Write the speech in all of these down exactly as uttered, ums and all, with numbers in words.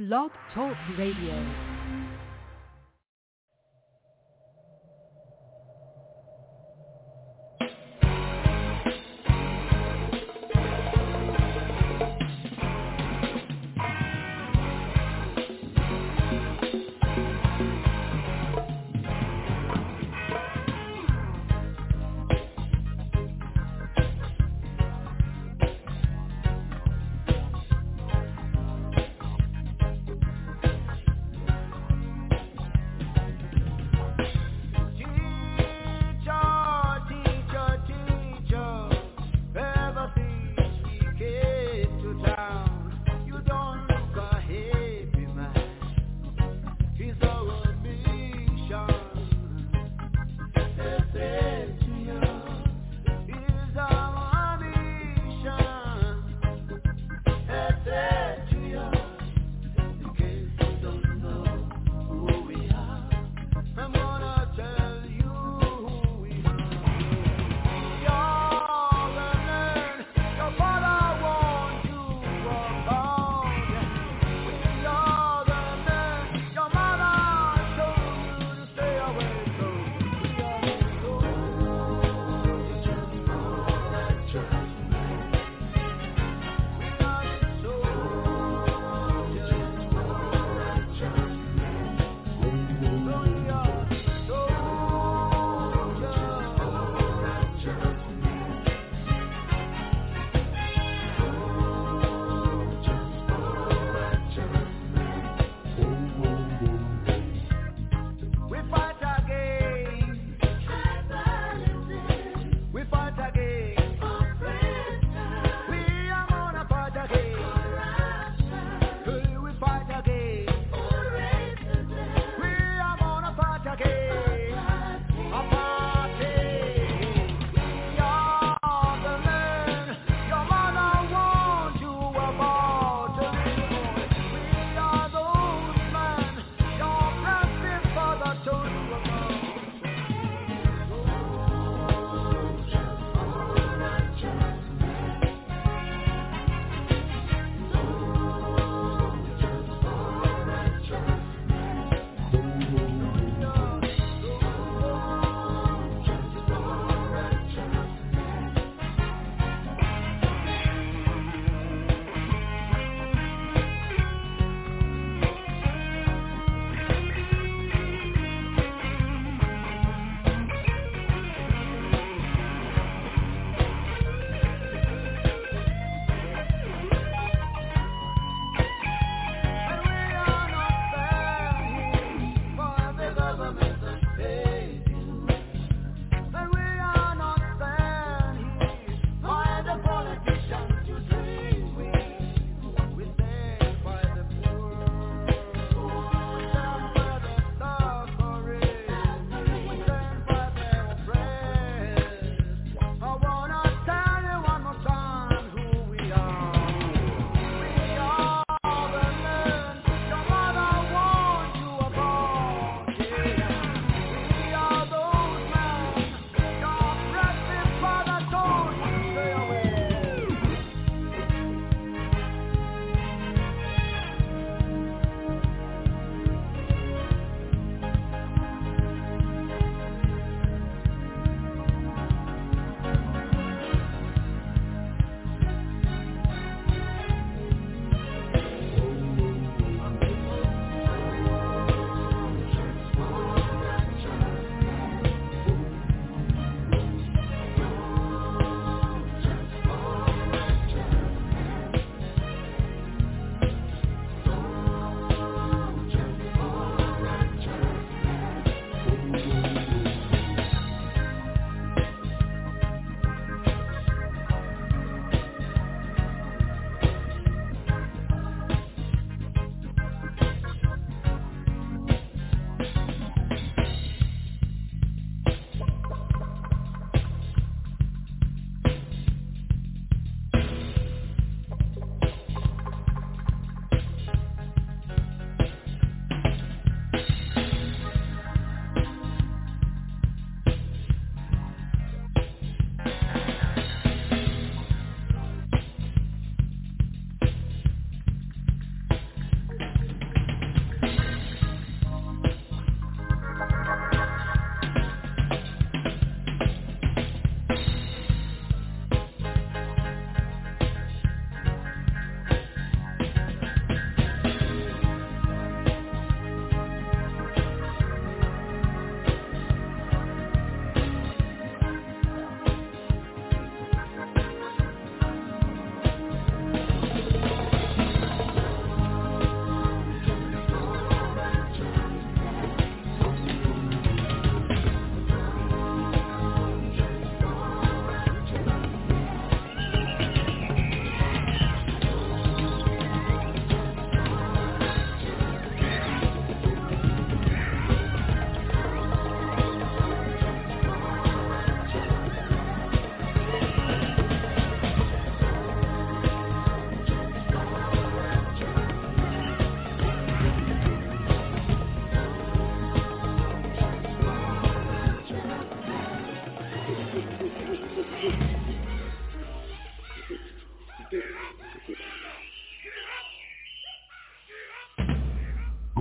Blog Talk Radio.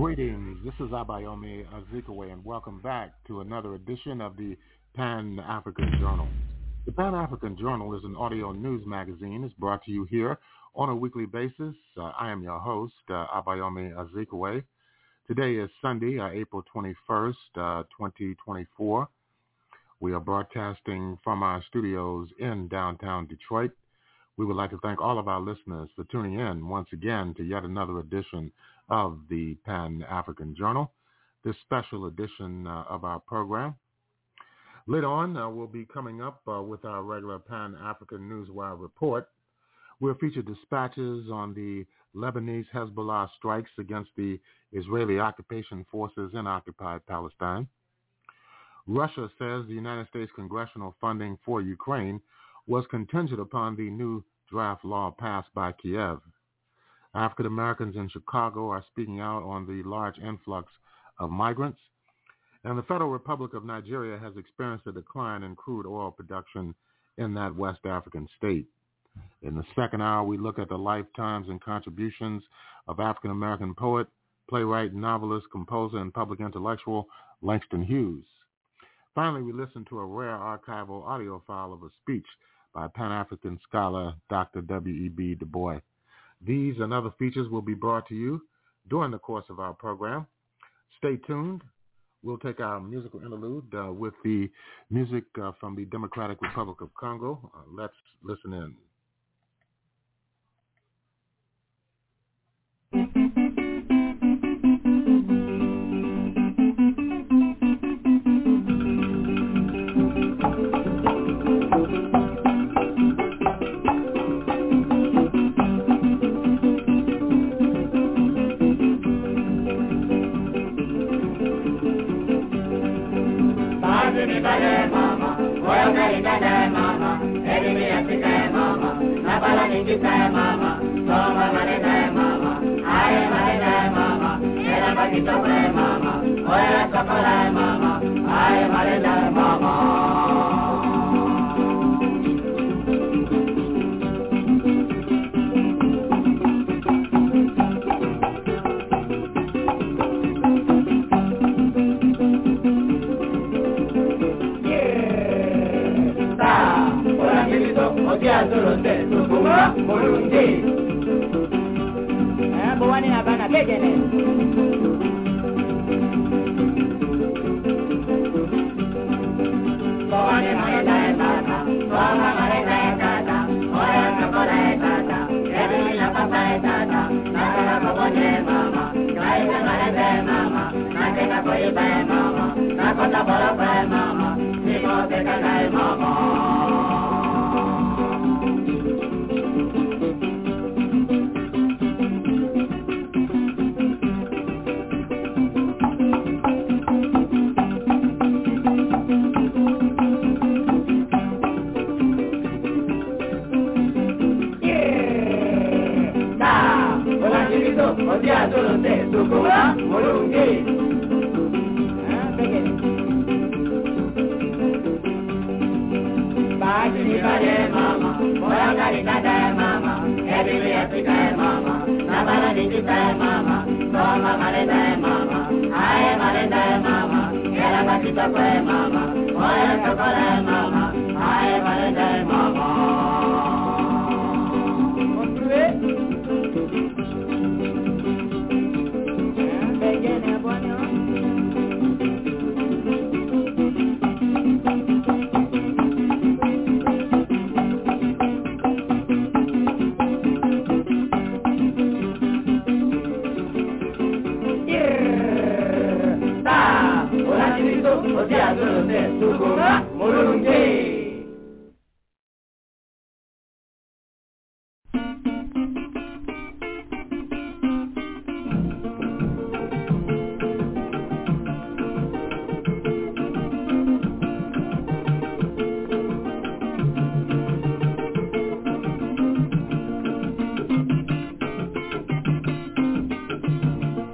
Greetings, this is Abayomi Azikiwe, and welcome back to another edition of the Pan-African Journal. The Pan-African Journal is an audio news magazine. It's brought to you here on a weekly basis. Uh, I am your host, uh, Abayomi Azikiwe. Today is Sunday, uh, April twenty-first, uh, twenty twenty-four. We are broadcasting from our studios in downtown Detroit. We would like to thank all of our listeners for tuning in once again to yet another edition of the Pan-African Journal, this special edition uh, of our program. Later on, uh, we'll be coming up uh, with our regular Pan-African Newswire report. We'll feature dispatches on the Lebanese Hezbollah strikes against the Israeli occupation forces in occupied Palestine. Russia says the United States congressional funding for Ukraine was contingent upon the new draft law passed by Kiev. African Americans in Chicago are speaking out on the large influx of migrants. And the Federal Republic of Nigeria has experienced a decline in crude oil production in that West African state. In the second hour, we look at the lifetimes and contributions of African American poet, playwright, novelist, composer, and public intellectual Langston Hughes. Finally, we listen to a rare archival audio file of a speech by Pan-African scholar Doctor W E B Du Bois. These and other features will be brought to you during the course of our program. Stay tuned. We'll take our musical interlude uh, with the music uh, from the Democratic Republic of Congo. Uh, let's listen in.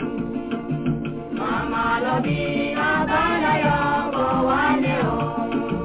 Mama, lo vi, abana yo, go wane o.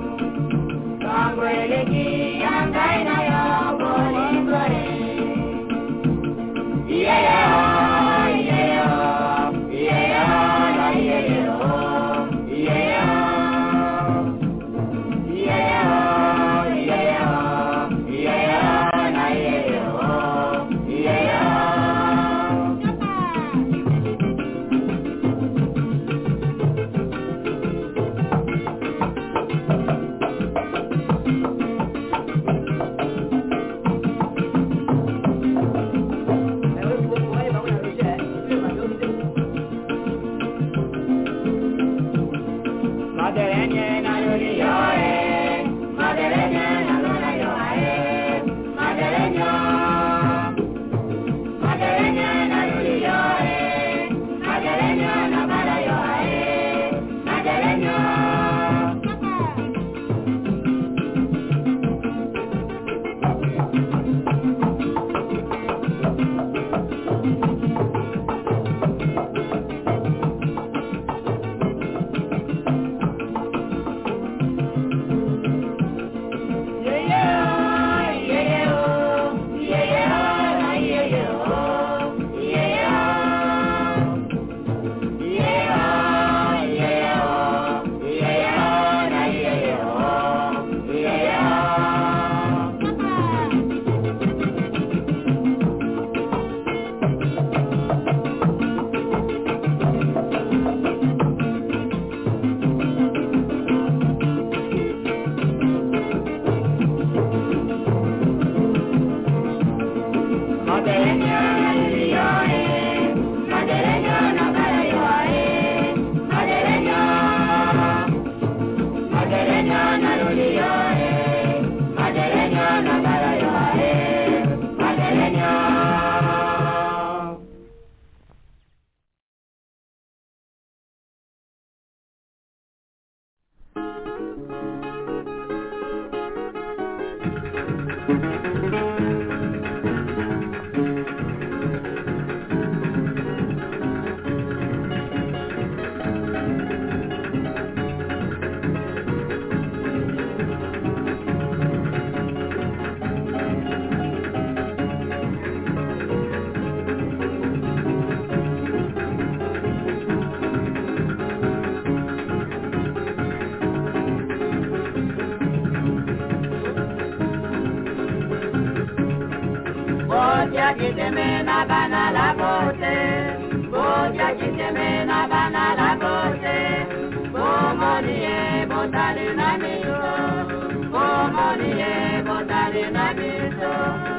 Boja kiteme na bana la bote. Boja kiteme na bana la bote. Bomonie botale na miso. Bomonie botale na miso.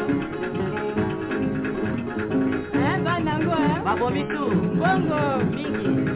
Eh, banango eh. Babo misu. Bongo mingi.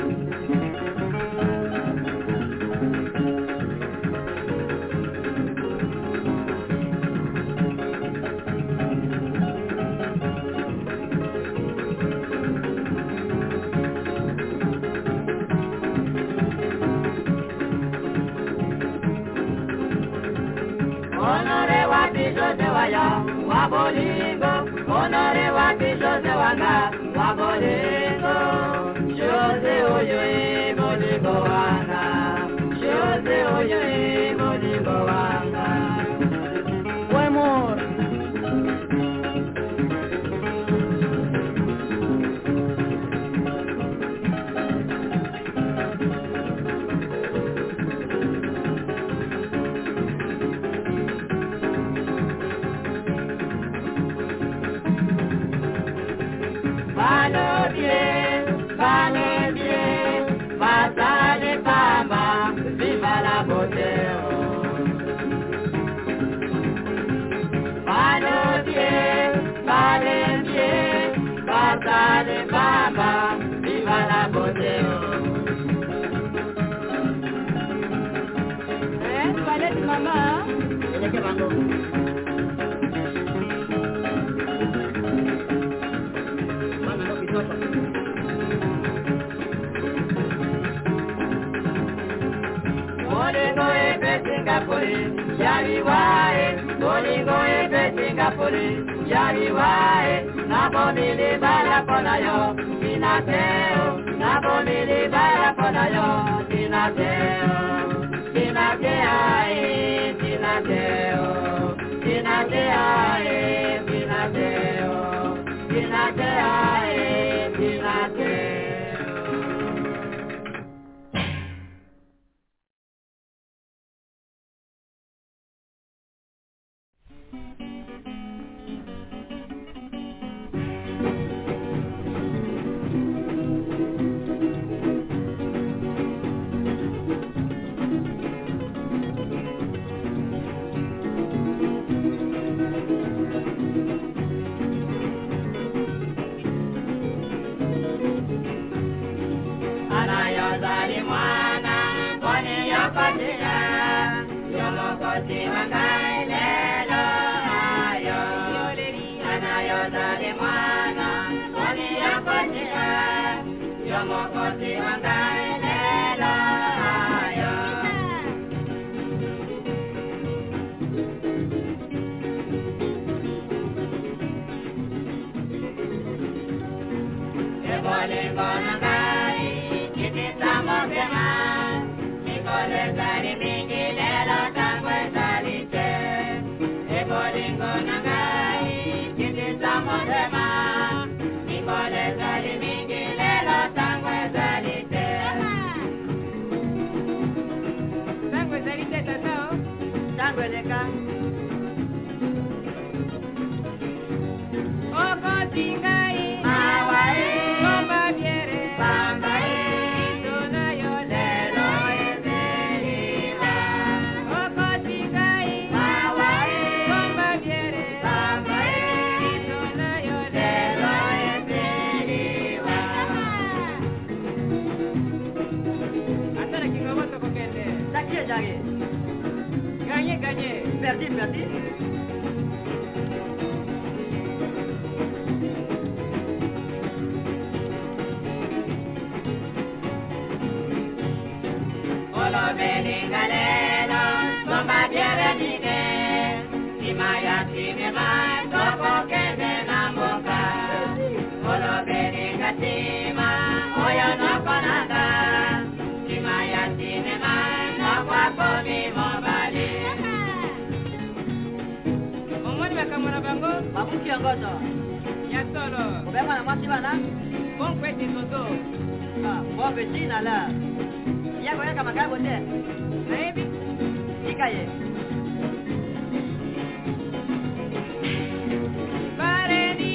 Honore wapi Jose waya, wabolingo. Honore wapi Jose wanga, wabolingo. Jose oyo e bolingo wanga. Jose oyo e bolingo wanga. Buen amor. Vale bien, vale bien, pasa de fama, viva la boteo. Vale bien, vale bien, pasa de fama, viva la boteo. ¿Eh? ¿Cuál es tu mamá? ¿De qué mando? Bolingo epe Singapore, yariwae. Bolingo epe Singapore, yariwae. Nabomili bala ponayo, tinateo. Nabomili bala ponayo, tinateo. Tinateae, tinateo. Tinateae, tinateo. Tinateae, tinateo. Anayozali mwana, koni yokotia, yomokoti wangai lelo ayo. Anayozali mwana, koni yokotia, yomokoti wangai lelo ayo. Ebolingo nangai, kititamo gema, Nikole zari mingi lelo tangwe zalite. Ebolingo nangai, kititamo gema, Nikole zari mingi lelo tangwe zalite. Tangwe zalite tatao? Tangwe leka. Oko tingai, mawae, komba biere, bambae, itona yo lelo ezeliwa. Oko tingai, mawae, komba biere, bambae, itona yo lelo ezeliwa. Atara kingomoto kokende. Takie jage. Gagné, gagné. Perdi, perdi. Olo belingalelo, somba biere nige, imaya sinema, toko kende namboka. Olo belingatima, oyo nokonanga, imaya sinema, nokwa komi mobali. Omoni bakamona bango, babuki yangoto. Ya solo. Bema na mwasi bana, bon kwete toto. Ah, bon vecina la. Ya goya kama kaya bote. Maybe. Ikaye. Paredi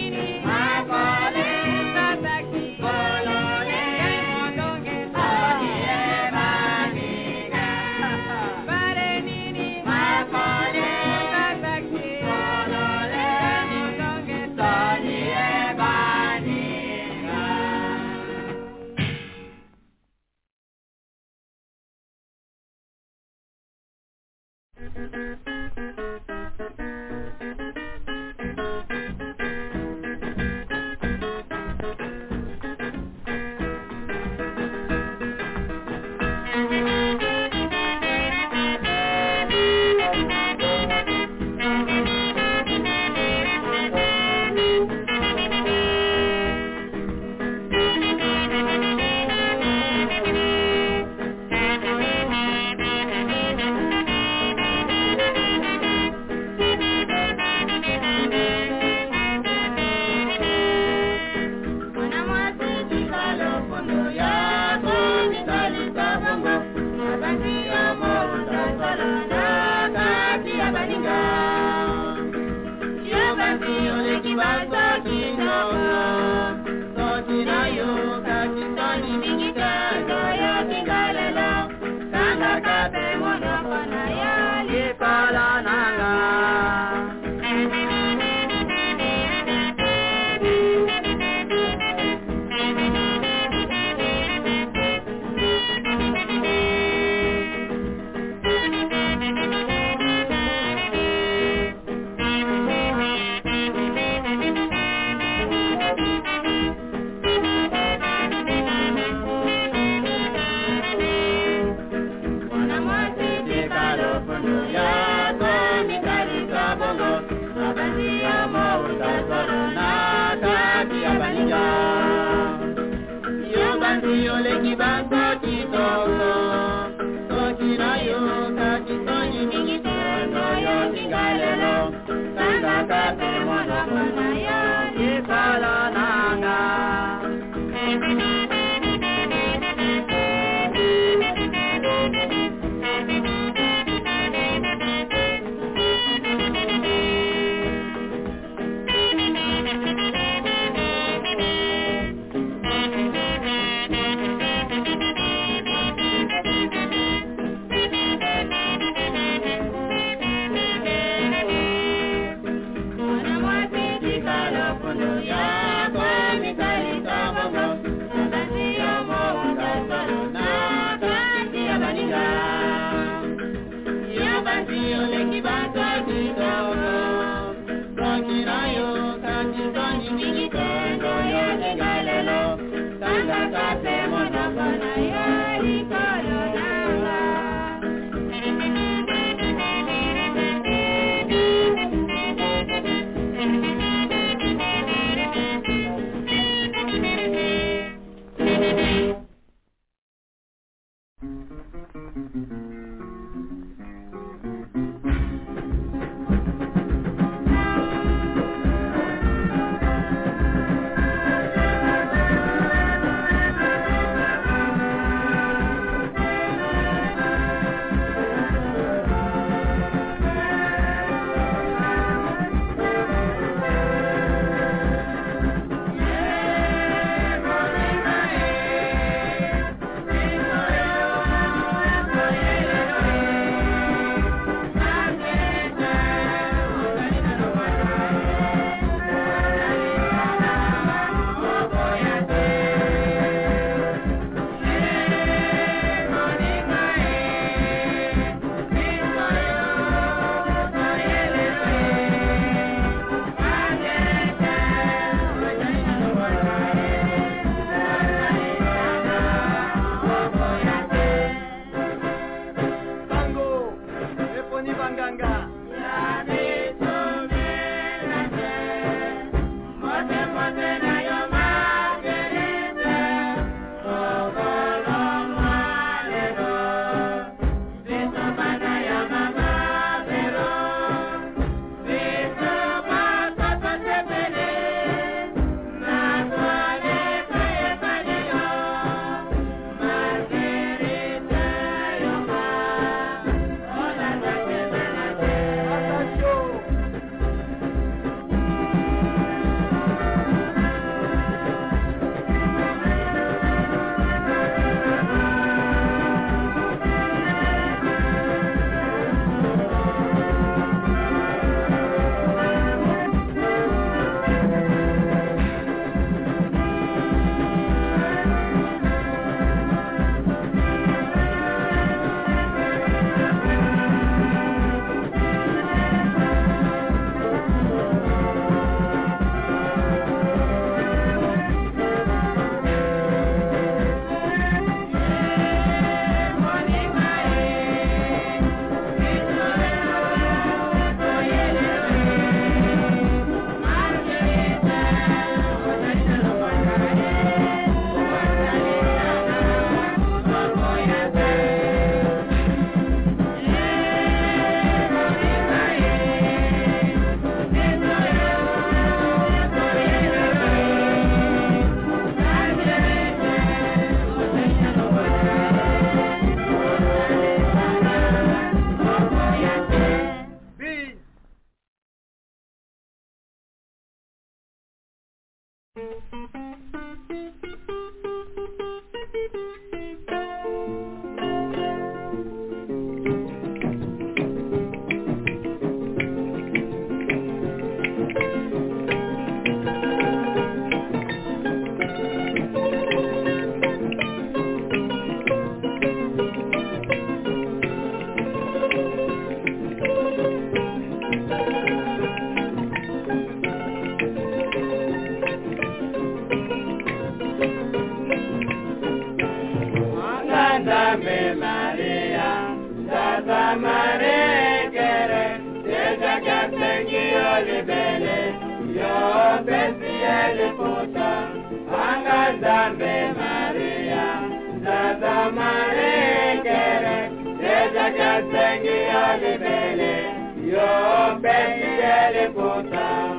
Dame Maria, Dada Maria Kere, Deja Gatengi Olibele, Yo Besi Eliputa, Anga Dame Maria, Dada Maria Kere, Deja Gatengi Olibele, Yo Besi Eliputa.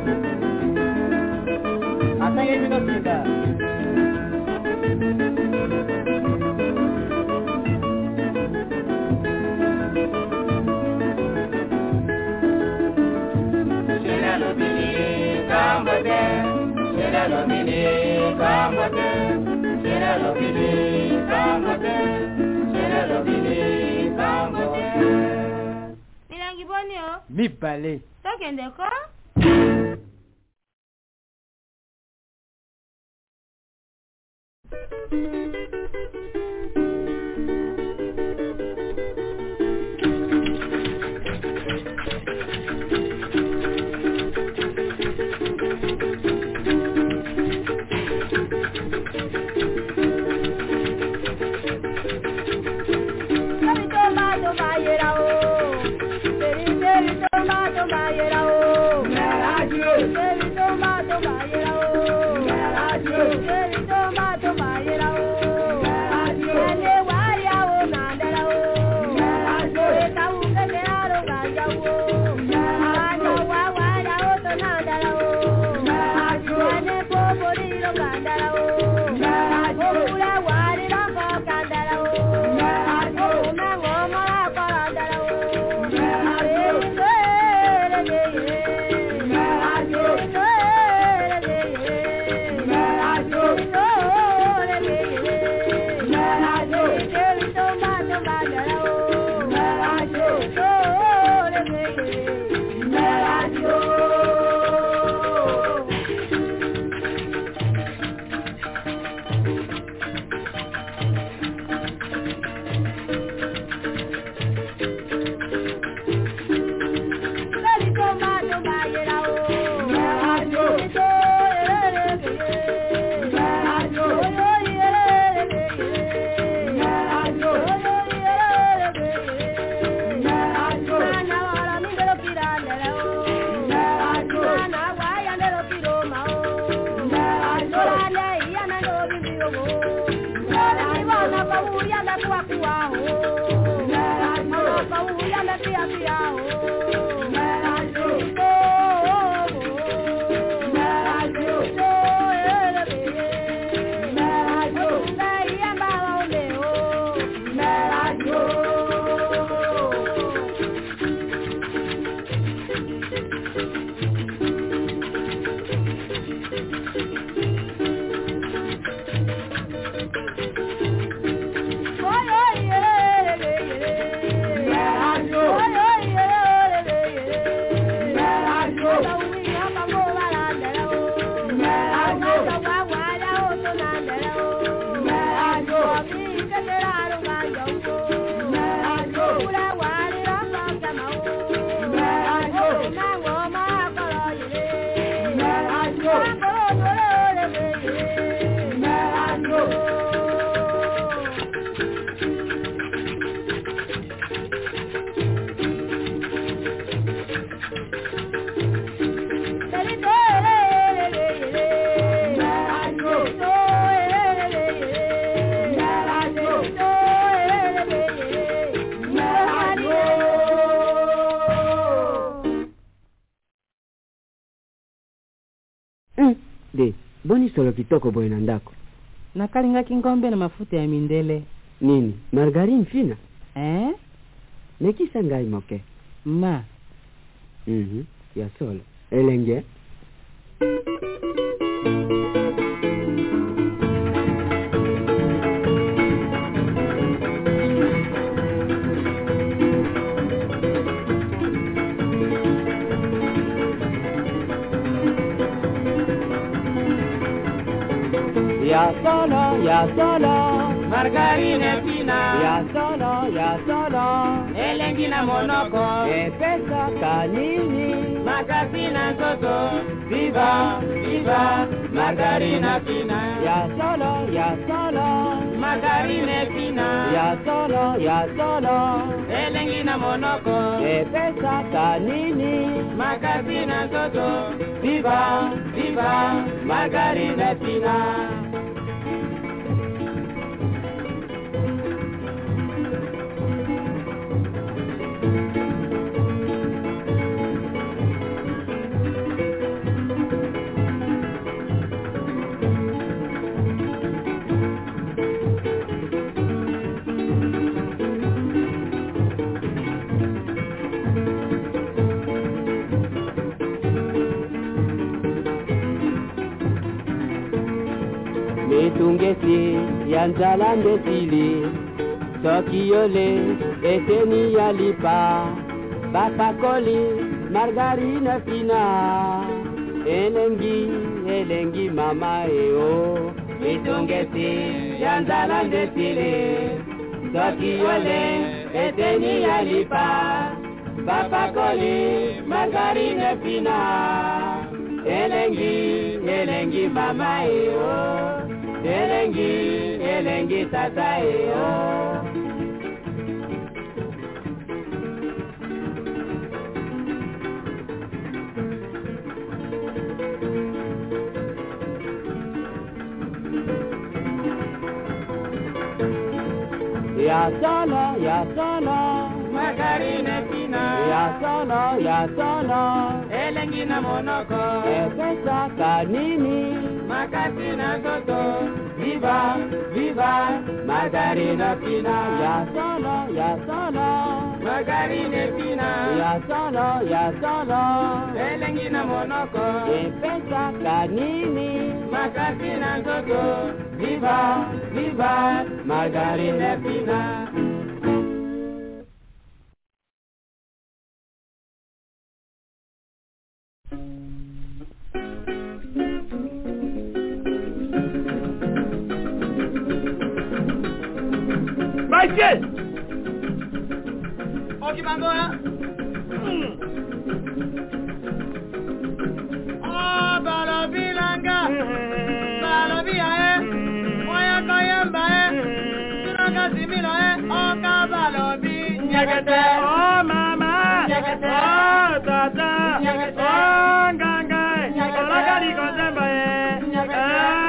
Asangé vino sinda. Milangi bonio. Mi balé. Tokende ko? De, boni solo kitoko bwena ndako. Nakalinga kingombe na mafuta ya mindele. Nini? Margarine fina? Eh? Nekisa ngai moke. Ma. Mhm. Ya solo. Elenge. Ya solo, ya solo, Margarine fina. ya solo, ya solo, Elengi na monoko. e pesa kanini, Makasina soto. Viva, viva, Margarina fina. ya solo, ya solo, Margarine fina. ya solo, ya solo, Elengi na monoko. e pesa kanini, Makasina soto. Viva, viva, Margarine fina. mitungesi yanzala ndesili soki yole eteni yalipa bapakoli margarina fina elengi elengi mama eo mitungesi yanzala ndesili soki yole eteni yalipa bapakoli margarina fina elengi elengi mama eo elengi elengi tata eo. Ya solo, ya solo, Margarina fina. ya solo, ya solo, Elengi na monoko. epesa kanini, Makasi na toto. viva, viva, margarina fina. Ya solo, ya solo, Margarina fina. ya solo, ya solo, Elengi na monoko. epesa kanini, Makasi na toto. viva, viva, margarina fina. Michael! Okay, Mangoya. Mm. Oh, Balabilanga. Balabia, eh? Moya Kayamba, eh? Tunaka Similo, eh? Oh, Kabalobi. Nyagate. Oh, Mama. Nyagate. Oh, Tata. Nyagate. Oh, Ganga. Nyagate. Oh, Lagari Gonzamba, eh? Nyagate.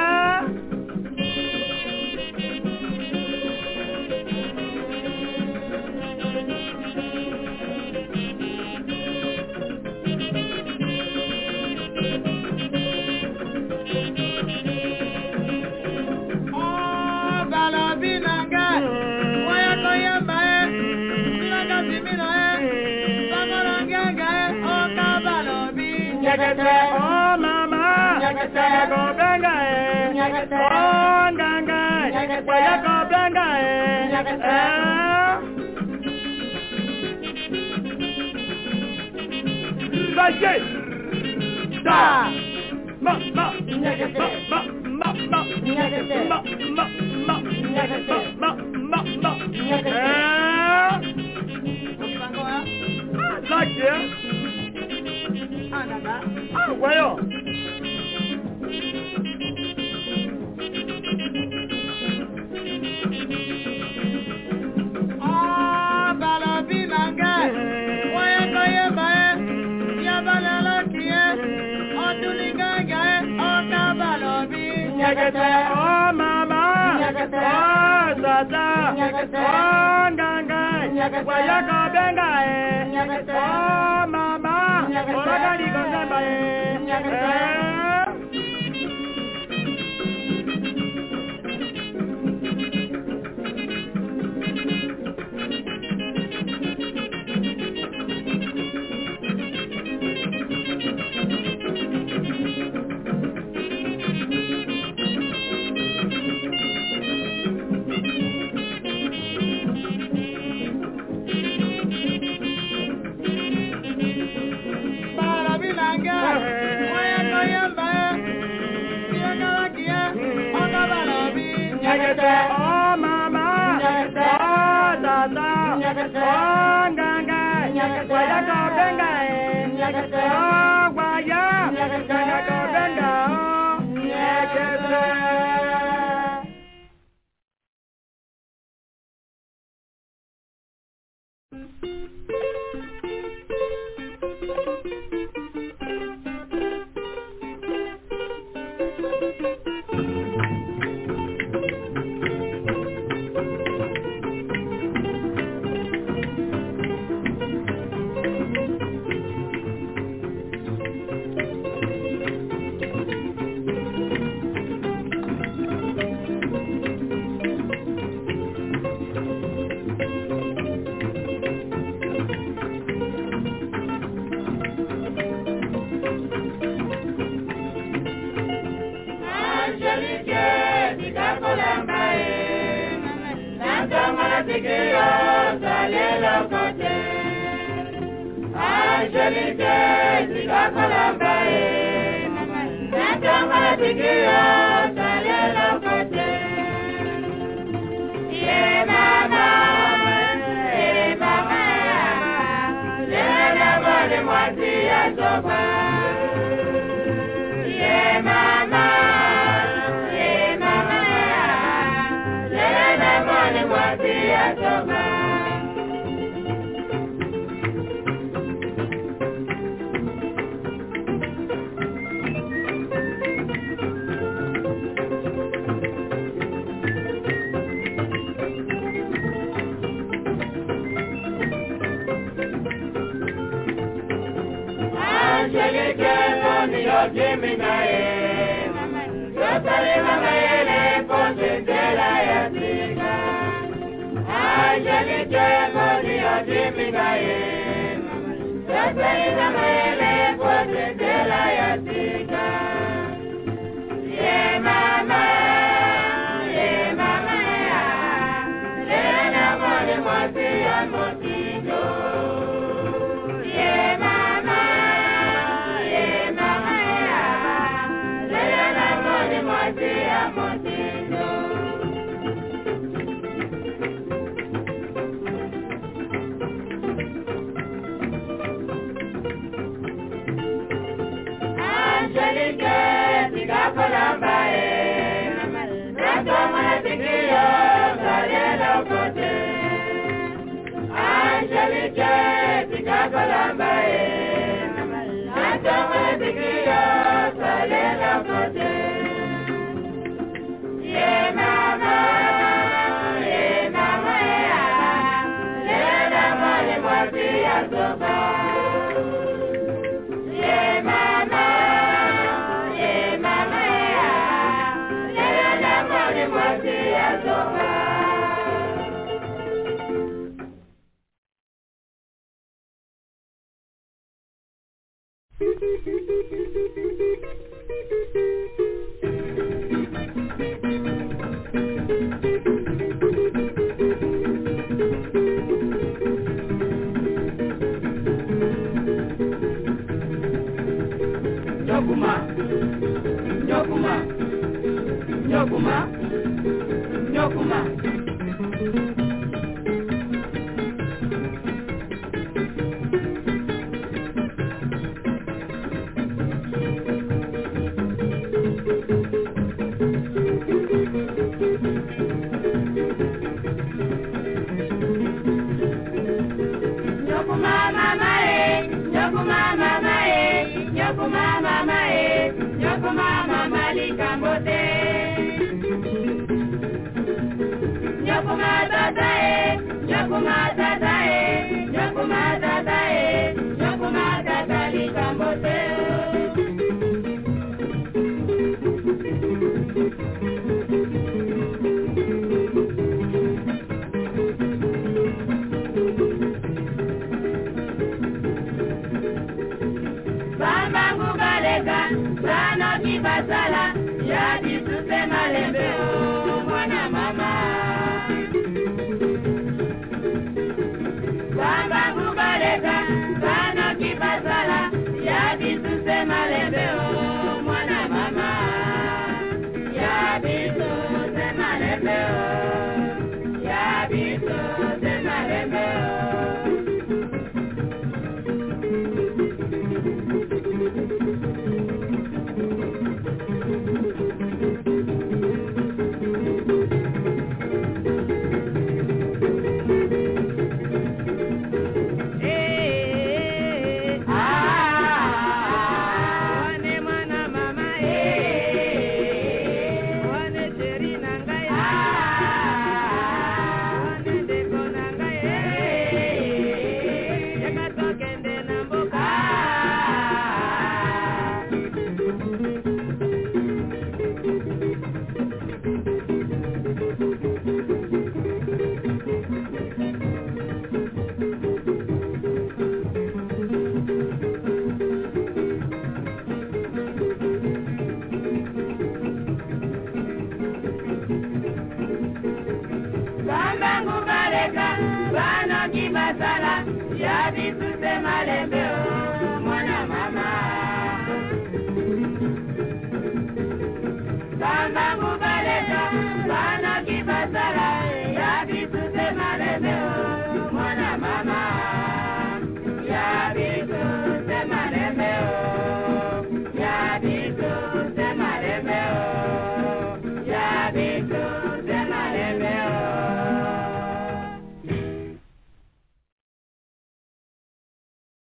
Oh mama, nyako benga eh. Oh nganga, nyako benga eh. Baje, da, ma ma, ma ma ma ma, ma ma ma, ma ma ma, eh. Lagi. Anaba. Ah, wayo. Ah, balabi nanga. Waya koye bae. Ya balala kiye. Otulinga gae. Oka balabi. Nyagate. Oh mama. Nyagate. Oh tata. Nyagate. Oh nganga. Nyagate. Waya ko benga eh. Nyagate. Oh mama. Oragari Gonzamba eh. Nyagate. Oh mama, oh tata, oh nganga, waya ko benga eh, oh waya, waya ko benga oh, nyagate. Angelique, Tigakolombae, Natama Tigio, Salela Kote. Yeah, mama, yeah, mama, Lena Bale Mwati Asoba. Yeah, mama, yeah, mama, Lena Bale Mwati Asoba. Angelique, Tony, Jimmy, Nae, Rosary, Mamaele, Ponte de la Yatica. Angelique, Tony, Jimmy, Nae, Rosary, Mamaele, Ponte de la Yatica. Yeah, mama, yeah, mama, Lena, Mole, Monte, and Montino. Yeah, mama. Angelique, Tigakolombae, Natama Tigio, Salela Kote. Angelique, Tigakolombae, Natama Tigio, Salela Kote. Yeah, mama, yeah, mama, Lena Mole Mwati Asoba. Yeah, mama, yeah, mama, Lena Mole Mwati Asoba. Nyokuma, Nyokuma, Nyokuma, Nyokuma. Nyokuma mama eh, Nyokuma mama eh, Nyokuma mama eh, Nyokuma mama likambote. Nyokuma tata eh, Nyokuma tata eh, Nyokuma tata eh, Nyokuma tata likambote. Sana kibasala ya disuse malembe o mwana mama. Bamba kubaleka sana kibasala ya disuse malembe o mwana mama. Ya disuse malembe o, ya disuse malembe o.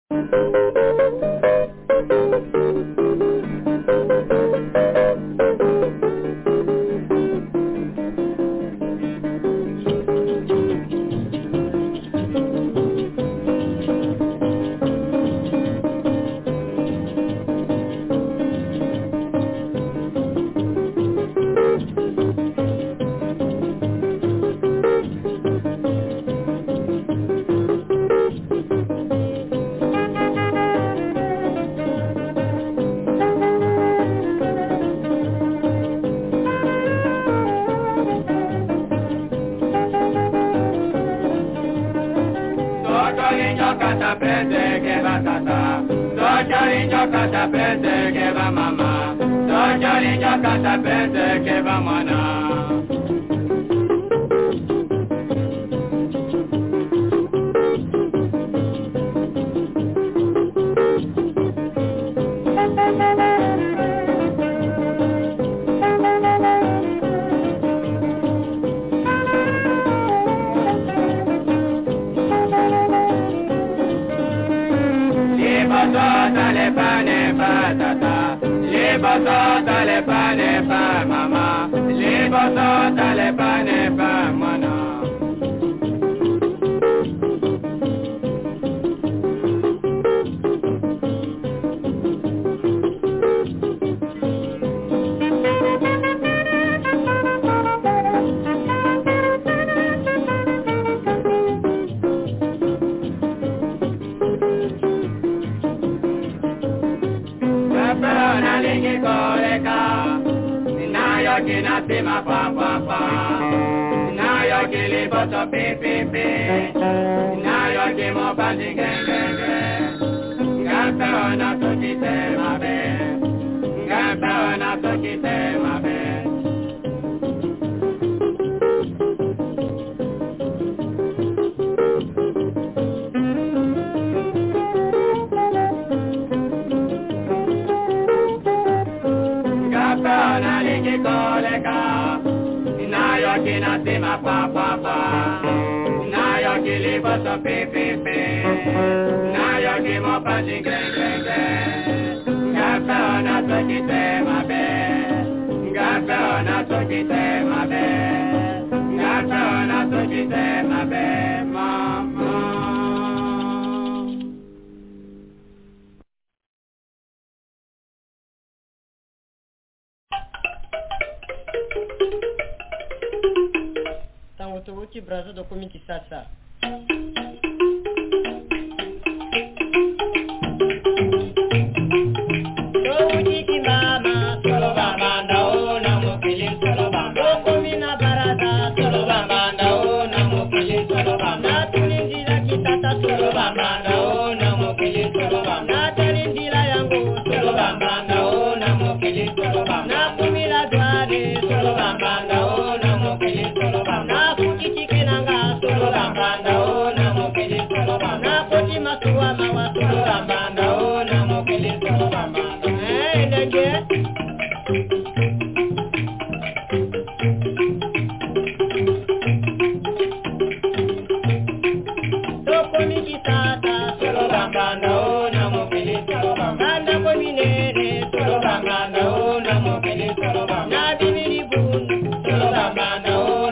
Tanguturuki brazo do komiki sasa.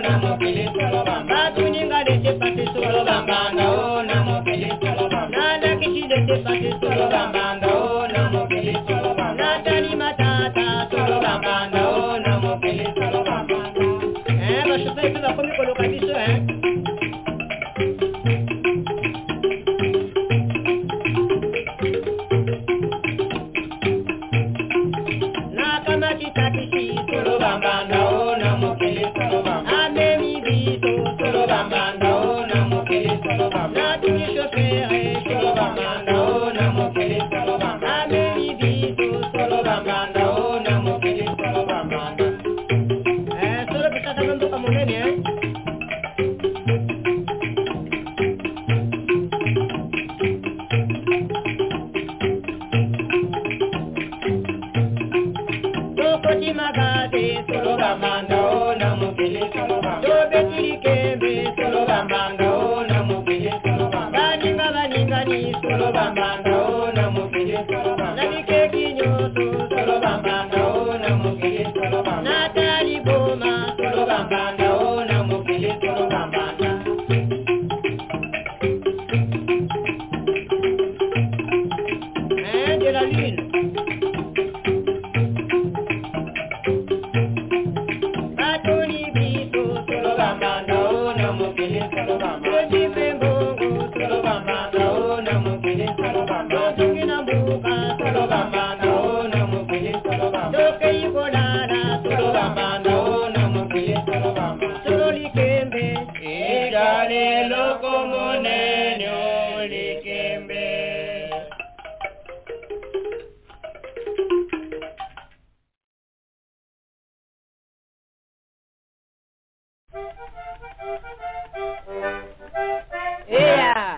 Nada solo bambanda ona mukili solo bambanda na dikeki nyoto solo bambanda ona mukili solo bambanda na tali boma solo bambanda ona mukili solo bambanda eh de la lune atoni bito solo bambanda ona mukili solo bambanda solo bambanda ona mukili solo bambanda tungina buka solo bambanda ona mukili solo bambanda toke ikolala solo bambanda ona mukili solo bambanda solo likembe igale loko monenyo likembe Yeah.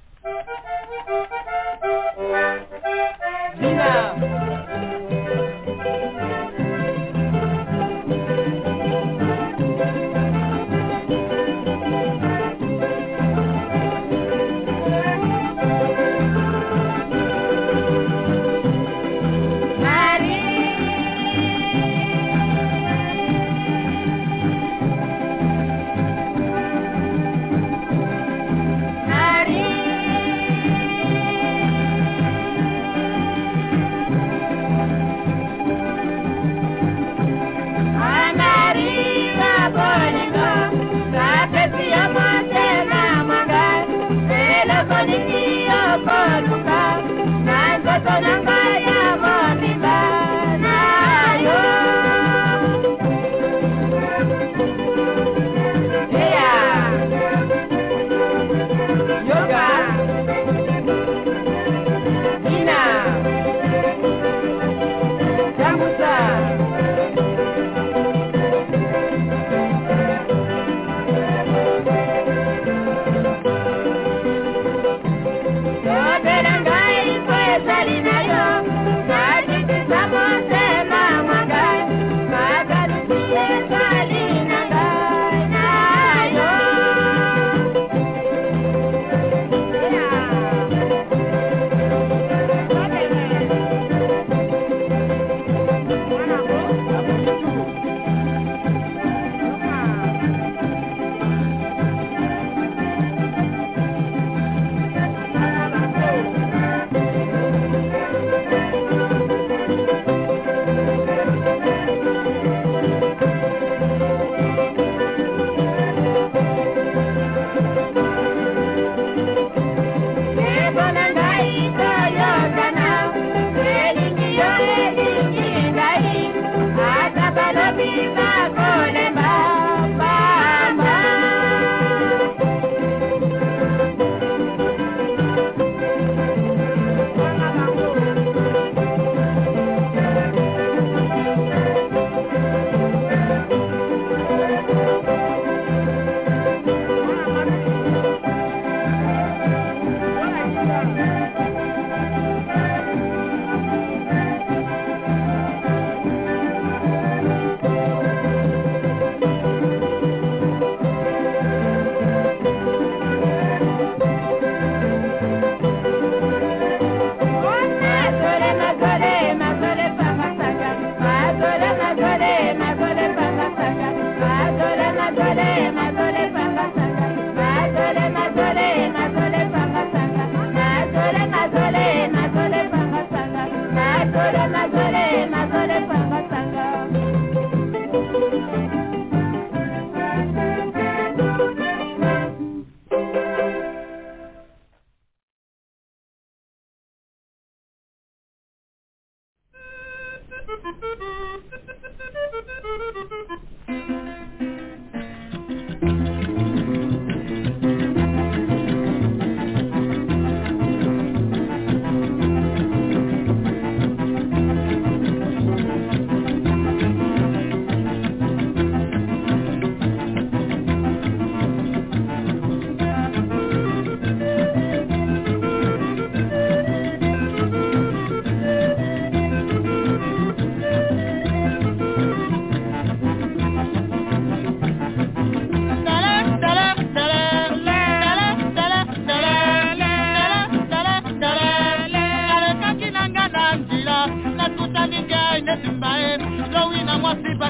Zina.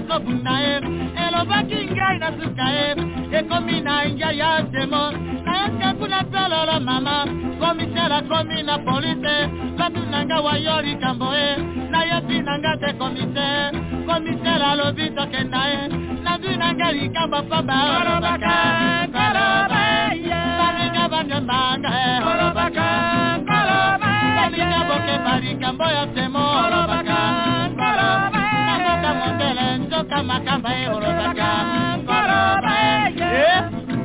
bazobunae elobaki ngai na sukae ekomi na ingia ya temo na yaka kuna pelolo mama komisela komi na polise batu nanga wayori kamboe na yepi nanga te komise komisela lobito kenae na du nanga likamba pamba olobaka koloba baninga banyambanga olobaka koloba baninga boke barika mboya temo olobaka koloba naboka mondele nzoka makamba olobaka koloba yeah.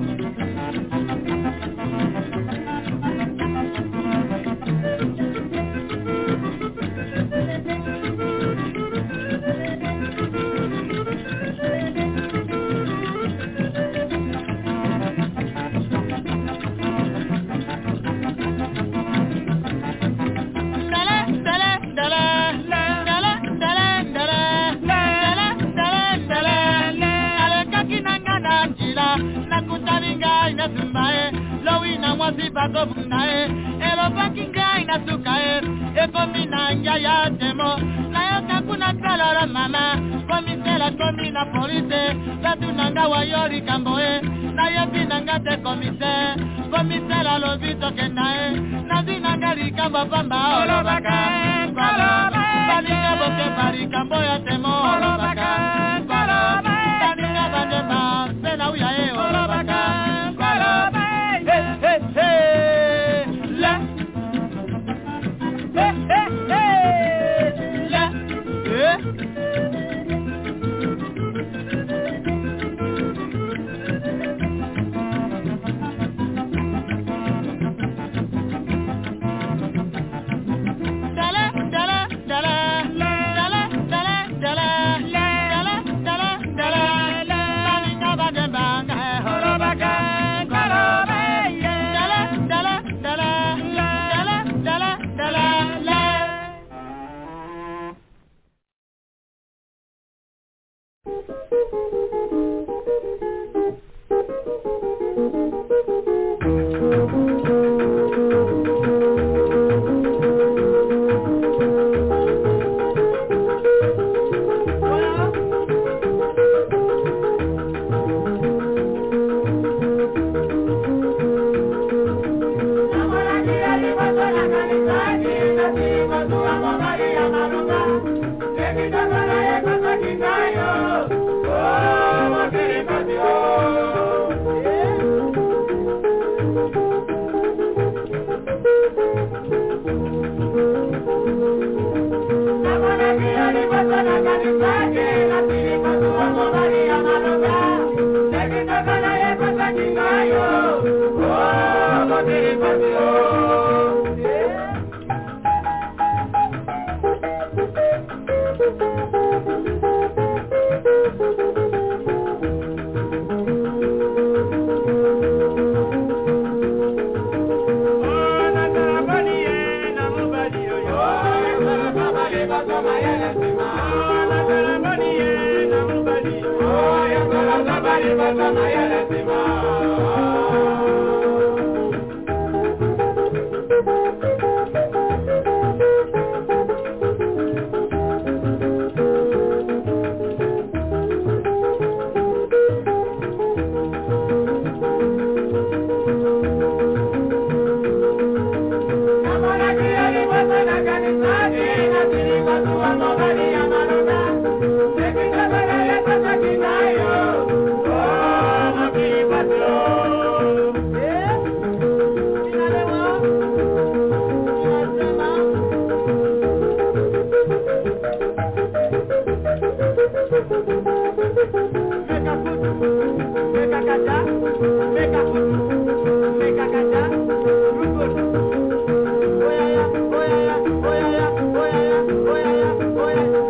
Bato bunae, elo bakinga ina sukae, eko mina nja ya temo, na yoka kuna kalora mama, komisela komi na polise, batu nanga wayori kamboe, na yopi nanga te komise, komisela lobito kenae, na di nanga rikamba pamba, olobaka, koloba, balinga boke bari kamboya temo, olobaka, koloba, balinga bandema, sena uyae, olobaka, koloba, hey, hey, hey, la, hey, hey, hey, la, hey. Oh yeah, yeah, oh yeah, yeah, oh yeah, yeah, oh yeah, yeah, oh yeah, yeah.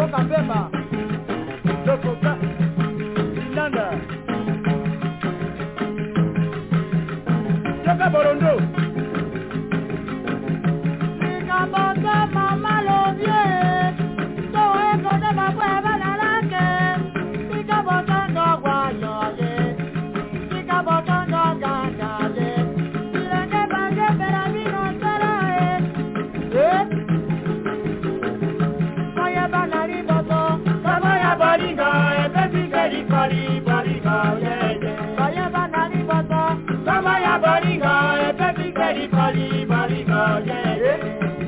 Joka Beba, Joka Landa, Joka Borondo. Ika bosa mama lovie, so eko de babwe banalake. Ika bosa ndo guayoye, Ika bosa ndo gangaye. Ilenge bange pera vino sarae, eh? Moya banari boso, moya bariga, ebe bigeri kari bariga, yeah yeah. Moya banari boso, moya bariga, ebe bigeri kari bariga, yeah yeah.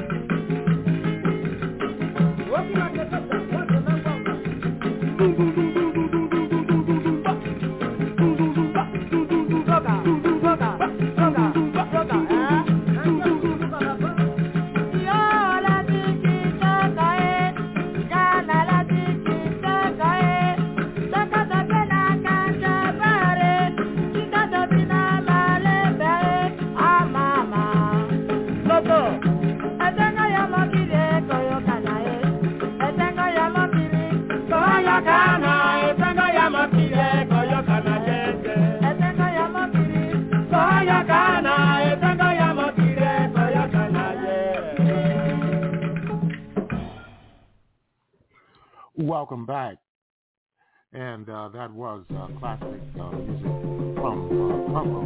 Welcome back, and uh, that was uh, classic uh, music from uh, Congo.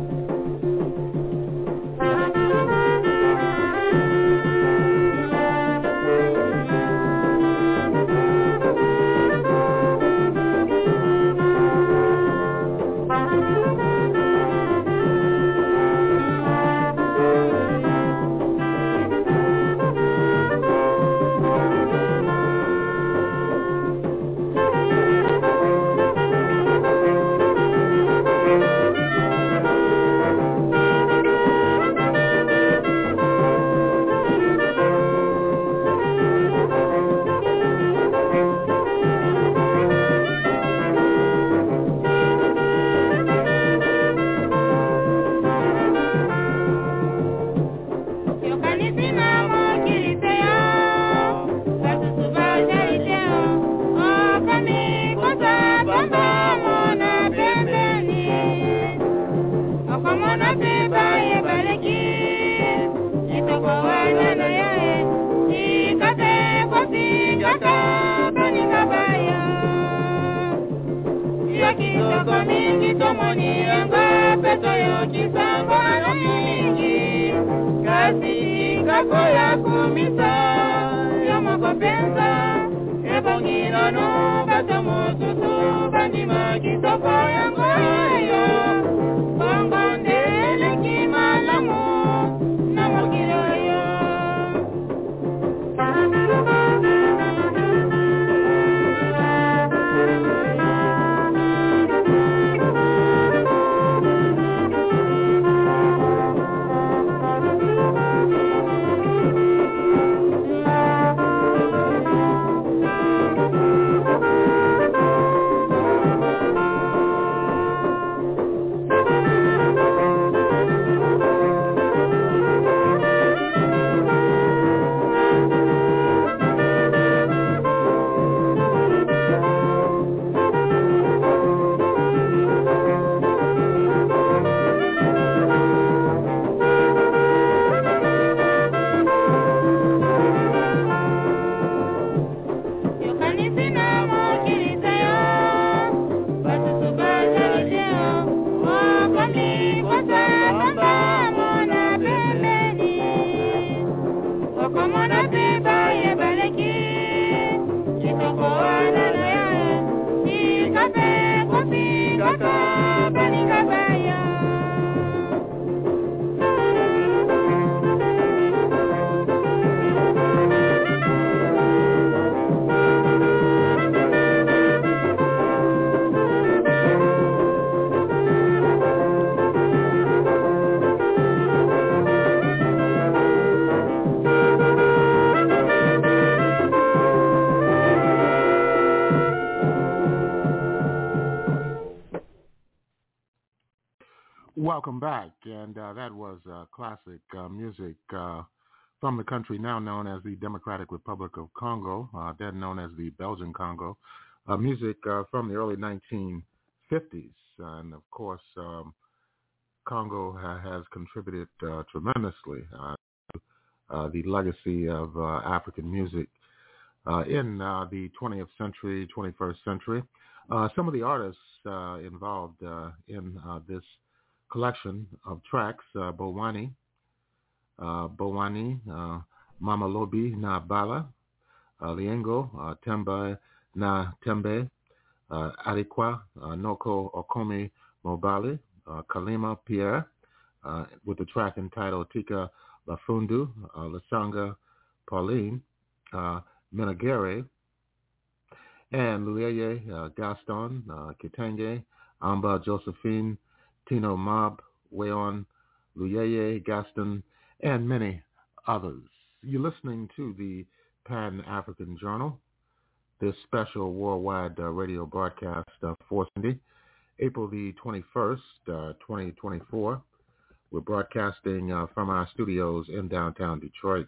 Welcome back, and uh, that was uh, classic uh, music uh, from the country now known as the Democratic Republic of Congo, uh, then known as the Belgian Congo. Uh, music uh, from the early nineteen fifties. Uh, and, of course, um, Congo ha- has contributed uh, tremendously uh, to uh, the legacy of uh, African music uh, in uh, the twentieth century, twenty-first century. Uh, some of the artists uh, involved uh, in uh, this collection of tracks, uh, Bowani, uh, Bowani, uh, Mama Lobi na Bala, uh, Liengo, uh, Temba na Tembe, uh, Adequa, uh, Noko Okomi Mobali, uh, Kalima Pierre, uh, with the track entitled Tika Lafundu, uh, Lasanga Pauline, uh, Menagere, and Luyeye uh, Gaston, uh, Kitenge, Amba Josephine, Tino Mob, Weon, Luyeye Gaston, and many others. You're listening to the Pan-African Journal, this special worldwide uh, radio broadcast uh, for Sunday, April the twenty-first, uh, twenty twenty-four. We're broadcasting uh, from our studios in downtown Detroit.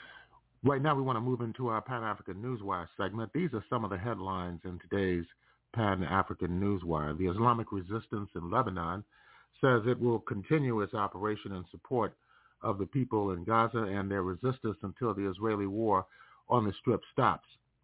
Right now we want to move into our Pan-African Newswire segment. These are some of the headlines in today's Pan-African Newswire. The Islamic resistance in Lebanon says it will continue its operation in support of the people in Gaza and their resistance until the Israeli war on the Strip stops.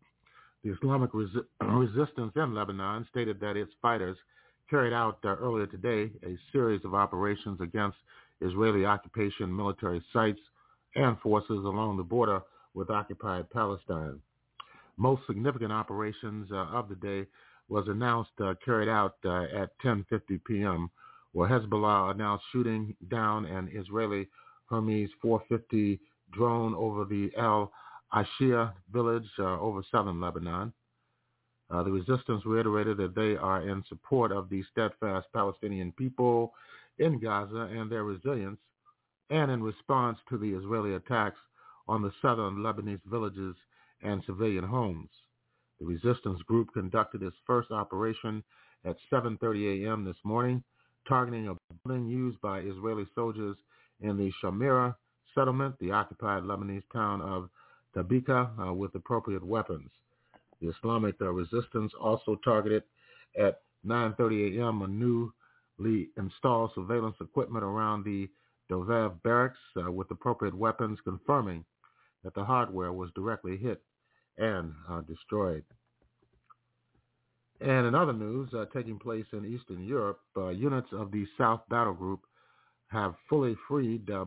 The Islamic resi- resistance in Lebanon stated that its fighters carried out uh, earlier today a series of operations against Israeli occupation military sites and forces along the border with occupied Palestine. Most significant operations uh, of the day was announced uh, carried out uh, at ten fifty p.m., where Hezbollah announced shooting down an Israeli Hermes four fifty drone over the El Ashia village uh, over southern Lebanon. Uh, the resistance reiterated that they are in support of the steadfast Palestinian people in Gaza and their resilience, and in response to the Israeli attacks on the southern Lebanese villages and civilian homes. The resistance group conducted its first operation at seven thirty a.m. this morning, targeting a building used by Israeli soldiers in the Shamira settlement, the occupied Lebanese town of Tabika, uh, with appropriate weapons. The Islamic uh, resistance also targeted at nine thirty a.m. a newly installed surveillance equipment around the Dovev barracks uh, with appropriate weapons, confirming that the hardware was directly hit and uh, destroyed. And in other news, uh, taking place in Eastern Europe, uh, units of the South Battle Group have fully freed uh,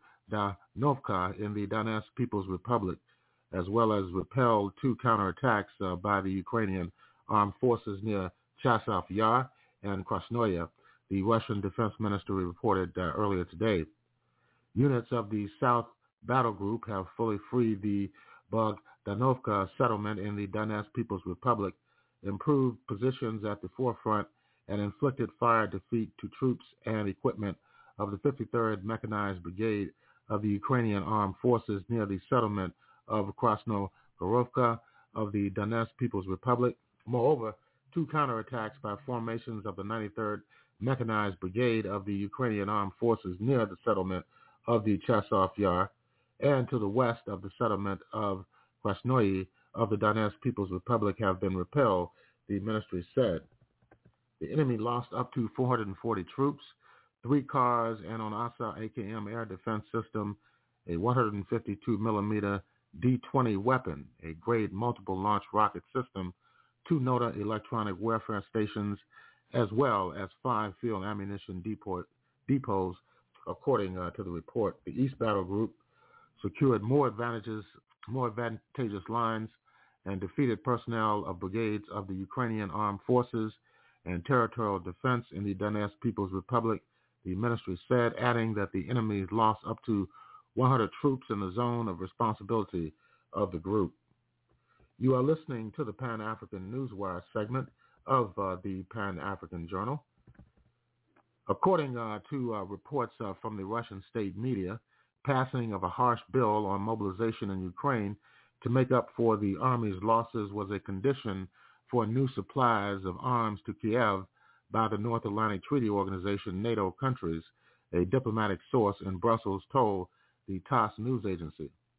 Bogdanovka in the Donetsk People's Republic, as well as repelled two counterattacks uh, by the Ukrainian armed forces near Chasov Yar and Krasnoye, the Russian defense ministry reported uh, earlier today. Units of the South Battle Group have fully freed the Bogdanovka settlement in the Donetsk People's Republic, improved positions at the forefront, and inflicted fire defeat to troops and equipment of the fifty-third Mechanized Brigade of the Ukrainian Armed Forces near the settlement of Krasnogorovka of the Donetsk People's Republic. Moreover, two counterattacks by formations of the ninety-third Mechanized Brigade of the Ukrainian Armed Forces near the settlement of the Chasov Yar and to the west of the settlement of Krasnoye of the Donetsk People's Republic have been repelled, the ministry said. The enemy lost up to four hundred forty troops, three cars, and on Asa A K M air defense system, a one hundred fifty-two millimeter D twenty weapon, a grade multiple launch rocket system, two Nota electronic warfare stations, as well as five field ammunition depot, depots, according uh, to the report. The East Battle Group secured more advantages, more advantageous lines and defeated personnel of brigades of the Ukrainian Armed Forces and Territorial Defense in the Donetsk People's Republic, the ministry said, adding that the enemies lost up to one hundred troops in the zone of responsibility of the group. You are listening to the Pan-African Newswire segment of uh, the Pan-African Journal. According uh, to uh, reports uh, from the Russian state media, passing of a harsh bill on mobilization in Ukraine to make up for the army's losses was a condition for new supplies of arms to Kiev by the North Atlantic Treaty Organization NATO countries, a diplomatic source in Brussels told the T A S S news agency.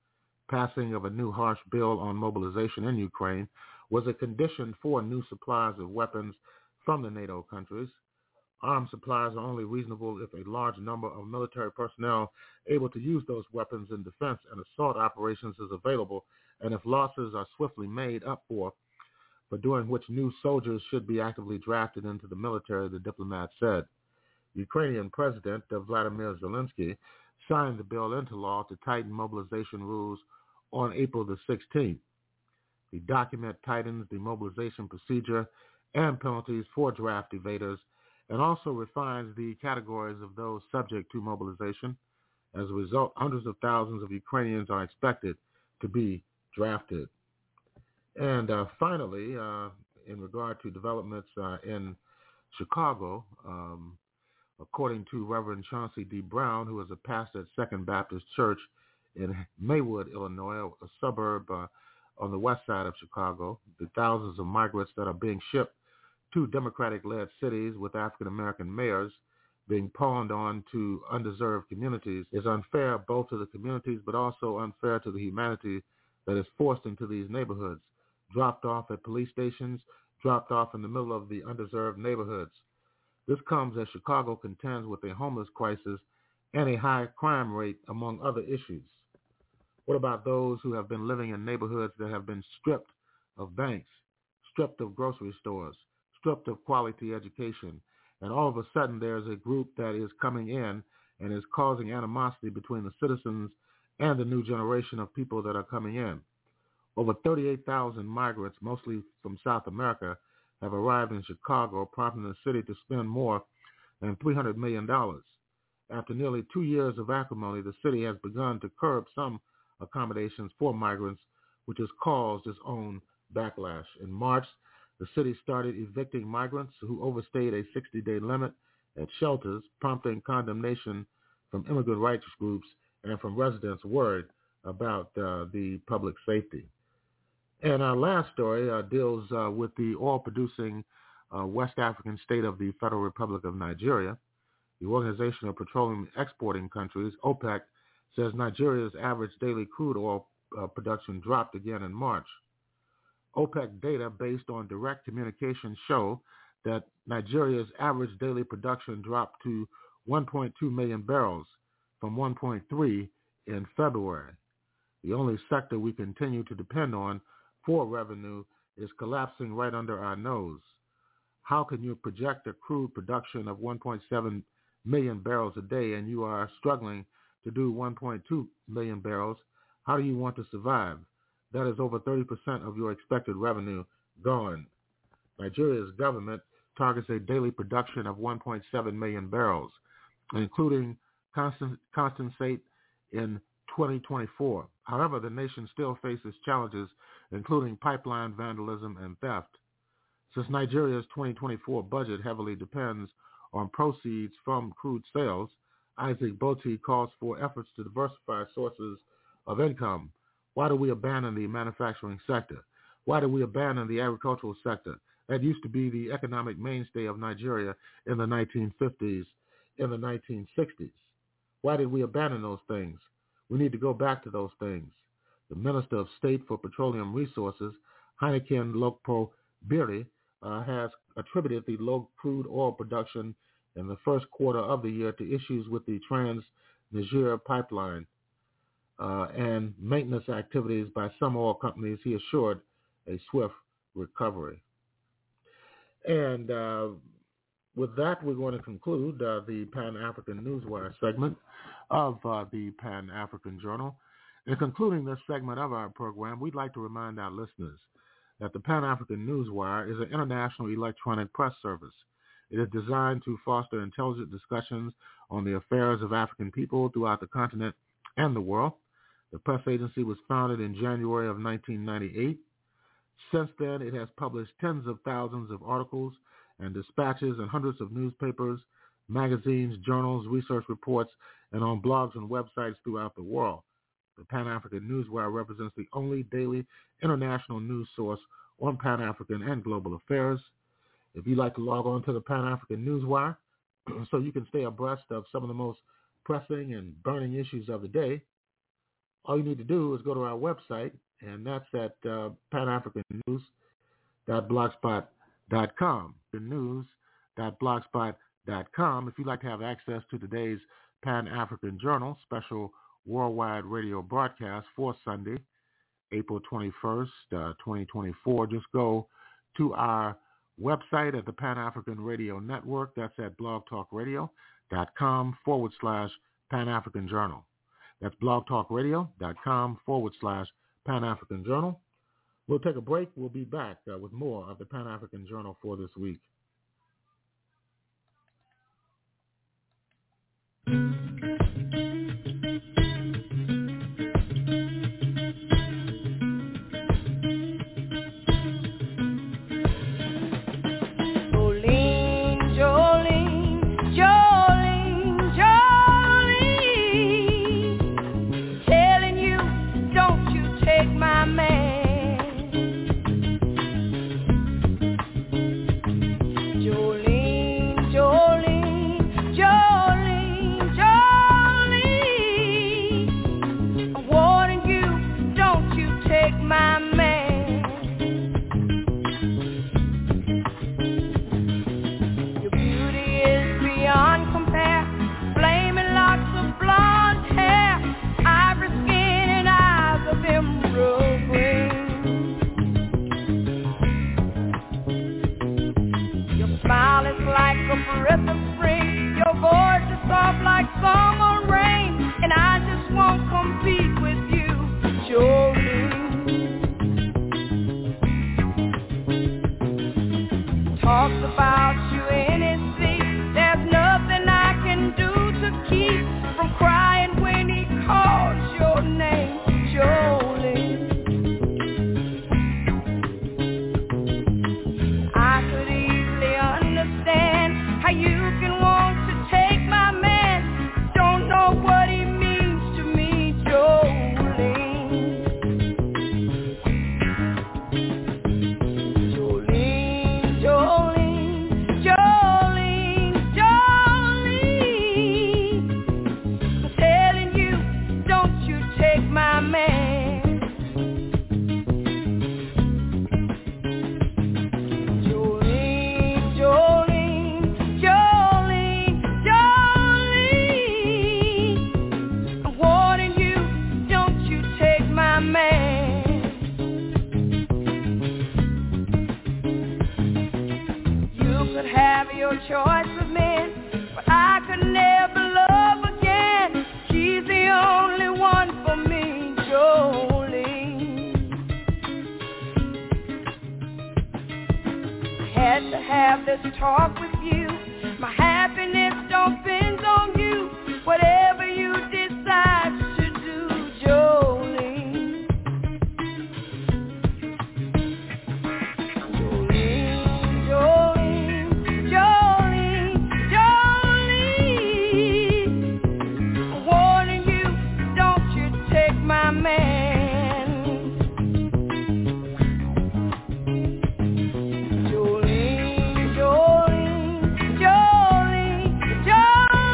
passing of a new harsh bill on mobilization in Ukraine was a condition for new supplies of weapons from the NATO countries. Arms supplies are only reasonable if a large number of military personnel able to use those weapons in defense and assault operations is available, and if losses are swiftly made up for, for doing which new soldiers should be actively drafted into the military, the diplomat said. Ukrainian President Vladimir Zelensky signed the bill into law to tighten mobilization rules on April the sixteenth. The document tightens the mobilization procedure and penalties for draft evaders and also refines the categories of those subject to mobilization. As a result, hundreds of thousands of Ukrainians are expected to be drafted. And uh, finally, uh, in regard to developments uh, in Chicago, um, according to Reverend Chauncey D. Brown, who is a pastor at Second Baptist Church in Maywood, Illinois, a suburb uh, on the west side of Chicago, the thousands of migrants that are being shipped to Democratic-led cities with African-American mayors being pawned on to undeserved communities is unfair both to the communities but also unfair to the humanity that is forced into these neighborhoods, dropped off at police stations, dropped off in the middle of the undeserved neighborhoods. This comes as Chicago contends with a homeless crisis and a high crime rate, among other issues. What about those who have been living in neighborhoods that have been stripped of banks, stripped of grocery stores, stripped of quality education, and all of a sudden there's a group that is coming in and is causing animosity between the citizens and the new generation of people that are coming in. Over thirty-eight thousand migrants, mostly from South America, have arrived in Chicago, prompting the city to spend more than three hundred million dollars. After nearly two years of acrimony, the city has begun to curb some accommodations for migrants, which has caused its own backlash. In March, the city started evicting migrants who overstayed a sixty-day limit at shelters, prompting condemnation from immigrant rights groups and from residents worried about uh, the public safety. And our last story uh, deals uh, with the oil-producing uh, West African state of the Federal Republic of Nigeria. The Organization of Petroleum Exporting Countries, OPEC, says Nigeria's average daily crude oil uh, production dropped again in March. OPEC data based on direct communication show that Nigeria's average daily production dropped to one point two million barrels from one point three in February. The only sector we continue to depend on for revenue is collapsing right under our nose. How can you project a crude production of one point seven million barrels a day and you are struggling to do one point two million barrels? How do you want to survive? That is over thirty percent of your expected revenue gone. Nigeria's government targets a daily production of one point seven million barrels, including condensate in twenty twenty-four. However, the nation still faces challenges, including pipeline vandalism and theft. Since Nigeria's twenty twenty-four budget heavily depends on proceeds from crude sales, Isaac Botti calls for efforts to diversify sources of income. Why do we abandon the manufacturing sector? Why do we abandon the agricultural sector? That used to be the economic mainstay of Nigeria in the nineteen fifties, in the nineteen sixties. Why did we abandon those things? We need to go back to those things. The Minister of State for Petroleum Resources, Heineken Lokpo Biri, uh, has attributed the low crude oil production in the first quarter of the year to issues with the Trans-Niger pipeline uh, and maintenance activities by some oil companies. He assured a swift recovery. And uh, with that, we're going to conclude uh, the Pan-African Newswire segment of uh, the Pan-African Journal. In concluding this segment of our program, we'd like to remind our listeners that the Pan-African Newswire is an international electronic press service. It is designed to foster intelligent discussions on the affairs of African people throughout the continent and the world. The press agency was founded in January of nineteen ninety-eight. Since then, it has published tens of thousands of articles and dispatches in hundreds of newspapers, magazines, journals, research reports, and on blogs and websites throughout the world. The Pan-African Newswire represents the only daily international news source on Pan-African and global affairs. If you'd like to log on to the Pan-African Newswire so you can stay abreast of some of the most pressing and burning issues of the day, all you need to do is go to our website, and that's at uh, pan african news dot blogspot dot com. the news dot blogspot dot com. If you'd like to have access to today's Pan-African Journal special worldwide radio broadcast for Sunday, April twenty-first, uh, twenty twenty-four, just go to our website at the Pan-African Radio Network. That's at blogtalkradio.com forward slash Pan-African Journal. That's blogtalkradio.com forward slash Pan-African Journal. We'll take a break. We'll be back uh, with more of the Pan-African Journal for this week. Jolene, Jolene, Jolene.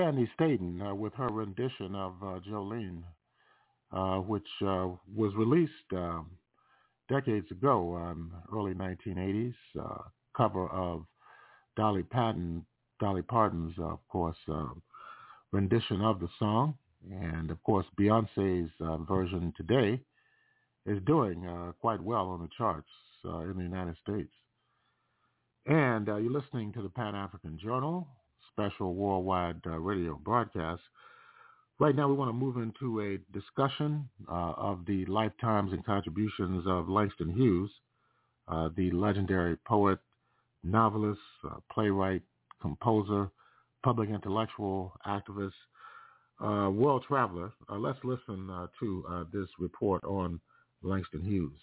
Candy Staten uh, with her rendition of uh, Jolene, uh, which uh, was released um, decades ago, um, early nineteen eighties, uh, cover of Dolly Parton, Dolly Parton's, uh, of course, uh, rendition of the song. And, of course, Beyonce's uh, version today is doing uh, quite well on the charts uh, in the United States. And uh, you're listening to the Pan-African Journal, special worldwide uh, radio broadcast. Right now we want to move into a discussion uh, of the lifetimes and contributions of Langston Hughes, uh, the legendary poet, novelist, uh, playwright, composer, public intellectual, activist, uh, world traveler. Uh, let's listen uh, to uh, this report on Langston Hughes.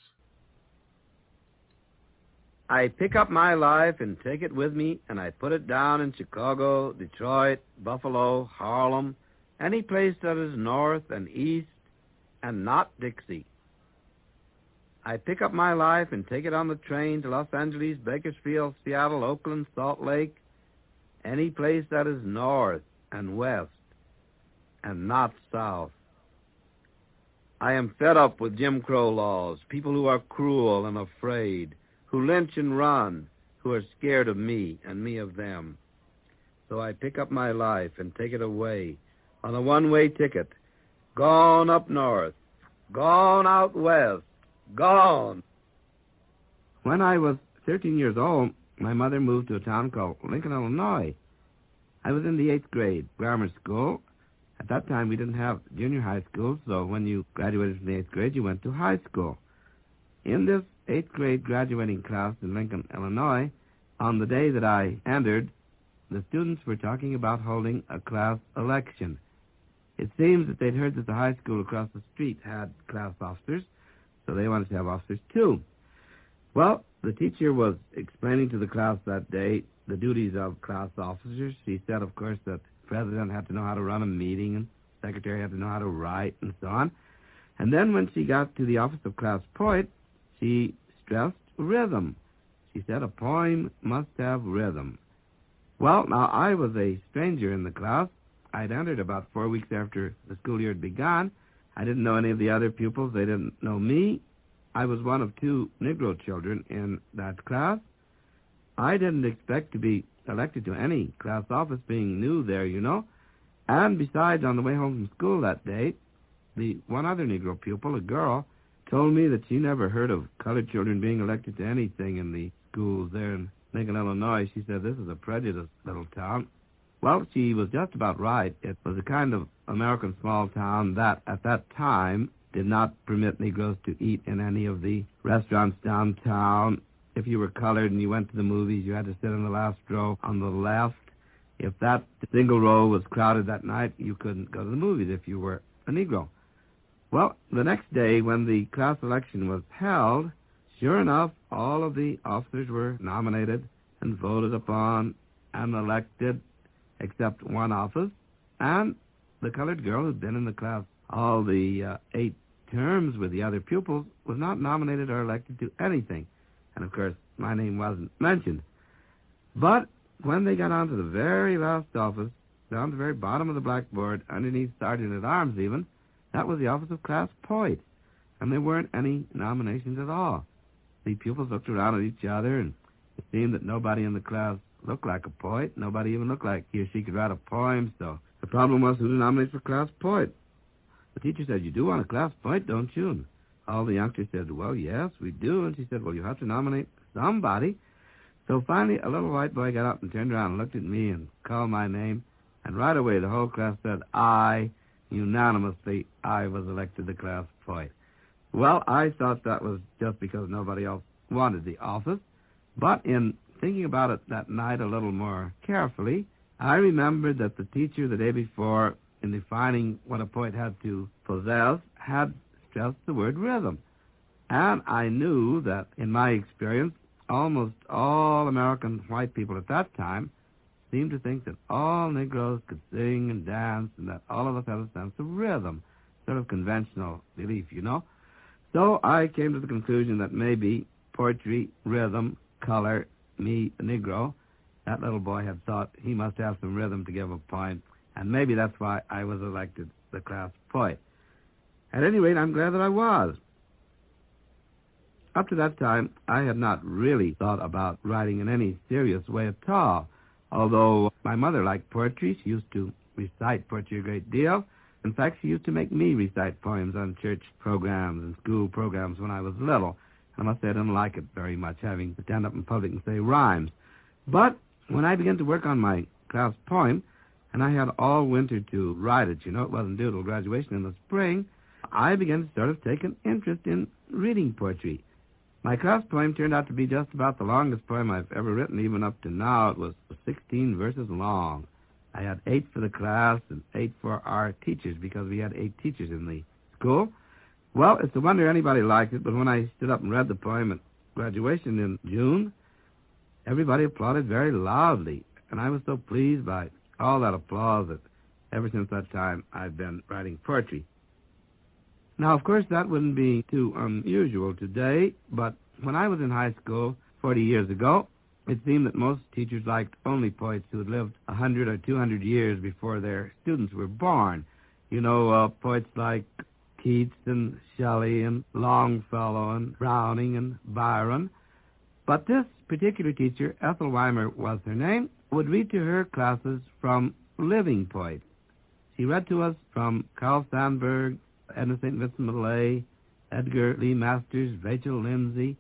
I pick up my life and take it with me, and I put it down in Chicago, Detroit, Buffalo, Harlem, any place that is north and east and not Dixie. I pick up my life and take it on the train to Los Angeles, Bakersfield, Seattle, Oakland, Salt Lake, any place that is north and west and not south. I am fed up with Jim Crow laws, people who are cruel and afraid, who lynch and run, who are scared of me and me of them. So I pick up my life and take it away on a one-way ticket, gone up north, gone out west, gone. When I was thirteen years old, my mother moved to a town called Lincoln, Illinois. I was in the eighth grade, grammar school. At that time, we didn't have junior high school, so when you graduated from the eighth grade, you went to high school. In this eighth grade graduating class in Lincoln, Illinois, on the day that I entered, the students were talking about holding a class election. It seems that they'd heard that the high school across the street had class officers, so they wanted to have officers too. Well, the teacher was explaining to the class that day the duties of class officers. She said, of course, that the president had to know how to run a meeting and the secretary had to know how to write and so on. And then when she got to the office of class poet, she stressed rhythm. She said a poem must have rhythm. Well, now, I was a stranger in the class. I'd entered about four weeks after the school year had begun. I didn't know any of the other pupils. They didn't know me. I was one of two Negro children in that class. I didn't expect to be elected to any class office, being new there, you know. And besides, on the way home from school that day, the one other Negro pupil, a girl, told me that she never heard of colored children being elected to anything in the schools there in Lincoln, Illinois. She said, this is a prejudiced little town. Well, she was just about right. It was a kind of American small town that, at that time, did not permit Negroes to eat in any of the restaurants downtown. If you were colored and you went to the movies, you had to sit in the last row on the left. If that single row was crowded that night, you couldn't go to the movies if you were a Negro. Well, the next day, when the class election was held, sure enough, all of the officers were nominated and voted upon and elected, except one office, and the colored girl who'd been in the class all the uh, eight terms with the other pupils was not nominated or elected to anything. And, of course, my name wasn't mentioned. But when they got on to the very last office, down at the very bottom of the blackboard, underneath Sergeant-at-Arms even, that was the office of class poet, and there weren't any nominations at all. The pupils looked around at each other, and it seemed that nobody in the class looked like a poet. Nobody even looked like he or she could write a poem, so the problem was who to nominate for class poet. The teacher said, you do want a class poet, don't you? And all the youngsters said, well, yes, we do. And she said, well, you have to nominate somebody. So finally, a little white boy got up and turned around and looked at me and called my name, and right away the whole class said, I, unanimously, I was elected the class poet. Well, I thought that was just because nobody else wanted the office, but in thinking about it that night a little more carefully, I remembered that the teacher the day before, in defining what a poet had to possess, had stressed the word rhythm. And I knew that, in my experience, almost all American white people at that time seemed to think that all Negroes could sing and dance and that all of us had a sense of rhythm, sort of conventional belief, you know. So I came to the conclusion that maybe poetry, rhythm, color, me, a Negro, that little boy had thought he must have some rhythm to give a point, And maybe that's why I was elected the class poet. At any rate, I'm glad that I was. Up to that time, I had not really thought about writing in any serious way at all. Although my mother liked poetry, she used to recite poetry a great deal. In fact, she used to make me recite poems on church programs and school programs when I was little. I must say I didn't like it very much, having to stand up in public and say rhymes. But when I began to work on my class poem, and I had all winter to write it, you know, it wasn't due till graduation in the spring, I began to sort of take an interest in reading poetry. My class poem turned out to be just about the longest poem I've ever written, even up to now. It was sixteen verses long. I had eight for the class and eight for our teachers, because we had eight teachers in the school. Well, it's a wonder anybody liked it, but when I stood up and read the poem at graduation in June, everybody applauded very loudly, and I was so pleased by all that applause that ever since that time I've been writing poetry. Now, of course, that wouldn't be too unusual today, but when I was in high school forty years ago, it seemed that most teachers liked only poets who had lived a hundred or two hundred years before their students were born. You know, uh, poets like Keats and Shelley and Longfellow and Browning and Byron. But this particular teacher, Ethel Weimer was her name, would read to her classes from living poets. She read to us from Carl Sandburg, Edna Saint Vincent Millay, Edgar Lee Masters, Rachel Lindsay,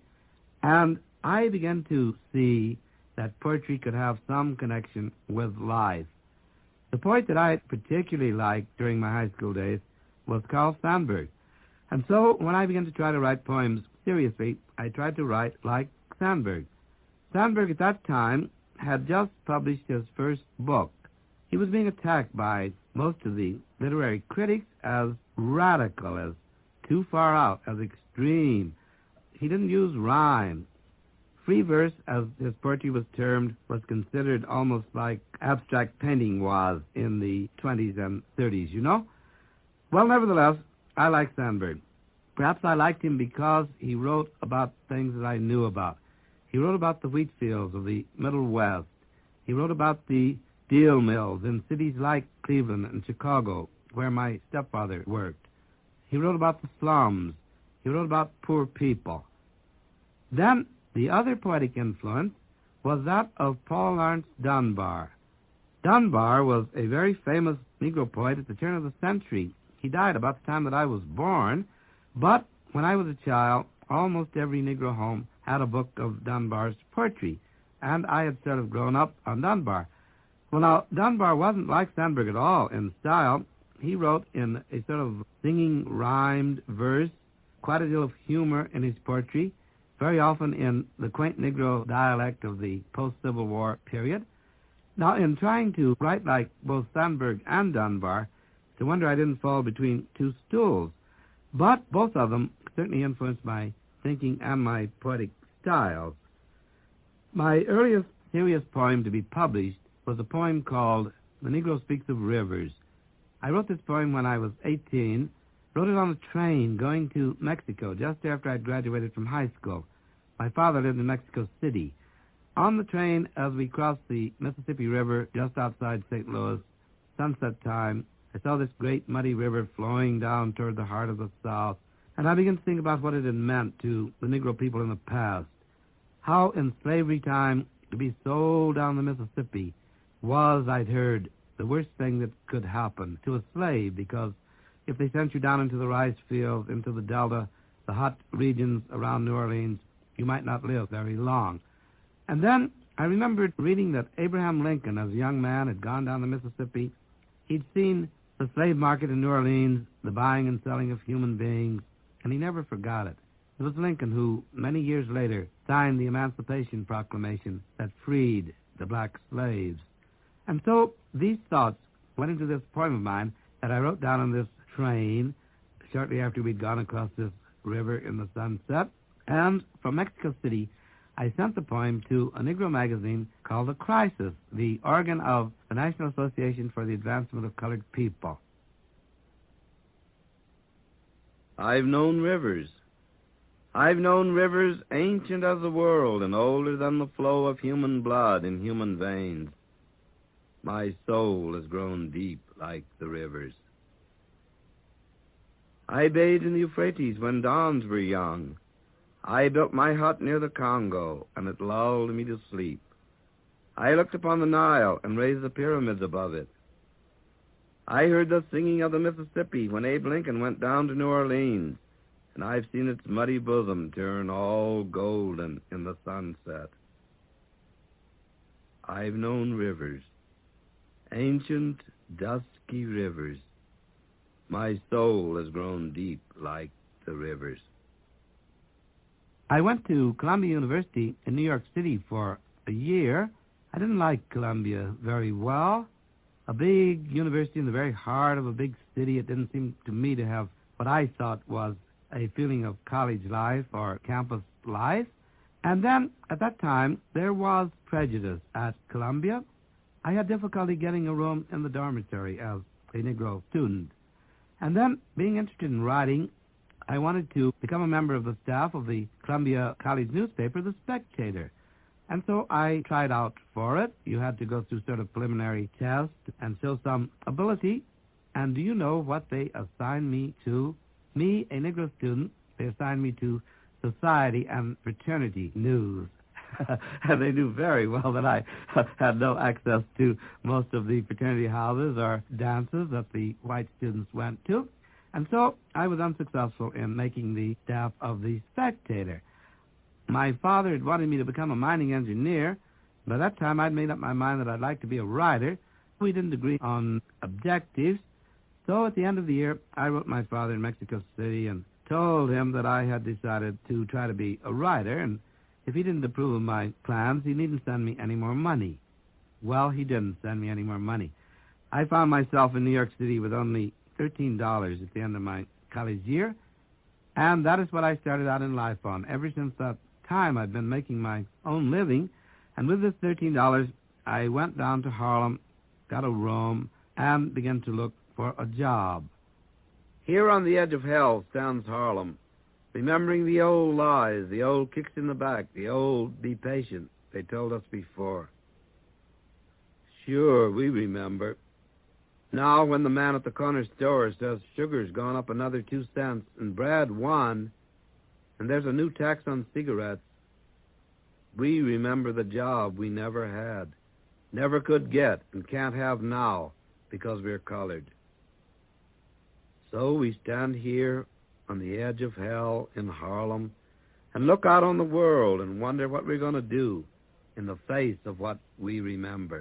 and I began to see that poetry could have some connection with life. The poet that I particularly liked during my high school days was Carl Sandburg. And so when I began to try to write poems seriously, I tried to write like Sandburg. Sandburg at that time had just published his first book. He was being attacked by most of the literary critics as radical, as too far out, as extreme. He didn't use rhyme. Free verse, as his poetry was termed, was considered almost like abstract painting was in the twenties and thirties, you know? Well, nevertheless, I like Sandburg. Perhaps I liked him because he wrote about things that I knew about. He wrote about the wheat fields of the Middle West. He wrote about the steel mills in cities like Cleveland and Chicago, where my stepfather worked. He wrote about the slums. He wrote about poor people. Then, the other poetic influence was that of Paul Laurence Dunbar. Dunbar was a very famous Negro poet at the turn of the century. He died about the time that I was born, but when I was a child, almost every Negro home had a book of Dunbar's poetry, and I had sort of grown up on Dunbar. Well, now, Dunbar wasn't like Sandburg at all in style. He wrote in a sort of singing, rhymed verse, quite a deal of humor in his poetry, very often in the quaint Negro dialect of the post-Civil War period. Now, in trying to write like both Sandburg and Dunbar, it's a wonder I didn't fall between two stools. But both of them certainly influenced my thinking and my poetic styles. My earliest serious poem to be published was a poem called The Negro Speaks of Rivers. I wrote this poem when I was eighteen, wrote it on a train going to Mexico just after I'd graduated from high school. My father lived in Mexico City. On the train, as we crossed the Mississippi River just outside Saint Louis, sunset time, I saw this great muddy river flowing down toward the heart of the South, and I began to think about what it had meant to the Negro people in the past. How in slavery time, to be sold down the Mississippi was, I'd heard, the worst thing that could happen to a slave, because if they sent you down into the rice fields, into the Delta, the hot regions around New Orleans, you might not live very long. And then I remembered reading that Abraham Lincoln, as a young man, had gone down the Mississippi. He'd seen the slave market in New Orleans, the buying and selling of human beings, and he never forgot it. It was Lincoln who, many years later, signed the Emancipation Proclamation that freed the black slaves. And so these thoughts went into this poem of mine that I wrote down on this train shortly after we'd gone across this river in the sunset. And from Mexico City, I sent the poem to a Negro magazine called The Crisis, the organ of the National Association for the Advancement of Colored People. I've known rivers. I've known rivers ancient as the world and older than the flow of human blood in human veins. My soul has grown deep like the rivers. I bathed in the Euphrates when dawns were young. I built my hut near the Congo, and it lulled me to sleep. I looked upon the Nile and raised the pyramids above it. I heard the singing of the Mississippi when Abe Lincoln went down to New Orleans, and I've seen its muddy bosom turn all golden in the sunset. I've known rivers, ancient, dusky rivers. My soul has grown deep like the rivers. I went to Columbia University in New York City for a year. I didn't like Columbia very well. A big university in the very heart of a big city, it didn't seem to me to have what I thought was a feeling of college life or campus life. And then, at that time, there was prejudice at Columbia. I had difficulty getting a room in the dormitory as a Negro student. And then, being interested in writing, I wanted to become a member of the staff of the Columbia College newspaper, The Spectator. And so I tried out for it. You had to go through sort of preliminary tests and show some ability. And do you know what they assigned me to? Me, a Negro student, they assigned me to Society and Fraternity News. And they knew very well that I had no access to most of the fraternity houses or dances that the white students went to. And so I was unsuccessful in making the staff of The Spectator. My father had wanted me to become a mining engineer. By that time, I'd made up my mind that I'd like to be a writer. We didn't agree on objectives. So at the end of the year, I wrote my father in Mexico City and told him that I had decided to try to be a writer, and if he didn't approve of my plans, he needn't send me any more money. Well, he didn't send me any more money. I found myself in New York City with only thirteen dollars at the end of my college year, and that is what I started out in life on. Ever since that time, I've been making my own living, and with this thirteen dollars, I went down to Harlem, got a room, and began to look for a job. Here on the edge of hell stands Harlem, remembering the old lies, the old kicks in the back, the old be patient they told us before. Sure, we remember. Now, when the man at the corner store says sugar's gone up another two cents and bread one, and there's a new tax on cigarettes, we remember the job we never had, never could get, and can't have now because we're colored. So we stand here on the edge of hell in Harlem and look out on the world and wonder what we're going to do in the face of what we remember.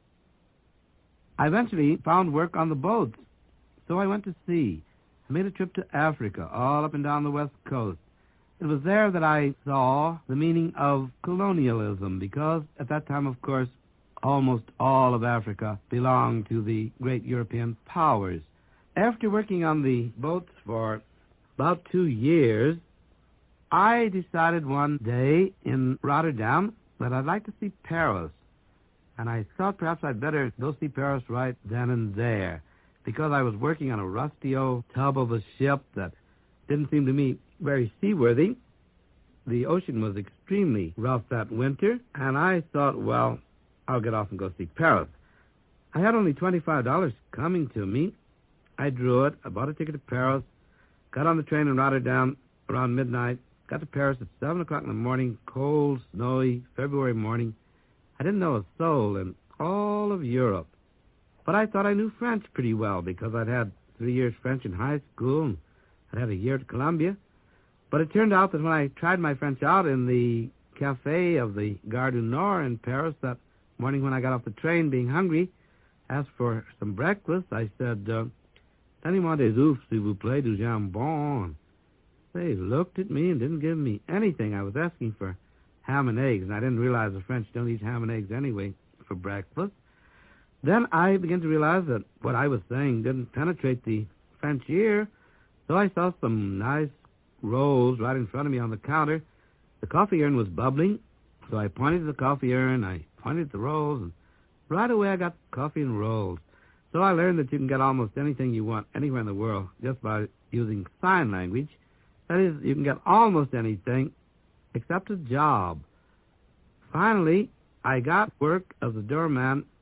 I eventually found work on the boats, so I went to sea. I made a trip to Africa, all up and down the west coast. It was there that I saw the meaning of colonialism, because at that time, of course, almost all of Africa belonged to the great European powers. After working on the boats for about two years, I decided one day in Rotterdam that I'd like to see Paris. And I thought perhaps I'd better go see Paris right then and there, because I was working on a rusty old tub of a ship that didn't seem to me very seaworthy. The ocean was extremely rough that winter, and I thought, well, I'll get off and go see Paris. I had only twenty-five dollars coming to me. I drew it. I bought a ticket to Paris, got on the train in Rotterdam around midnight, got to Paris at seven o'clock in the morning, cold, snowy, February morning. I didn't know a soul in all of Europe. But I thought I knew French pretty well because I'd had three years French in high school and I'd had a year at Columbia. But it turned out that when I tried my French out in the cafe of the Gare du Nord in Paris that morning when I got off the train, being hungry, asked for some breakfast, I said, uh, Donnez-moi des oufs, s'il vous plaît, du jambon. They looked at me and didn't give me anything. I was asking for ham and eggs, and I didn't realize the French don't eat ham and eggs anyway for breakfast. Then I began to realize that what I was saying didn't penetrate the French ear, so I saw some nice rolls right in front of me on the counter. The coffee urn was bubbling, so I pointed to the coffee urn, I pointed at the rolls, and right away I got coffee and rolls. So I learned that you can get almost anything you want anywhere in the world just by using sign language. That is, you can get almost anything except a job. Finally, I got work as a doorman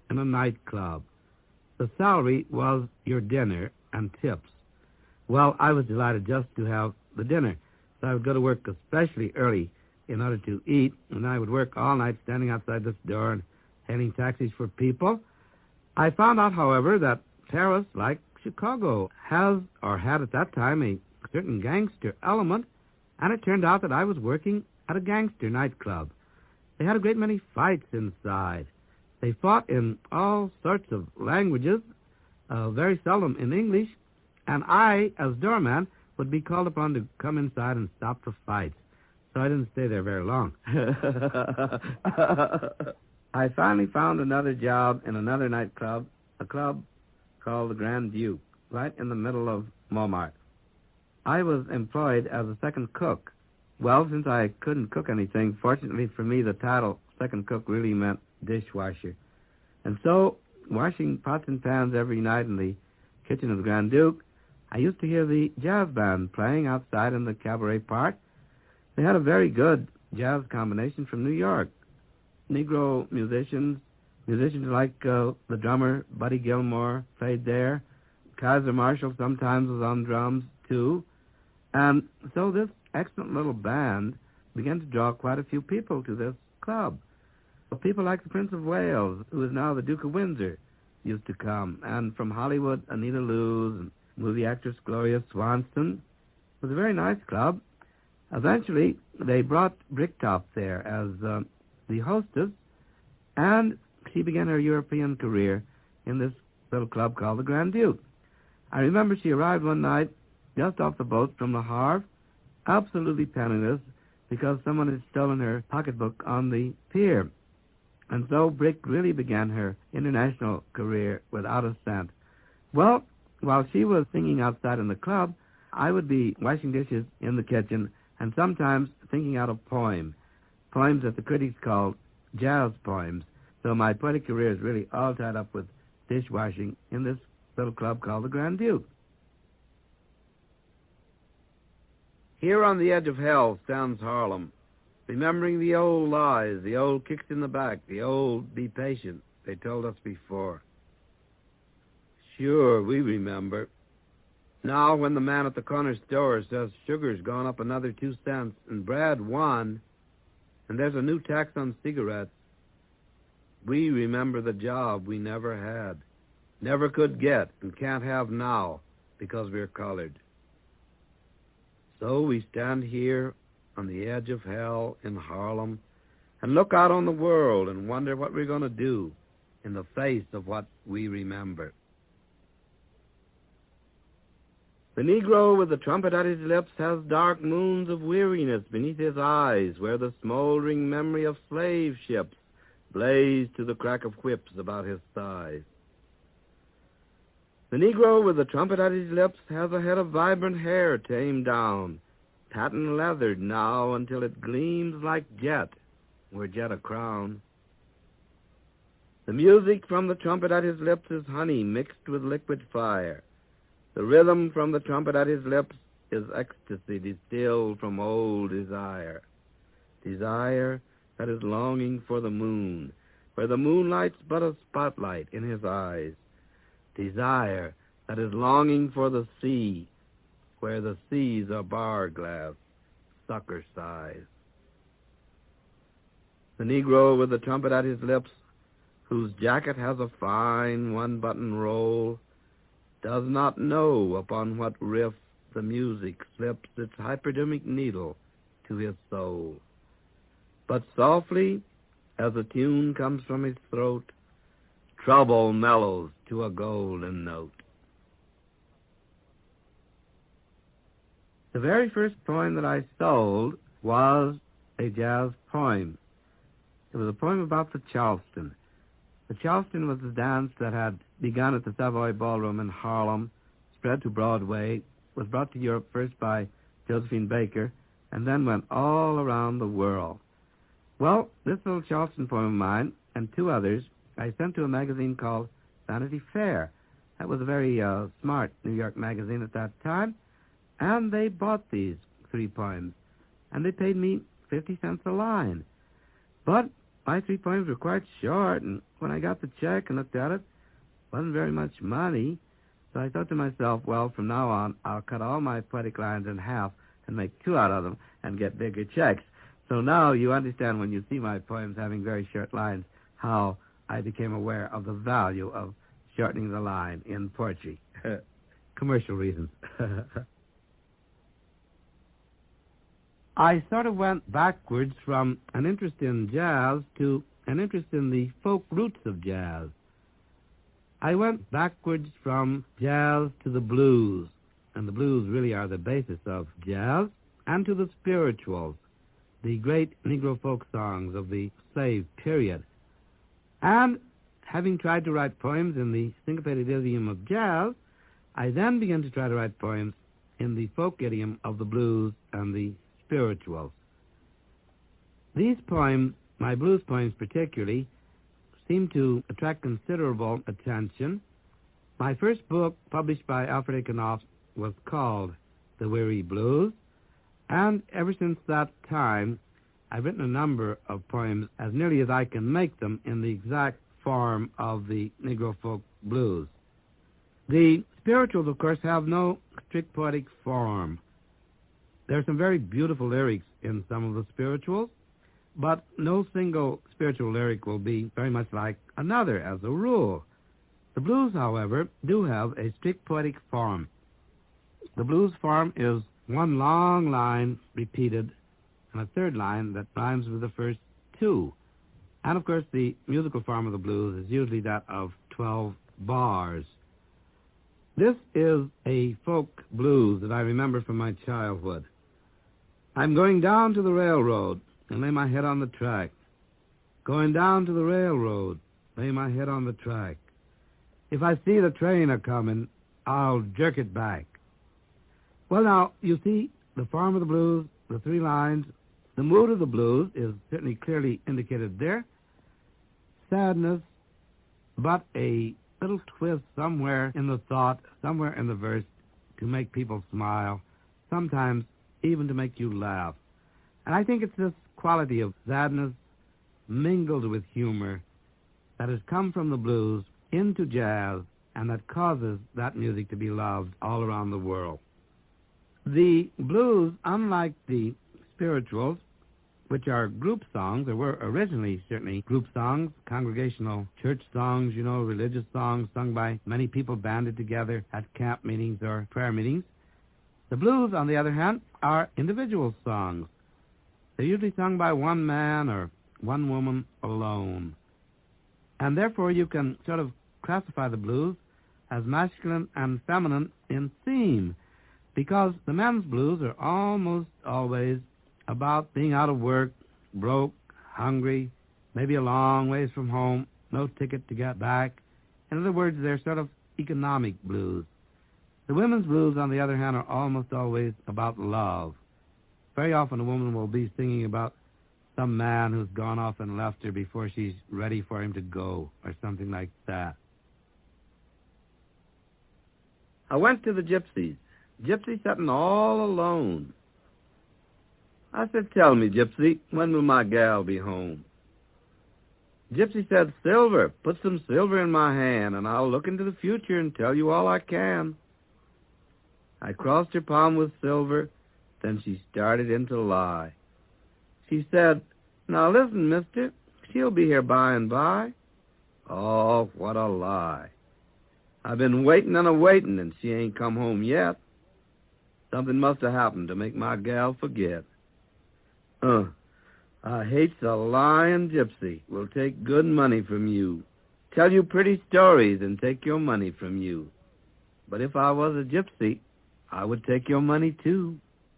in a nightclub. The salary was your dinner and tips. Well, I was delighted just to have the dinner, so I would go to work especially early in order to eat, and I would work all night standing outside this door and hailing taxis for people. I found out, however, that Paris, like Chicago, has or had at that time a certain gangster element, and it turned out that I was working at a gangster nightclub. They had a great many fights inside. They fought in all sorts of languages, uh, very seldom in English, and I, as doorman, would be called upon to come inside and stop the fights. So I didn't stay there very long. I finally found another job in another nightclub, a club called the Grand Duke, right in the middle of Montmartre. I was employed as a second cook. Well, since I couldn't cook anything, fortunately for me, the title second cook really meant dishwasher. And so, washing pots and pans every night in the kitchen of the Grand Duke, I used to hear the jazz band playing outside in the cabaret part. They had a very good jazz combination from New York. Negro musicians, musicians like uh, the drummer Buddy Gilmore played there. Kaiser Marshall sometimes was on drums, too. And so this excellent little band began to draw quite a few people to this club. People like the Prince of Wales, who is now the Duke of Windsor, used to come. And from Hollywood, Anita Loos and movie actress Gloria Swanson. It was a very nice club. Eventually, they brought Bricktop there as uh, the hostess, and she began her European career in this little club called the Grand Duke. I remember she arrived one night just off the boat from Le Havre, absolutely penniless, because someone had stolen her pocketbook on the pier. And so Brick really began her international career without a cent. Well, while she was singing outside in the club, I would be washing dishes in the kitchen and sometimes thinking out a poem, poems that the critics called jazz poems. So my poetic career is really all tied up with dishwashing in this little club called the Grand Duke. Here on the edge of hell stands Harlem, remembering the old lies, the old kicks in the back, the old be patient they told us before. Sure, we remember. Now, when the man at the corner store says sugar's gone up another two cents and bread one, and there's a new tax on cigarettes, we remember the job we never had, never could get, and can't have now because we're colored. So we stand here on the edge of hell in Harlem and look out on the world and wonder what we're going to do in the face of what we remember. The Negro with the trumpet at his lips has dark moons of weariness beneath his eyes, where the smoldering memory of slave ships blaze to the crack of whips about his thighs. The Negro with the trumpet at his lips has a head of vibrant hair tamed down, patent leathered now until it gleams like jet, were jet a crown. The music from the trumpet at his lips is honey mixed with liquid fire. The rhythm from the trumpet at his lips is ecstasy distilled from old desire. Desire that is longing for the moon, where the moonlight's but a spotlight in his eyes. Desire that is longing for the sea, where the seas are bar glass, sucker size. The Negro with the trumpet at his lips, whose jacket has a fine one-button roll, does not know upon what riff the music slips its hypodermic needle to his soul. But softly, as a tune comes from his throat, trouble mellows to a golden note. The very first poem that I sold was a jazz poem. It was a poem about the Charleston. The Charleston was a dance that had begun at the Savoy Ballroom in Harlem, spread to Broadway, was brought to Europe first by Josephine Baker, and then went all around the world. Well, this little Charleston poem of mine, and two others, I sent to a magazine called Vanity Fair. That was a very uh, smart New York magazine at that time, and they bought these three poems, and they paid me fifty cents a line. But my three poems were quite short, and when I got the check and looked at it, it wasn't very much money. So I thought to myself, well, from now on, I'll cut all my poetic lines in half and make two out of them and get bigger checks. So now you understand when you see my poems having very short lines how I became aware of the value of shortening the line in poetry. Commercial reasons. I sort of went backwards from an interest in jazz to an interest in the folk roots of jazz. I went backwards from jazz to the blues, and the blues really are the basis of jazz, and to the spirituals, the great Negro folk songs of the slave period. And having tried to write poems in the syncopated idiom of jazz, I then began to try to write poems in the folk idiom of the blues and the spirituals. These poems, my blues poems particularly, seem to attract considerable attention. My first book, published by Alfred A. Knopf, was called The Weary Blues, and ever since that time, I've written a number of poems as nearly as I can make them in the exact form of the Negro folk blues. The spirituals, of course, have no strict poetic form. There are some very beautiful lyrics in some of the spirituals, but no single spiritual lyric will be very much like another, as a rule. The blues, however, do have a strict poetic form. The blues form is one long line repeated and a third line that rhymes with the first two. And, of course, the musical form of the blues is usually that of twelve bars. This is a folk blues that I remember from my childhood. I'm going down to the railroad and lay my head on the track. Going down to the railroad, lay my head on the track. If I see the train a-coming, I'll jerk it back. Well, now, you see, the form of the blues, the three lines, the mood of the blues is certainly clearly indicated there. Sadness, but a little twist somewhere in the thought, somewhere in the verse to make people smile, sometimes even to make you laugh. And I think it's this quality of sadness mingled with humor that has come from the blues into jazz and that causes that music to be loved all around the world. The blues, unlike the spirituals, which are group songs, or were originally certainly group songs, congregational church songs, you know, religious songs sung by many people banded together at camp meetings or prayer meetings. The blues, on the other hand, are individual songs. They're usually sung by one man or one woman alone. And therefore you can sort of classify the blues as masculine and feminine in theme, because the men's blues are almost always about being out of work, broke, hungry, maybe a long ways from home, no ticket to get back. In other words, they're sort of economic blues. The women's blues, on the other hand, are almost always about love. Very often a woman will be singing about some man who's gone off and left her before she's ready for him to go, or something like that. I went to the gypsies. Gypsy sitting all alone. I said, tell me, Gypsy, when will my gal be home? Gypsy said, silver, put some silver in my hand, and I'll look into the future and tell you all I can. I crossed her palm with silver, then she started in to lie. She said, now listen, mister, she'll be here by and by. Oh, what a lie. I've been waiting and a-waiting, and she ain't come home yet. Something must have happened to make my gal forget. Uh, I hates a lying gypsy. Will take good money from you. Tell you pretty stories and take your money from you. But if I was a gypsy, I would take your money too.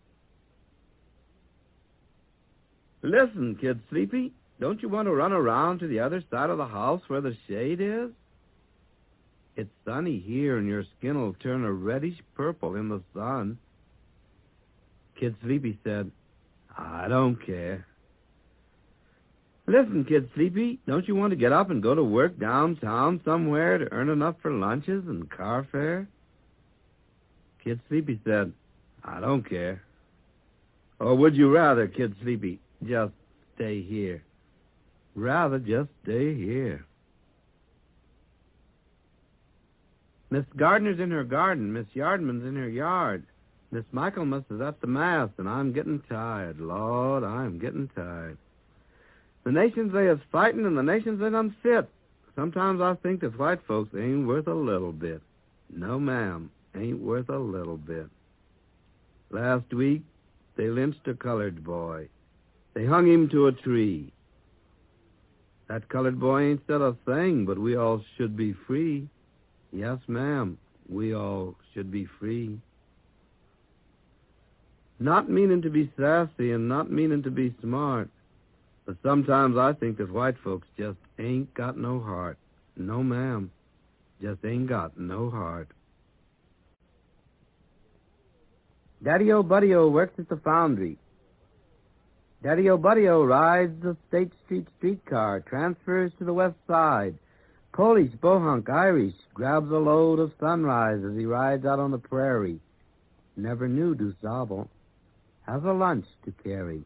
Listen, Kid Sleepy, don't you want to run around to the other side of the house where the shade is? It's sunny here, and your skin will turn a reddish purple in the sun. Kid Sleepy said, I don't care. Listen, Kid Sleepy, don't you want to get up and go to work downtown somewhere to earn enough for lunches and car fare? Kid Sleepy said, I don't care. Or would you rather, Kid Sleepy, just stay here? rather just stay here. Miss Gardner's in her garden. Miss Yardman's in her yard. Miss Michaelmas is at the Mass, and I'm getting tired. Lord, I'm getting tired. The nations they is fighting, and the nations they done fit. Sometimes I think that white folks ain't worth a little bit. No, ma'am, ain't worth a little bit. Last week, they lynched a colored boy. They hung him to a tree. That colored boy ain't said a thing, but we all should be free. Yes, ma'am, we all should be free. Not meaning to be sassy and not meaning to be smart, but sometimes I think that white folks just ain't got no heart. No, ma'am, just ain't got no heart. Daddy-O Buddy-O works at the foundry. Daddy-O Buddy-O rides the State Street streetcar, transfers to the west side. Polish, bohunk, Irish, grabs a load of sunrise as he rides out on the prairie. Never knew DuSable. Has a lunch to carry.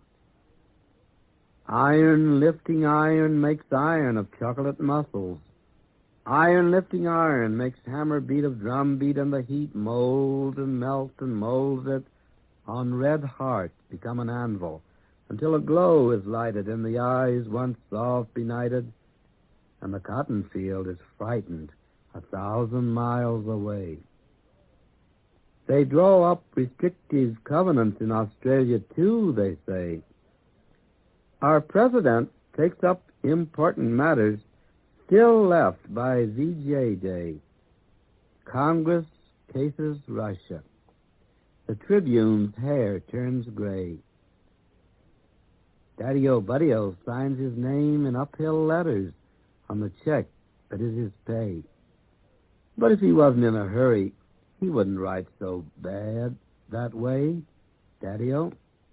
Iron lifting iron makes iron of chocolate muscles. Iron lifting iron makes hammer beat of drum beat, and the heat molds and melts and molds it on red heart, become an anvil, until a glow is lighted in the eyes once soft benighted, and the cotton field is frightened a thousand miles away. They draw up restrictive covenants in Australia, too, they say. Our president takes up important matters still left by V J Day. Congress cases Russia. The Tribune's hair turns gray. Daddy-O Buddy-O signs his name in uphill letters on the check that is his pay. But if he wasn't in a hurry, he wouldn't write so bad that way, Daddy-O.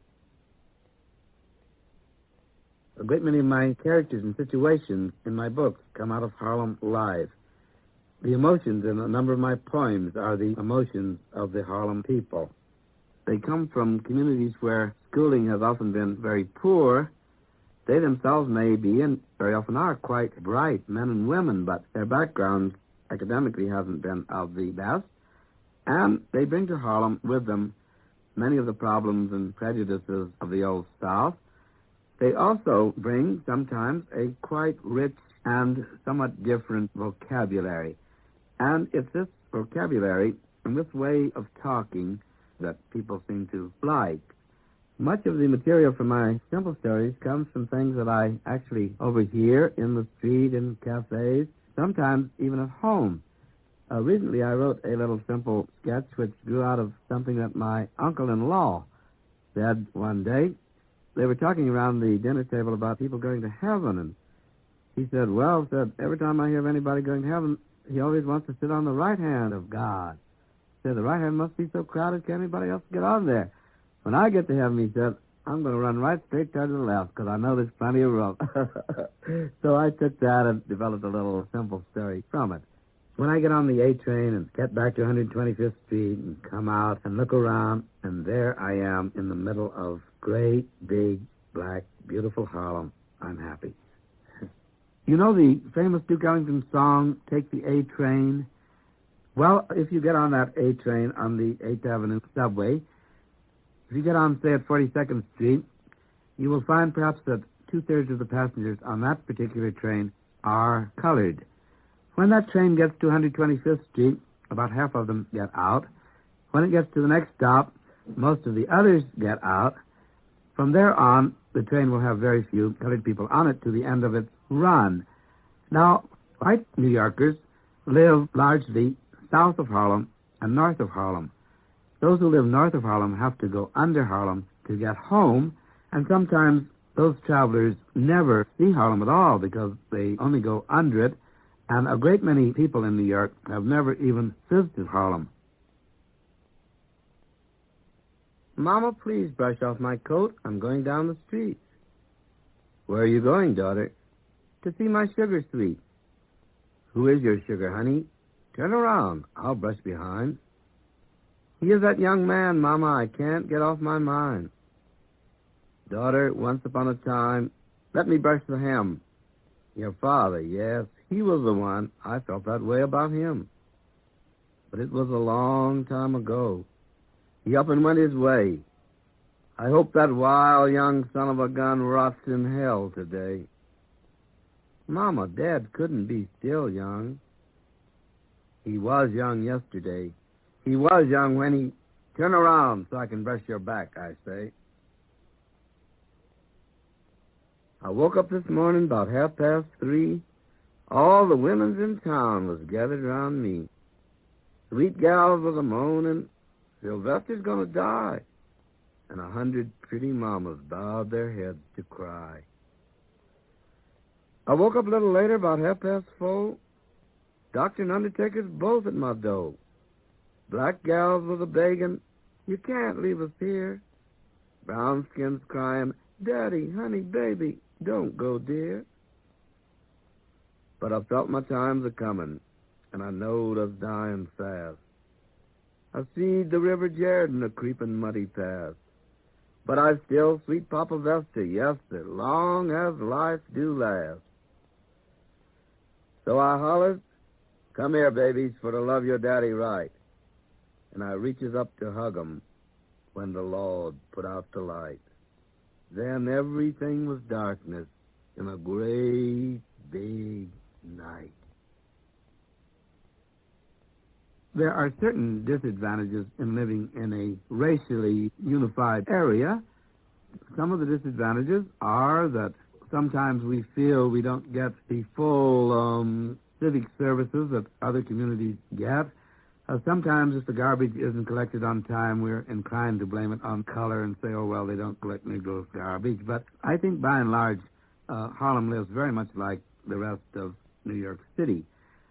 A great many of my characters and situations in my books come out of Harlem Live. The emotions in a number of my poems are the emotions of the Harlem people. They come from communities where schooling has often been very poor. They themselves may be, and very often are, quite bright men and women, but their background academically hasn't been of the best. And they bring to Harlem with them many of the problems and prejudices of the Old South. They also bring, sometimes, a quite rich and somewhat different vocabulary. And it's this vocabulary and this way of talking that people seem to like. Much of the material from my simple stories comes from things that I actually overhear in the street, in cafes, sometimes even at home. Uh, recently I wrote a little simple sketch which grew out of something that my uncle-in-law said one day. They were talking around the dinner table about people going to heaven, and he said, well, said, every time I hear of anybody going to heaven, he always wants to sit on the right hand of God. He said, the right hand must be so crowded, can anybody else get on there? When I get to heaven, he said, I'm going to run right straight toward the left, because I know there's plenty of room. So I took that and developed a little simple story from it. When I get on the A train and get back to one hundred twenty-fifth Street and come out and look around, and there I am in the middle of great, big, black, beautiful Harlem, I'm happy. You know the famous Duke Ellington song, Take the A Train? Well, if you get on that A train on the eighth Avenue subway, if you get on, say, at forty-second Street, you will find perhaps that two-thirds of the passengers on that particular train are colored. When that train gets to one hundred twenty-fifth Street, about half of them get out. When it gets to the next stop, most of the others get out. From there on, the train will have very few colored people on it to the end of its run. Now, white New Yorkers live largely south of Harlem and north of Harlem. Those who live north of Harlem have to go under Harlem to get home, and sometimes those travelers never see Harlem at all because they only go under it, and a great many people in New York have never even visited Harlem. Mama, please brush off my coat. I'm going down the street. Where are you going, daughter? To see my sugar sweet. Who is your sugar, honey? Turn around. I'll brush behind. He is that young man, Mama, I can't get off my mind. Daughter, once upon a time, let me brush the hem. Your father, yes, he was the one. I felt that way about him. But it was a long time ago. He up and went his way. I hope that wild young son of a gun rots in hell today. Mama, Dad couldn't be still young. He was young yesterday. He was young when he... Turn around so I can brush your back, I say. I woke up this morning about half past three. All the women's in town was gathered around me. Sweet gals was a-moaning, Sylvester's gonna die. And a hundred pretty mamas bowed their heads to cry. I woke up a little later, about half past four. Doctor and undertaker's both at my door. Black gals was a-begging, you can't leave us here. Brown skins crying, Daddy, honey, baby, don't go, dear. But I felt my times a-coming, and I knowed I was dying fast. I seed the River Jordan a-creeping muddy past. But I still sweet Papa Vesta, yes, sir, long as life do last. So I hollers, come here, babies, for to love your daddy right. And I reaches up to hug 'em when the Lord put out the light. Then everything was darkness in a great big night. There are certain disadvantages in living in a racially unified area. Some of the disadvantages are that sometimes we feel we don't get the full um, civic services that other communities get. Uh, sometimes if the garbage isn't collected on time, we're inclined to blame it on color and say, oh, well, they don't collect Negroes' garbage. But I think by and large, uh, Harlem lives very much like the rest of New York City.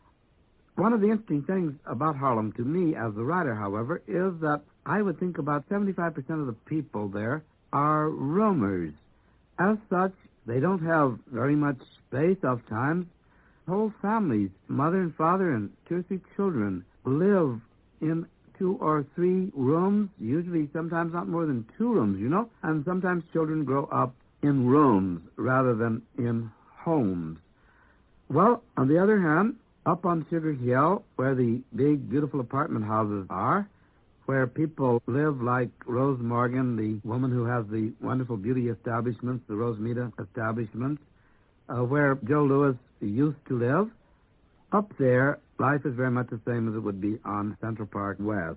One of the interesting things about Harlem to me as a writer, however, is that I would think about seventy-five percent of the people there are roamers. As such, they don't have very much space oftentimes. Whole families, mother and father and two or three children, live in two or three rooms, usually sometimes not more than two rooms, you know, and sometimes children grow up in rooms rather than in homes. Well, on the other hand, up on Sugar Hill, where the big, beautiful apartment houses are, where people live like Rose Morgan, the woman who has the wonderful beauty establishments, the Rosemeda establishments, uh, where Joe Louis used to live, up there, life is very much the same as it would be on Central Park West.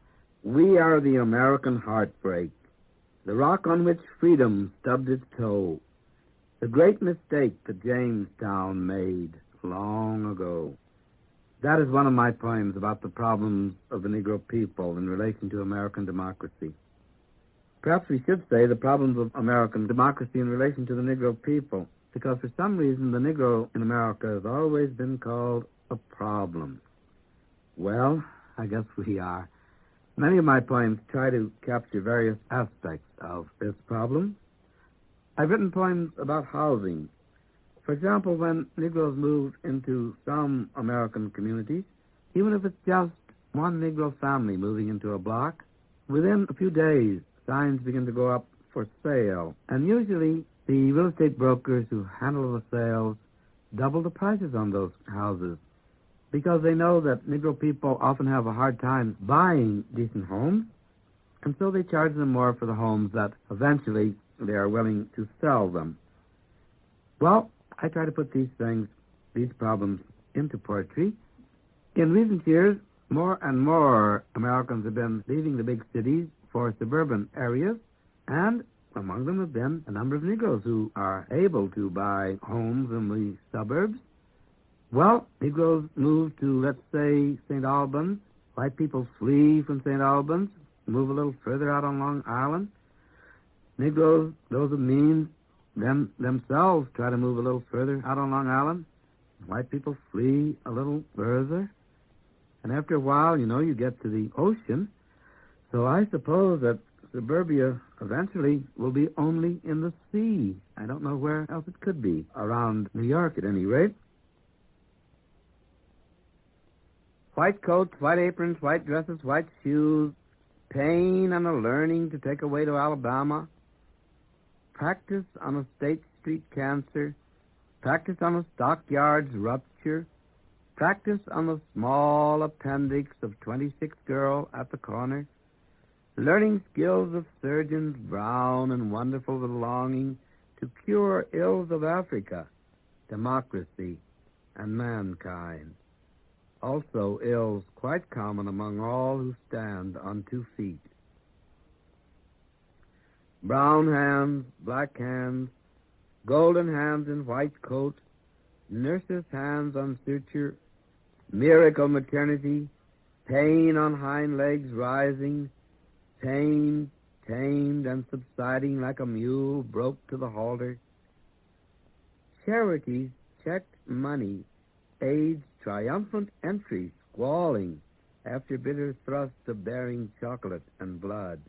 We are the American heartbreak, the rock on which freedom stubbed its toe, the great mistake that Jamestown made long ago. That is one of my poems about the problems of the Negro people in relation to American democracy. Perhaps we should say the problems of American democracy in relation to the Negro people, because for some reason the Negro in America has always been called a problem. Well, I guess we are. Many of my poems try to capture various aspects of this problem. I've written poems about housing. For example, when Negroes move into some American communities, even if it's just one Negro family moving into a block, within a few days, signs begin to go up for sale. And usually, the real estate brokers who handle the sales double the prices on those houses because they know that Negro people often have a hard time buying decent homes, and so they charge them more for the homes that eventually they are willing to sell them. Well, I try to put these things, these problems, into poetry. In recent years, more and more Americans have been leaving the big cities for suburban areas, and among them have been a number of Negroes who are able to buy homes in the suburbs. Well, Negroes move to, let's say, Saint Albans. White people flee from Saint Albans, move a little further out on Long Island. Negroes, those of means, them themselves try to move a little further out on Long Island. White people flee a little further. And after a while, you know, you get to the ocean. So I suppose that suburbia eventually will be only in the sea. I don't know where else it could be. Around New York, at any rate. White coats, white aprons, white dresses, white shoes. Pain and a learning to take away to Alabama. Practice on a State Street cancer. practice on a stockyard's rupture, practice on the small appendix of twenty-sixth girl at the corner, learning skills of surgeons brown and wonderful with longing to cure ills of Africa, democracy, and mankind. Also ills quite common among all who stand on two feet. Brown hands, black hands, golden hands in white coat, nurses' hands on suture, miracle maternity, pain on hind legs rising, tamed, tamed and subsiding like a mule broke to the halter. Charities checked money, AIDS triumphant entry squalling after bitter thrust of bearing chocolate and blood.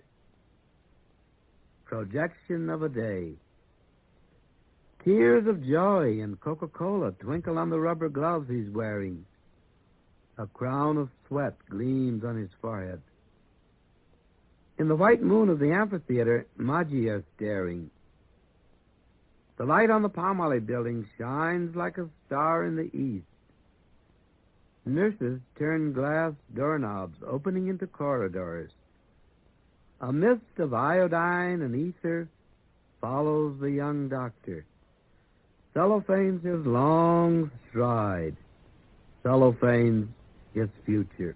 Projection of a day. Tears of joy and Coca-Cola twinkle on the rubber gloves he's wearing. A crown of sweat gleams on his forehead. In the white moon of the amphitheater, Magi are staring. The light on the Palmolive building shines like a star in the east. Nurses turn glass doorknobs, opening into corridors. A mist of iodine and ether follows the young doctor. Cellophane's his long stride. Cellophane's his future.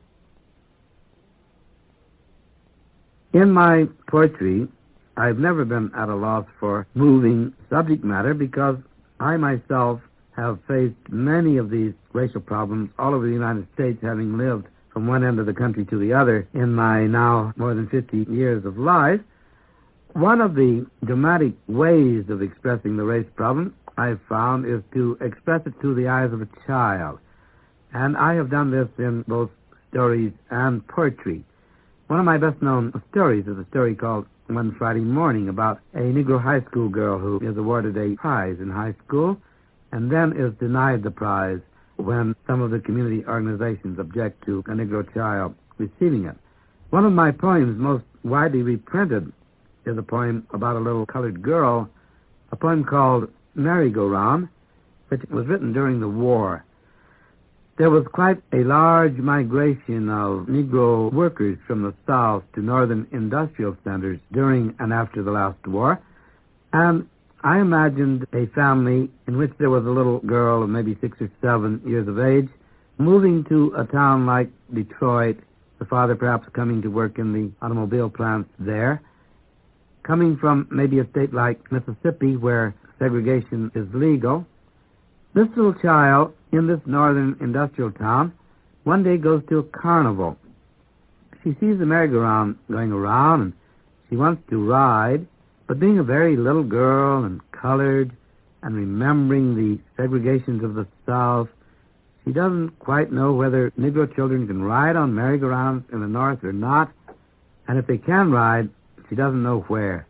In my poetry, I've never been at a loss for moving subject matter because I myself have faced many of these racial problems all over the United States, having lived from one end of the country to the other in my now more than fifty years of life. One of the dramatic ways of expressing the race problem I've found is to express it through the eyes of a child. And I have done this in both stories and poetry. One of my best-known stories is a story called One Friday Morning about a Negro high school girl who is awarded a prize in high school and then is denied the prize when some of the community organizations object to a Negro child receiving it. One of my poems most widely reprinted is a poem about a little colored girl, a poem called Merry-Go-Round, which was written during the war. There was quite a large migration of Negro workers from the South to northern industrial centers during and after the last war, and I imagined a family in which there was a little girl of maybe six or seven years of age moving to a town like Detroit, the father perhaps coming to work in the automobile plants there, coming from maybe a state like Mississippi where segregation is legal. This little child in this northern industrial town one day goes to a carnival. She sees the merry-go-round going around and she wants to ride, but being a very little girl and colored and remembering the segregations of the South, she doesn't quite know whether Negro children can ride on merry-go-rounds in the North or not, and if they can ride, she doesn't know where.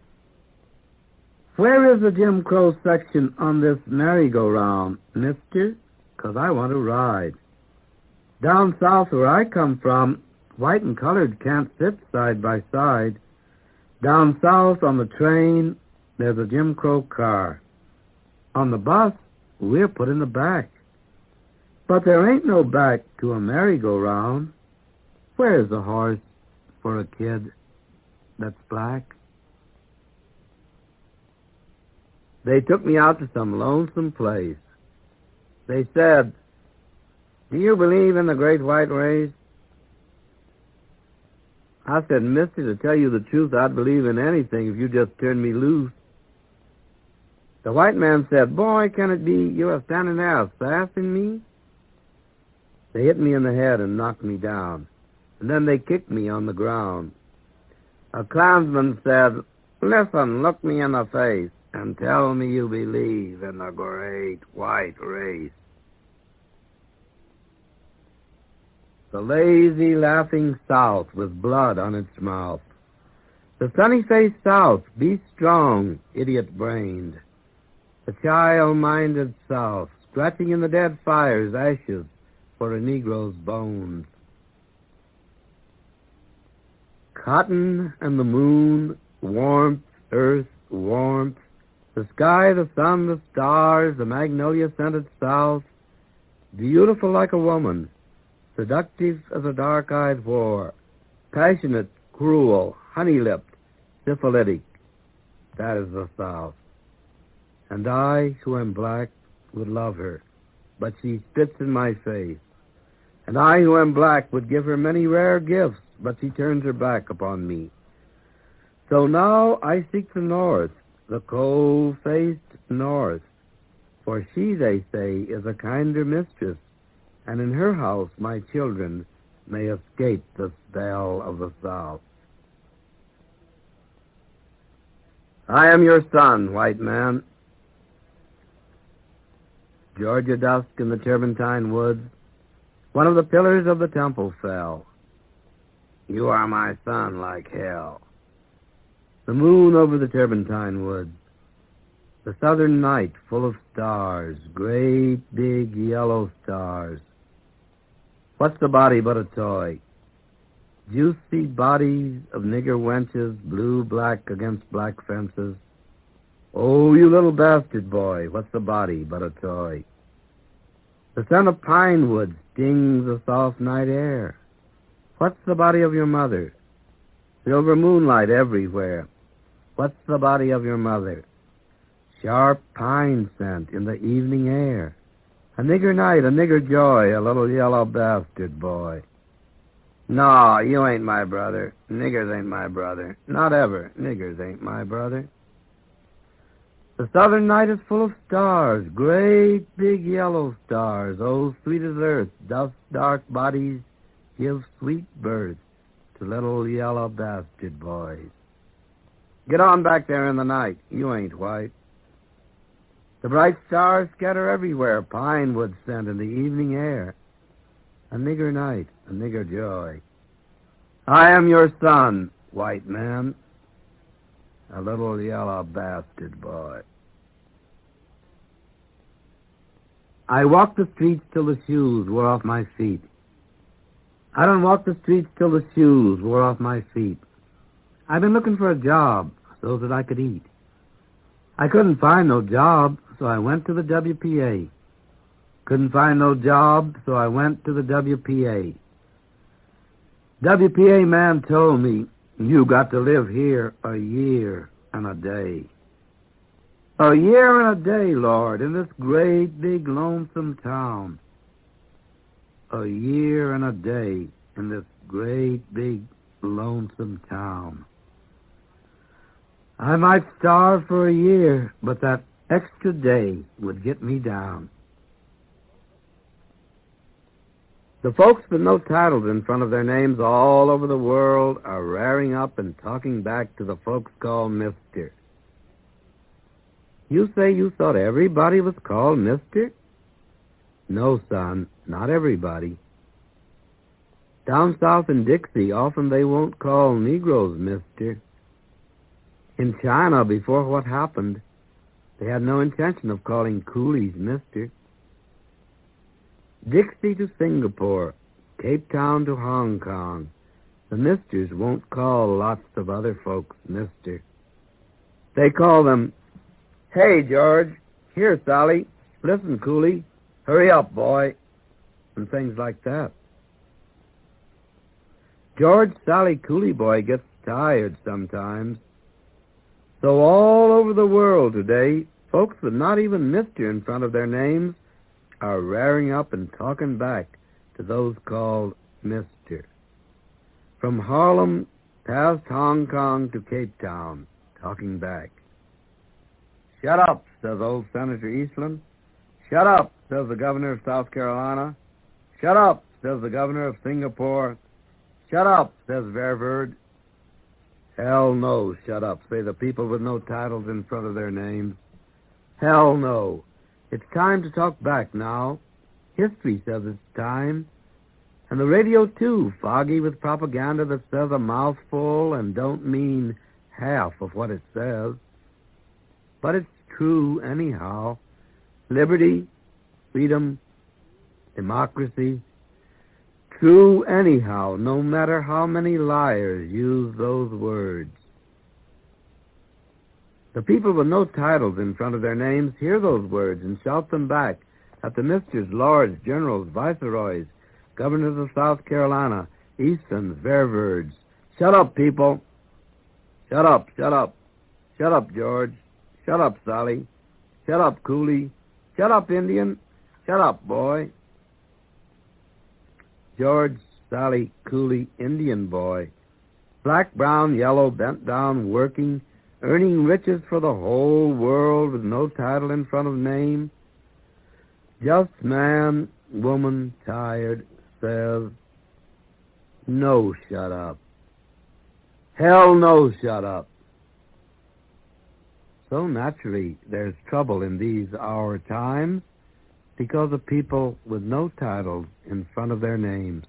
Where is the Jim Crow section on this merry-go-round, mister? 'Cause I want to ride. Down south where I come from, white and colored can't sit side by side. Down south on the train, there's a Jim Crow car. On the bus, we're put in the back. But there ain't no back to a merry-go-round. Where's the horse for a kid that's black? They took me out to some lonesome place. They said, "Do you believe in the great white race?" I said, "Mister, to tell you the truth, I'd believe in anything if you just turned me loose." The white man said, "Boy, can it be you are standing there assassin me?" They hit me in the head and knocked me down, and then they kicked me on the ground. A Klansman said, "Listen, look me in the face and tell me you believe in the great white race." The lazy, laughing South with blood on its mouth. The sunny-faced South, be strong, idiot-brained. The child-minded South, scratching in the dead fire's ashes for a Negro's bones. Cotton and the moon, warmth, earth, warmth, The sky, the sun, the stars, the magnolia-scented south, beautiful like a woman, seductive as a dark-eyed whore, passionate, cruel, honey-lipped, syphilitic. That is the South. And I, who am black, would love her, but she spits in my face. And I, who am black, would give her many rare gifts, but she turns her back upon me. So now I seek the North, the cold-faced North, for she, they say, is a kinder mistress, and in her house my children may escape the spell of the South. I am your son, white man. Georgia dusk in the Turpentine woods, one of the pillars of the temple fell. You are my son like hell. The moon over the Turpentine woods, the southern night full of stars, great big yellow stars. What's the body but a toy? Juicy bodies of nigger wenches, blue-black against black fences. Oh, you little bastard boy, what's the body but a toy? The scent of pine wood stings the soft night air. What's the body of your mother? Silver moonlight everywhere. What's the body of your mother? Sharp pine scent in the evening air. A nigger night, a nigger joy, a little yellow bastard boy. No, you ain't my brother. Niggers ain't my brother. Not ever. Niggers ain't my brother. The southern night is full of stars, great big yellow stars. Oh, sweet as earth, dust dark bodies give sweet birth to little yellow bastard boys. Get on back there in the night. You ain't white. The bright stars scatter everywhere, pine wood scent in the evening air. A nigger night, a nigger joy. I am your son, white man, a little yellow bastard boy. I walk the streets till the shoes wore off my feet. I don't walk the streets till the shoes wore off my feet. I've been looking for a job so that I could eat. I couldn't find no job, so I went to the W P A. Couldn't find no job, so I went to the W P A. W P A man told me, you got to live here a year and a day. A year and a day, Lord, in this great big lonesome town. A year and a day in this great big lonesome town. I might starve for a year, but that extra day would get me down. The folks with no titles in front of their names all over the world are raring up and talking back to the folks called Mister. You say you thought everybody was called Mister? No, son, not everybody. Down south in Dixie, often they won't call Negroes Mister. In China, before what happened, they had no intention of calling coolies Mister. Dixie to Singapore, Cape Town to Hong Kong, the misters won't call lots of other folks Mister. They call them, hey, George, here, Sally, listen, coolie, hurry up, boy, and things like that. George Sally Coolie Boy gets tired sometimes. So all over the world today, folks with not even Mister in front of their names are raring up and talking back to those called Mister. From Harlem past Hong Kong to Cape Town, talking back. Shut up, says old Senator Eastland. Shut up, says the governor of South Carolina. Shut up, says the governor of Singapore. Shut up, says Ververd. Hell no, shut up, say the people with no titles in front of their names. Hell no. It's time to talk back now. History says it's time. And the radio, too, foggy with propaganda that says a mouthful and don't mean half of what it says. But it's true anyhow. Liberty, freedom, democracy. True anyhow, no matter how many liars use those words. The people with no titles in front of their names hear those words and shout them back at the misters, lords, generals, viceroys, governors of South Carolina, Eastons, Ververs. Shut up, people. Shut up, shut up. Shut up, George. Shut up, Sally. Shut up, Cooley. Shut up, Indian. Shut up, boy. George, Sally, Cooley, Indian boy. Black, brown, yellow, bent down, working, earning riches for the whole world with no title in front of name. Just man, woman, tired, says, no, shut up. Hell no, shut up. So naturally, there's trouble in these our times because of people with no titles in front of their names.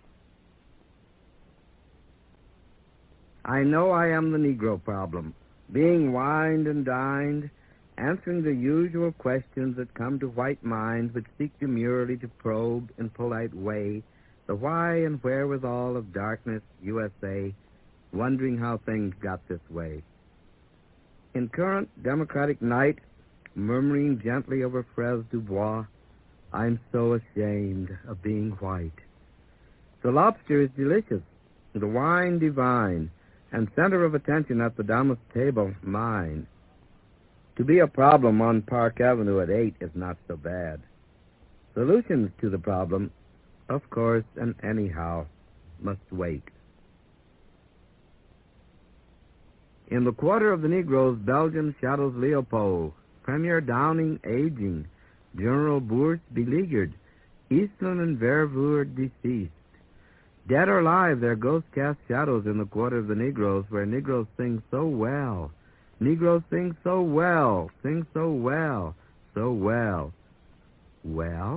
I know I am the Negro problem, being wined and dined, answering the usual questions that come to white minds which seek demurely to probe in polite way the why and wherewithal of darkness, U S A, wondering how things got this way. In current democratic night, murmuring gently over Fraise du Bois, I'm so ashamed of being white. The lobster is delicious, the wine divine, and center of attention at the dumbest table, mine. To be a problem on Park Avenue at eight is not so bad. Solutions to the problem, of course, and anyhow, must wait. In the quarter of the Negroes, Belgium shadows Leopold, Premier Downing aging, General Bourse beleaguered, Eastland and Vervoer deceased. Dead or alive, their ghosts cast shadows in the quarter of the Negroes, where Negroes sing so well. Negroes sing so well, sing so well, so well. Well?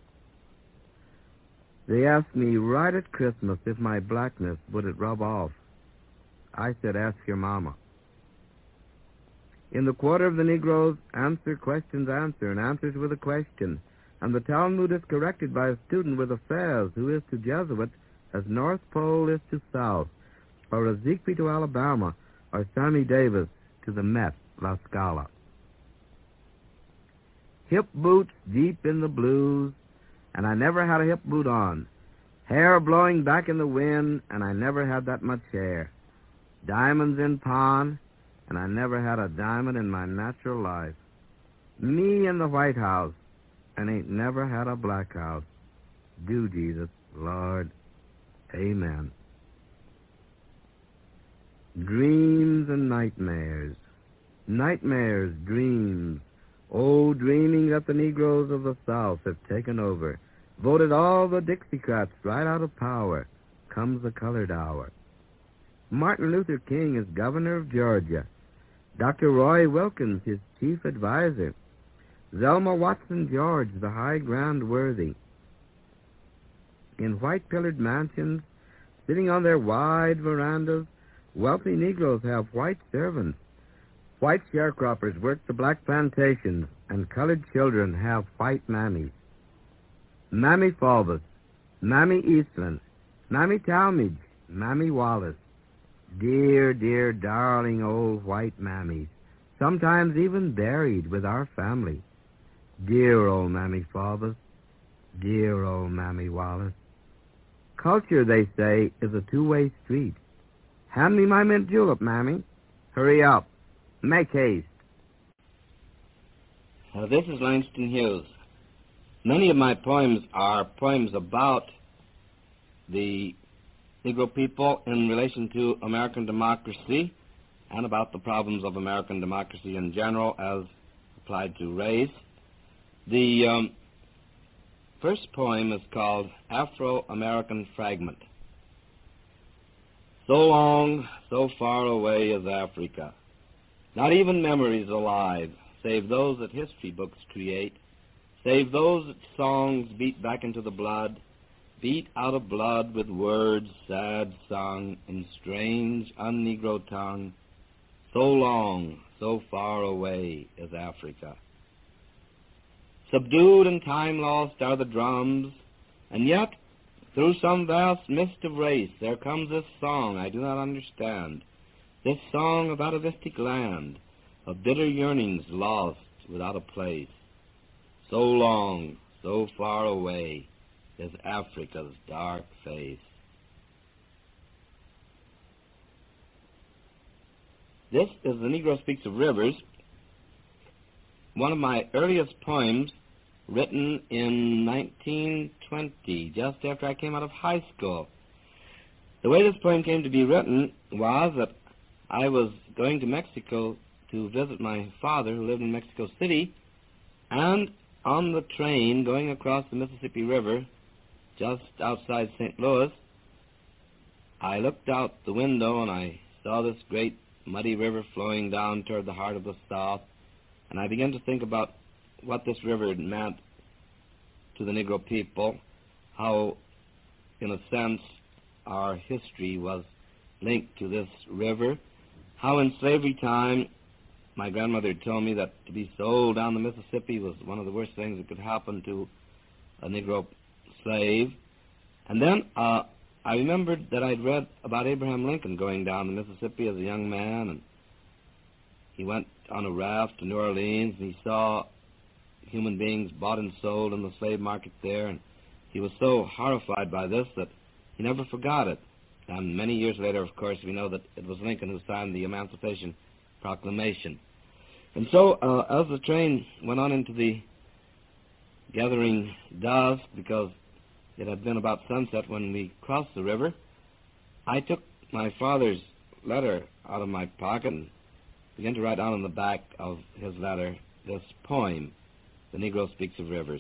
They asked me right at Christmas if my blackness would it rub off. I said, ask your mama. In the quarter of the Negroes, answer questions answer, and answers with a question. And the Talmud is corrected by a student with a fez, who is to Jesuit as North Pole is to South, or as Ziegfeld to Alabama, or Sammy Davis to the Met, La Scala. Hip boots deep in the blues, and I never had a hip boot on. Hair blowing back in the wind, and I never had that much hair. Diamonds in pawn, and I never had a diamond in my natural life. Me in the White House, and ain't never had a black house. Do, Jesus, Lord, amen. Dreams and nightmares. Nightmares, dreams. Oh, dreaming that the Negroes of the South have taken over, voted all the Dixiecrats right out of power, comes the colored hour. Martin Luther King is governor of Georgia. Doctor Roy Wilkins, his chief advisor. Zelma Watson George, the high grand worthy. In white-pillared mansions, sitting on their wide verandas, wealthy Negroes have white servants. White sharecroppers work the black plantations, and colored children have white mammies. Mammy Fulvis, Mammy Eastland, Mammy Talmadge, Mammy Wallace. Dear, dear, darling old white mammies, sometimes even buried with our family. Dear old Mammy Fulvis, dear old Mammy Wallace. Culture, they say, is a two-way street. Hand me my mint julep, Mammy. Hurry up. Make haste. Uh, this is Langston Hughes. Many of my poems are poems about the Negro people in relation to American democracy and about the problems of American democracy in general as applied to race. The um, first poem is called Afro-American Fragment. So long, so far away is Africa. Not even memories alive, save those that history books create, save those that songs beat back into the blood, beat out of blood with words sad sung in strange un-Negro tongue. So long, so far away is Africa. Subdued and time lost are the drums, and yet through some vast mist of race there comes this song I do not understand, this song of atavistic land, of bitter yearnings lost without a place. So long, so far away is Africa's dark face. This is The Negro Speaks of Rivers, one of my earliest poems written in nineteen twenty, just after I came out of high school. The way this poem came to be written was that I was going to Mexico to visit my father, who lived in Mexico City, and on the train going across the Mississippi River just outside Saint Louis, I looked out the window and I saw this great muddy river flowing down toward the heart of the South, and I began to think about what this river meant to the Negro people, how, in a sense, our history was linked to this river, how in slavery time my grandmother had told me that to be sold down the Mississippi was one of the worst things that could happen to a Negro slave. And then uh, I remembered that I'd read about Abraham Lincoln going down the Mississippi as a young man, and he went on a raft to New Orleans, and he saw human beings bought and sold in the slave market there, and he was so horrified by this that he never forgot it. And many years later, of course, we know that it was Lincoln who signed the Emancipation Proclamation. And so, uh, as the train went on into the gathering dusk, because it had been about sunset when we crossed the river, I took my father's letter out of my pocket and began to write down on the back of his letter this poem, The Negro Speaks of Rivers.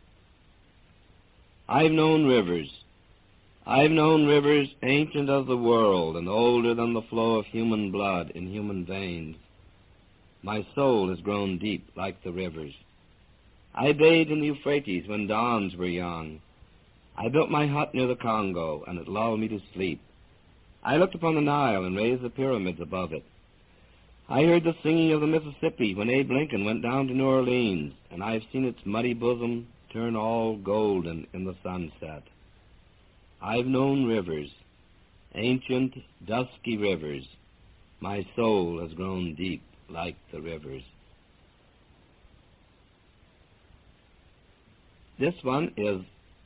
I've known rivers. I've known rivers ancient as the world and older than the flow of human blood in human veins. My soul has grown deep like the rivers. I bathed in the Euphrates when dawns were young. I built my hut near the Congo, and it lulled me to sleep. I looked upon the Nile and raised the pyramids above it. I heard the singing of the Mississippi when Abe Lincoln went down to New Orleans, and I've seen its muddy bosom turn all golden in the sunset. I've known rivers, ancient, dusky rivers. My soul has grown deep like the rivers. This one is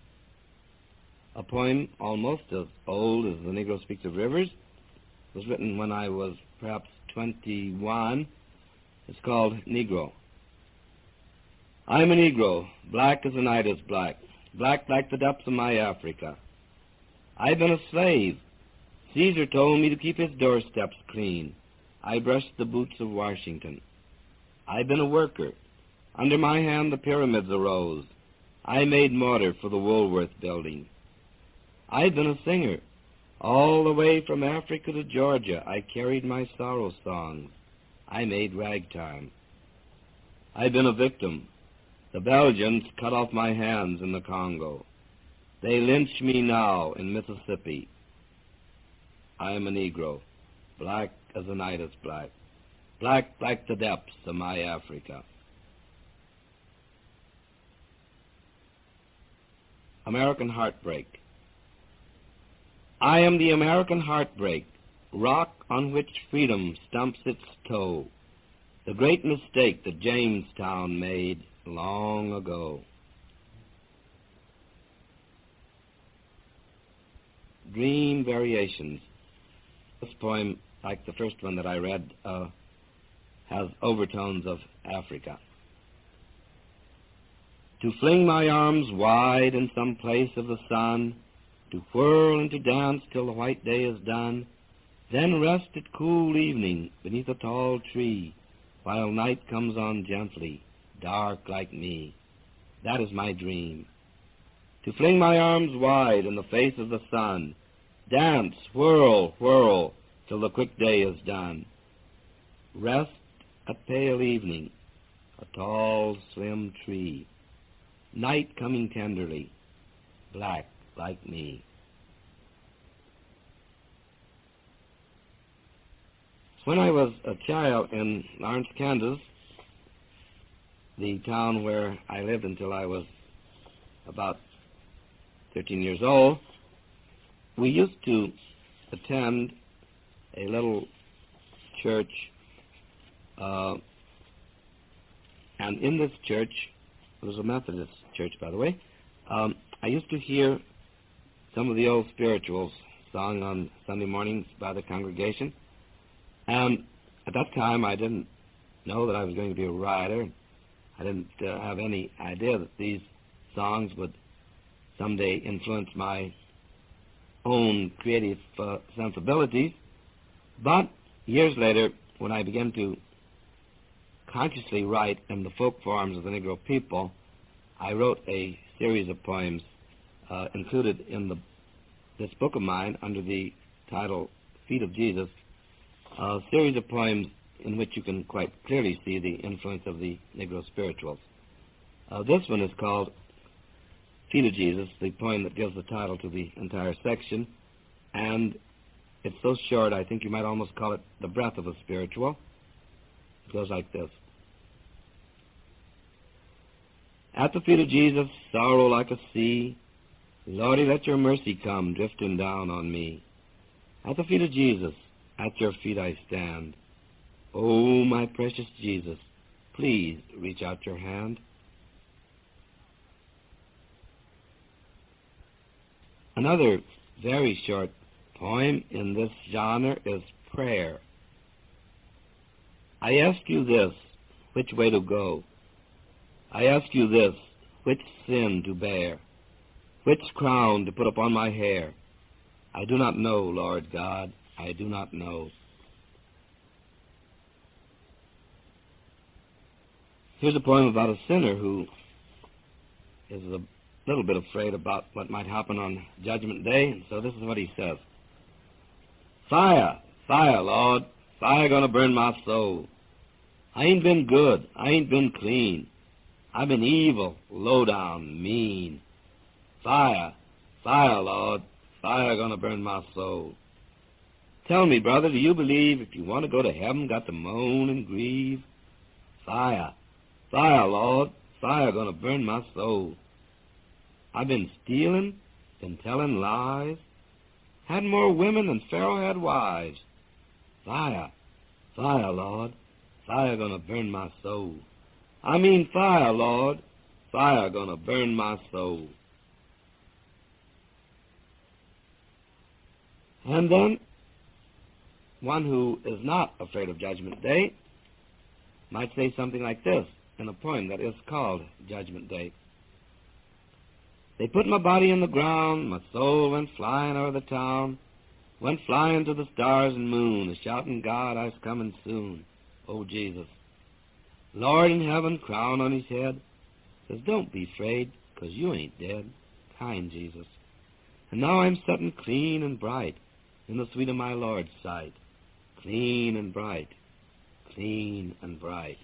a poem almost as old as The Negro Speaks of Rivers. It was written when I was perhaps twenty-one. It's called Negro. I'm a Negro, black as the night is black, black like the depths of my Africa. I've been a slave. Caesar told me to keep his doorsteps clean. I brushed the boots of Washington. I've been a worker. Under my hand the pyramids arose. I made mortar for the Woolworth building. I've been a singer. All the way from Africa to Georgia, I carried my sorrow songs. I made ragtime. I've been a victim. The Belgians cut off my hands in the Congo. They lynch me now in Mississippi. I am a Negro, black as the night is black, black like the depths of my Africa. American Heartbreak. I am the American heartbreak, rock on which freedom stumps its toe, the great mistake that Jamestown made long ago. Dream Variations. This poem, like the first one that I read, uh, has overtones of Africa. To fling my arms wide in some place of the sun, to whirl and to dance till the white day is done, then rest at cool evening beneath a tall tree, while night comes on gently, dark like me. That is my dream. To fling my arms wide in the face of the sun, dance, whirl, whirl, till the quick day is done. Rest at pale evening, a tall, slim tree, night coming tenderly, black like me. When I was a child in Lawrence, Kansas, the town where I lived until I was about thirteen years old, we used to attend a little church uh, And in this church, it was a Methodist church, by the way, um, I used to hear some of the old spirituals sung on Sunday mornings by the congregation. And at that time, I didn't know that I was going to be a writer. I didn't uh, have any idea that these songs would someday influence my own creative uh, sensibilities. But years later, when I began to consciously write in the folk forms of the Negro people, I wrote a series of poems uh, included in the, this book of mine under the title Feet of Jesus, a series of poems in which you can quite clearly see the influence of the Negro spirituals. Uh, this one is called Feet of Jesus, the poem that gives the title to the entire section, and it's so short I think you might almost call it the breath of a spiritual. It goes like this. At the feet of Jesus, sorrow like a sea, Lordy, let your mercy come drifting down on me. At the feet of Jesus, at your feet I stand. Oh, my precious Jesus, please reach out your hand. Another very short poem in this genre is Prayer. I ask you this, which way to go? I ask you this, which sin to bear? Which crown to put upon my hair? I do not know, Lord God, I do not know. Here's a poem about a sinner who is a little bit afraid about what might happen on Judgment Day, and so this is what he says. Fire, fire, Lord, fire gonna burn my soul. I ain't been good, I ain't been clean. I've been evil, low down, mean. Fire, fire, Lord, fire gonna burn my soul. Tell me, brother, do you believe if you want to go to heaven, got to moan and grieve? Fire, fire, Lord, fire gonna burn my soul. I've been stealing, been telling lies, had more women than Pharaoh had wives. Fire, fire, Lord, fire gonna burn my soul. I mean fire, Lord, fire gonna burn my soul. And then, one who is not afraid of Judgment Day might say something like this in a poem that is called Judgment Day. They put my body in the ground, my soul went flying over the town, went flying to the stars and moon, a-shouting, God, I's coming soon. Oh, Jesus. Lord in heaven, crown on his head, says, don't be afraid, 'cause you ain't dead. Kind Jesus. And now I'm sitting clean and bright in the sweet of my Lord's sight. Clean and bright, clean and bright.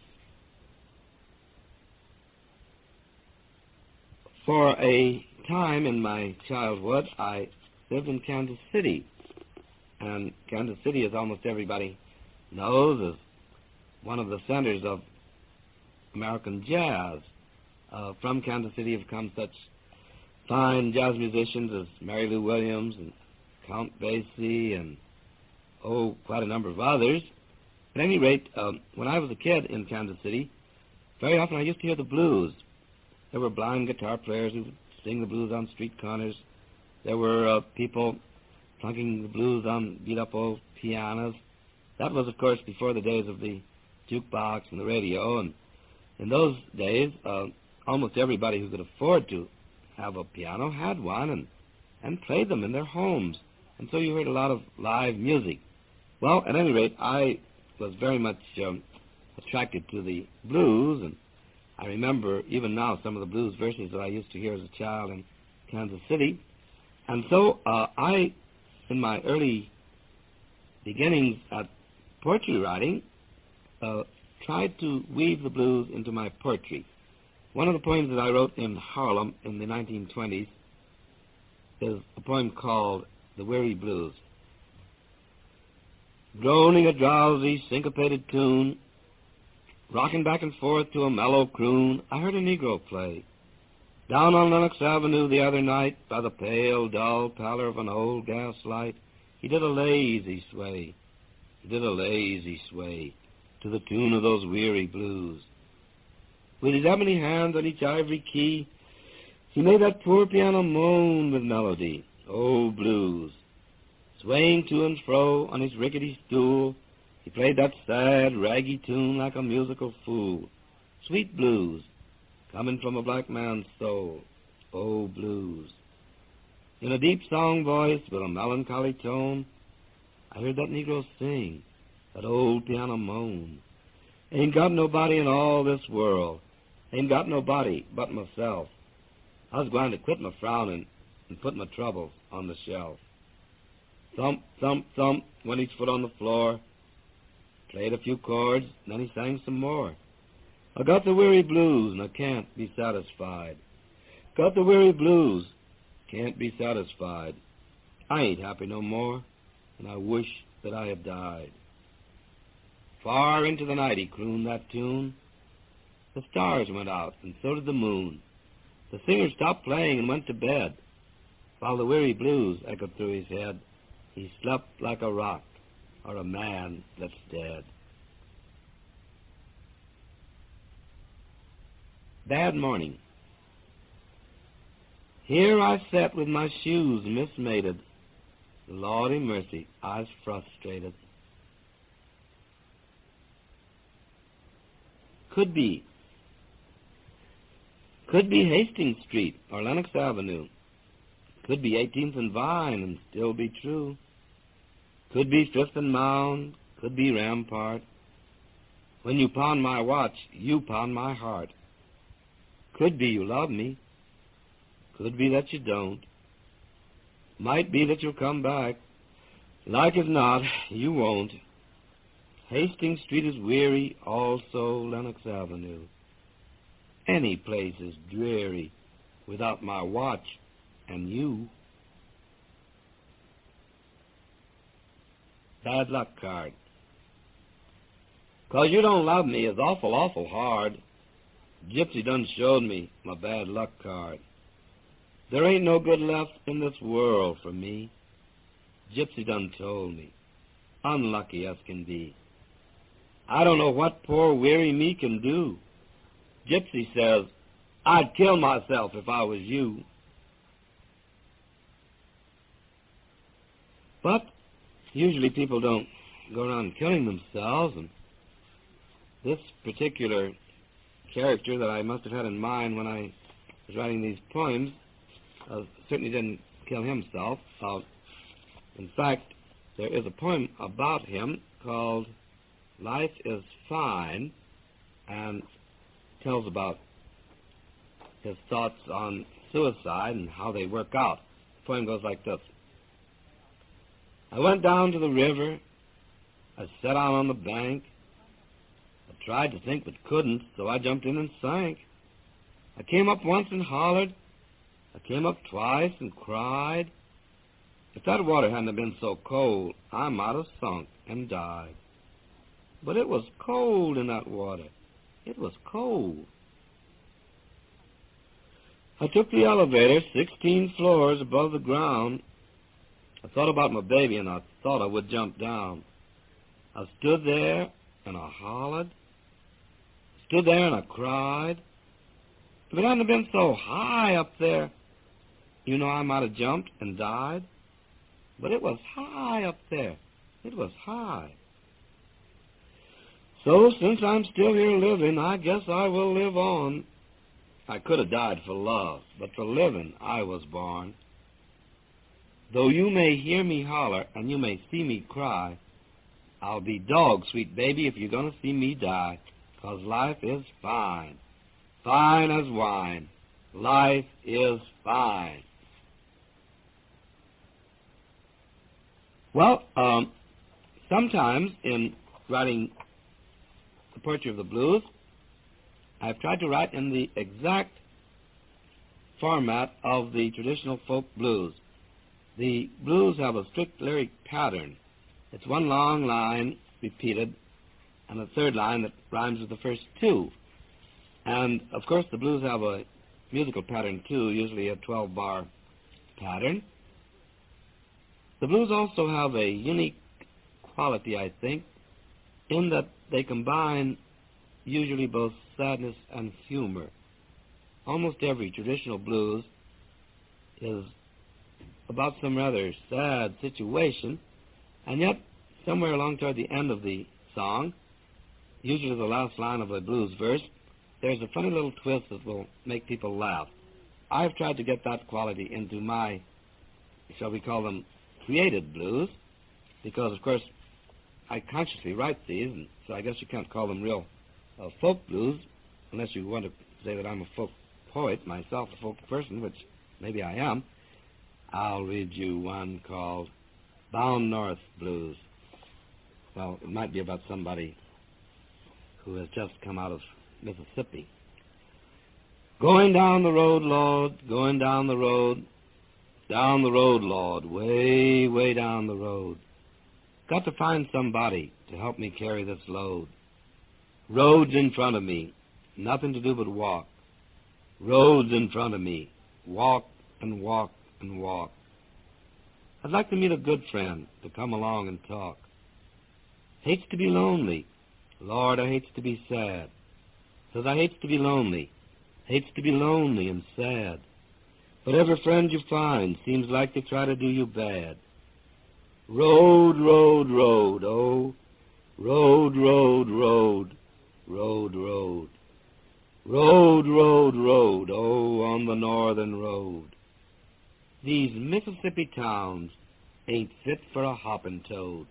For a time in my childhood, I lived in Kansas City. And Kansas City, as almost everybody knows, is one of the centers of American jazz. Uh, from Kansas City have come such fine jazz musicians as Mary Lou Williams and Count Basie and, oh, quite a number of others. At any rate, um, when I was a kid in Kansas City, very often I used to hear the blues. There were blind guitar players who would sing the blues on street corners. There were uh, people plunking the blues on beat-up old pianos. That was, of course, before the days of the jukebox and the radio. And in those days, uh, almost everybody who could afford to have a piano had one and, and played them in their homes. And so you heard a lot of live music. Well, at any rate, I was very much um, attracted to the blues, and I remember even now some of the blues verses that I used to hear as a child in Kansas City. And so uh, I, in my early beginnings at poetry writing, uh, tried to weave the blues into my poetry. One of the poems that I wrote in Harlem in the nineteen twenties is a poem called The Weary Blues. Droning a drowsy, syncopated tune, rocking back and forth to a mellow croon, I heard a Negro play. Down on Lenox Avenue the other night, by the pale, dull pallor of an old gas light, he did a lazy sway, he did a lazy sway, to the tune of those weary blues. With his ebony hands on each ivory key, he made that poor piano moan with melody. Oh, blues. Swaying to and fro on his rickety stool, he played that sad, raggy tune like a musical fool. Sweet blues, coming from a black man's soul. Oh, blues. In a deep song voice with a melancholy tone, I heard that Negro sing, that old piano moan. Ain't got nobody in all this world, ain't got nobody but myself. I was going to quit my frowning and put my troubles on the shelf. Thump, thump, thump, went each foot on the floor, played a few chords, and then he sang some more. I got the weary blues, and I can't be satisfied. Got the weary blues, can't be satisfied. I ain't happy no more, and I wish that I had died. Far into the night he crooned that tune. The stars went out, and so did the moon. The singer stopped playing and went to bed, while the weary blues echoed through his head. He slept like a rock, or a man that's dead. Bad morning. Here I sat with my shoes mismated. Lordy mercy, I was frustrated. Could be. Could be Hastings Street or Lenox Avenue. Could be eighteenth and Vine and still be true. Could be Fifth and Mound. Could be Rampart. When you pawn my watch, you pawn my heart. Could be you love me. Could be that you don't. Might be that you'll come back. Like as not, you won't. Hastings Street is weary, also Lenox Avenue. Any place is dreary without my watch and you. Bad luck card. 'Cause you don't love me is awful, awful hard. Gypsy done showed me my bad luck card. There ain't no good left in this world for me. Gypsy done told me, unlucky as can be. I don't know what poor weary me can do. Gypsy says, I'd kill myself if I was you. But usually people don't go around killing themselves, and this particular character that I must have had in mind when I was writing these poems uh, certainly didn't kill himself. Uh, in fact, there is a poem about him called Life is Fine, and tells about his thoughts on suicide and how they work out. The poem goes like this. I went down to the river. I sat down on the bank. I tried to think but couldn't, so I jumped in and sank. I came up once and hollered. I came up twice and cried. If that water hadn't been so cold, I might have sunk and died. But it was cold in that water. It was cold. I took the elevator sixteen floors above the ground. I thought about my baby, and I thought I would jump down. I stood there, and I hollered. Stood there, and I cried. If it hadn't been so high up there, you know, I might have jumped and died. But it was high up there. It was high. So, since I'm still here living, I guess I will live on. I could have died for love, but for living I was born. Though you may hear me holler and you may see me cry, I'll be dog, sweet baby, if you're going to see me die, 'cause life is fine, fine as wine. Life is fine. Well, um, sometimes in writing the poetry of the blues, I've tried to write in the exact format of the traditional folk blues. The blues have a strict lyric pattern. It's one long line repeated and a third line that rhymes with the first two. And, of course, the blues have a musical pattern, too, usually a twelve-bar pattern. The blues also have a unique quality, I think, in that they combine usually both sadness and humor. Almost every traditional blues is about some rather sad situation, and yet somewhere along toward the end of the song, usually the last line of a blues verse, there's a funny little twist that will make people laugh. I've tried to get that quality into my, shall we call them, created blues, because, of course, I consciously write these, and so I guess you can't call them real uh, folk blues, unless you want to say that I'm a folk poet myself, a folk person, which maybe I am. I'll read you one called Bound North Blues. Well, it might be about somebody who has just come out of Mississippi. Going down the road, Lord, going down the road, down the road, Lord, way, way down the road. Got to find somebody to help me carry this load. Roads in front of me, nothing to do but walk. Roads in front of me, walk and walk and walk. I'd like to meet a good friend to come along and talk. Hates to be lonely. Lord, I hates to be sad. Says I hates to be lonely. Hates to be lonely and sad. But every friend you find seems like they try to do you bad. Road, road, road, oh, road, road, road, road, road. Road, road, road, oh, on the northern road. These Mississippi towns ain't fit for a hopping toad.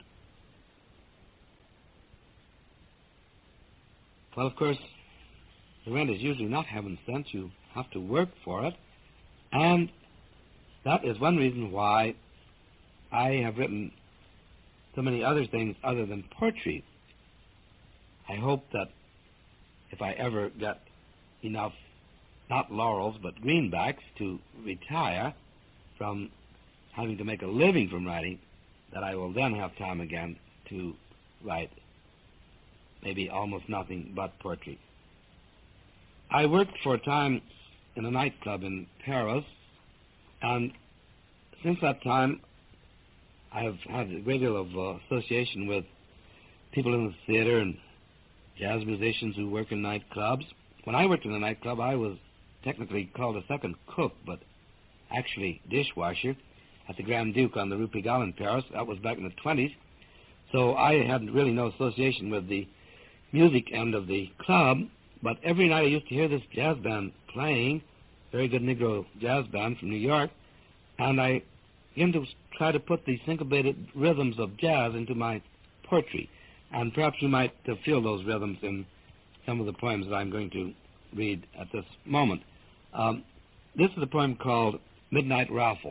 Well, of course, the rent is usually not heaven sent. You have to work for it. And that is one reason why I have written so many other things other than poetry. I hope that if I ever get enough, not laurels, but greenbacks to retire from having to make a living from writing, that I will then have time again to write maybe almost nothing but poetry. I worked for a time in a nightclub in Paris, and since that time I have had a great deal of uh, association with people in the theater and jazz musicians who work in nightclubs. When I worked in a nightclub, I was technically called a second cook, but actually dishwasher at the Grand Duke on the Rue Pigalle in Paris. That was back in the twenties. So I had really no association with the music end of the club, but every night I used to hear this jazz band playing, very good Negro jazz band from New York, and I began to try to put the syncopated rhythms of jazz into my poetry. And perhaps you might uh, feel those rhythms in some of the poems that I'm going to read at this moment. Um, this is a poem called Midnight Raffle.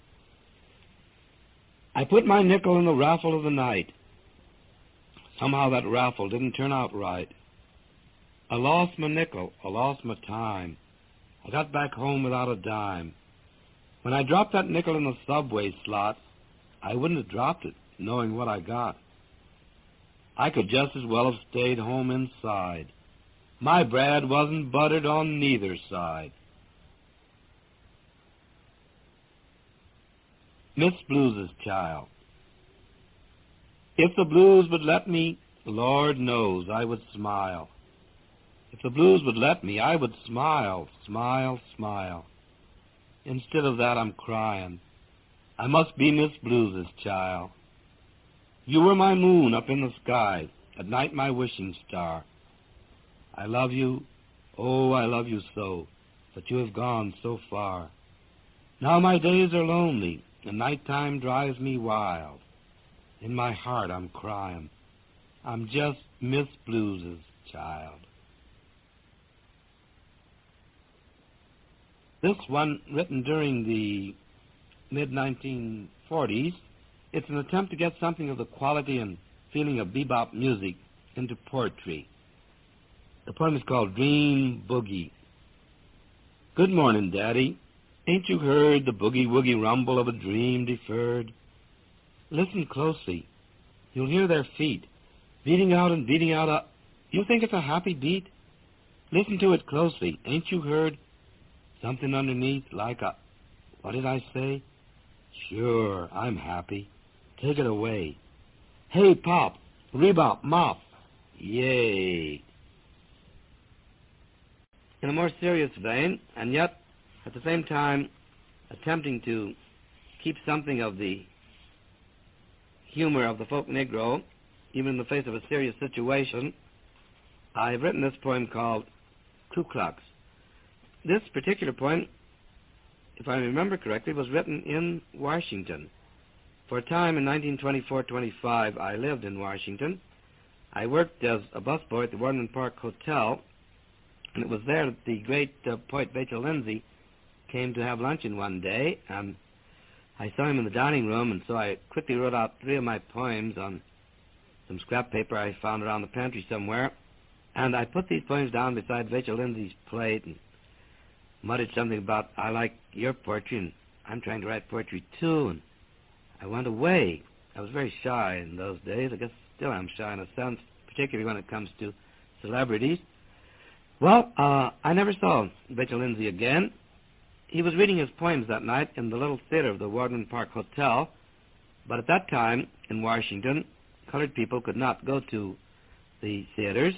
I put my nickel in the raffle of the night. Somehow that raffle didn't turn out right. I lost my nickel, I lost my time. I got back home without a dime. When I dropped that nickel in the subway slot, I wouldn't have dropped it, knowing what I got. I could just as well have stayed home inside. My bread wasn't buttered on neither side. Miss Blues's Child. If the blues would let me, Lord knows I would smile. If the blues would let me, I would smile, smile, smile. Instead of that, I'm crying. I must be Miss Blues's child. You were my moon up in the sky, at night my wishing star. I love you, oh, I love you so, but you have gone so far. Now my days are lonely, and nighttime drives me wild. In my heart I'm crying. I'm just Miss Blues's child. This one, written during the mid nineteen forties, it's an attempt to get something of the quality and feeling of bebop music into poetry. The poem is called Dream Boogie. Good morning, Daddy. Ain't you heard the boogie-woogie rumble of a dream deferred? Listen closely. You'll hear their feet beating out and beating out a... You think it's a happy beat? Listen to it closely. Ain't you heard something underneath like a... What did I say? Sure, I'm happy. Take it away. Hey, Pop, rebop, mop. Yay. in a more serious vein, and yet at the same time attempting to keep something of the humor of the folk Negro, even in the face of a serious situation, I've written this poem called Ku Klux. This particular poem, if I remember correctly, was written in Washington. For a time in nineteen twenty-four twenty-five, I lived in Washington. I worked as a busboy at the Warden Park Hotel, and it was there that the great uh, poet Vachel Lindsay came to have luncheon one day, and I saw him in the dining room, and so I quickly wrote out three of my poems on some scrap paper I found around the pantry somewhere, and I put these poems down beside Vachel Lindsay's plate and muttered something about, I like your poetry, and I'm trying to write poetry too, and I went away. I was very shy in those days. I guess still I'm shy in a sense, particularly when it comes to celebrities. Well, uh, I never saw Vachel Lindsay again. He was reading his poems that night in the little theater of the Warden Park Hotel, but at that time in Washington, colored people could not go to the theaters.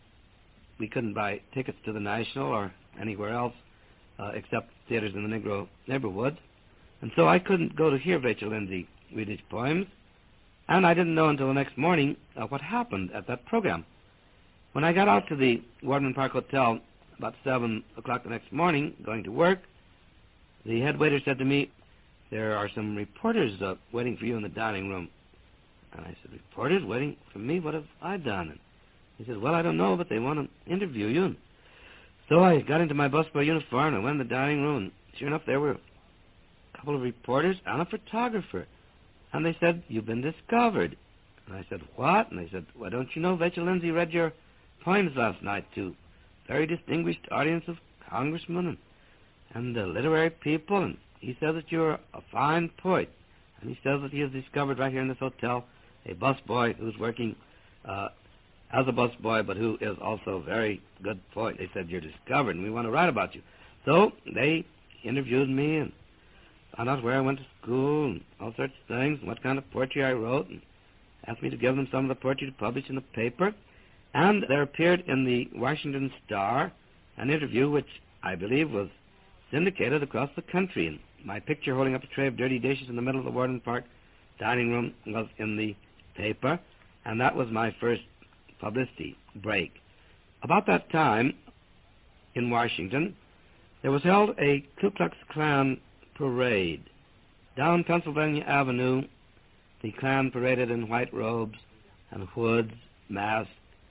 We couldn't buy tickets to the National or anywhere else uh, except theaters in the Negro neighborhood, and so I couldn't go to hear Vachel Lindsay read his poems, and I didn't know until the next morning uh, what happened at that program. When I got out to the Warden Park Hotel about seven o'clock the next morning, going to work, the head waiter said to me, there are some reporters uh, waiting for you in the dining room. And I said, reporters waiting for me? What have I done? And he said, well, I don't know, but they want to interview you. And so I got into my busboy uniform and I went in the dining room, and sure enough, there were a couple of reporters and a photographer. And they said, you've been discovered. And I said, what? And they said, why, don't you know Vachel Lindsay read your poems last night to a very distinguished audience of congressmen and, and uh, literary people, and he says that you're a fine poet. And he says that he has discovered right here in this hotel a busboy who's working uh, as a busboy, but who is also a very good poet. They said, you're discovered, and we want to write about you. So they interviewed me and found out where I went to school and all sorts of things, and what kind of poetry I wrote, and asked me to give them some of the poetry to publish in the paper. And there appeared in the Washington Star an interview which I believe was syndicated across the country. And my picture holding up a tray of dirty dishes in the middle of the Warden Park dining room was in the paper, and that was my first publicity break. About that time, in Washington, there was held a Ku Klux Klan parade. Down Pennsylvania Avenue, the Klan paraded in white robes and hoods, masks,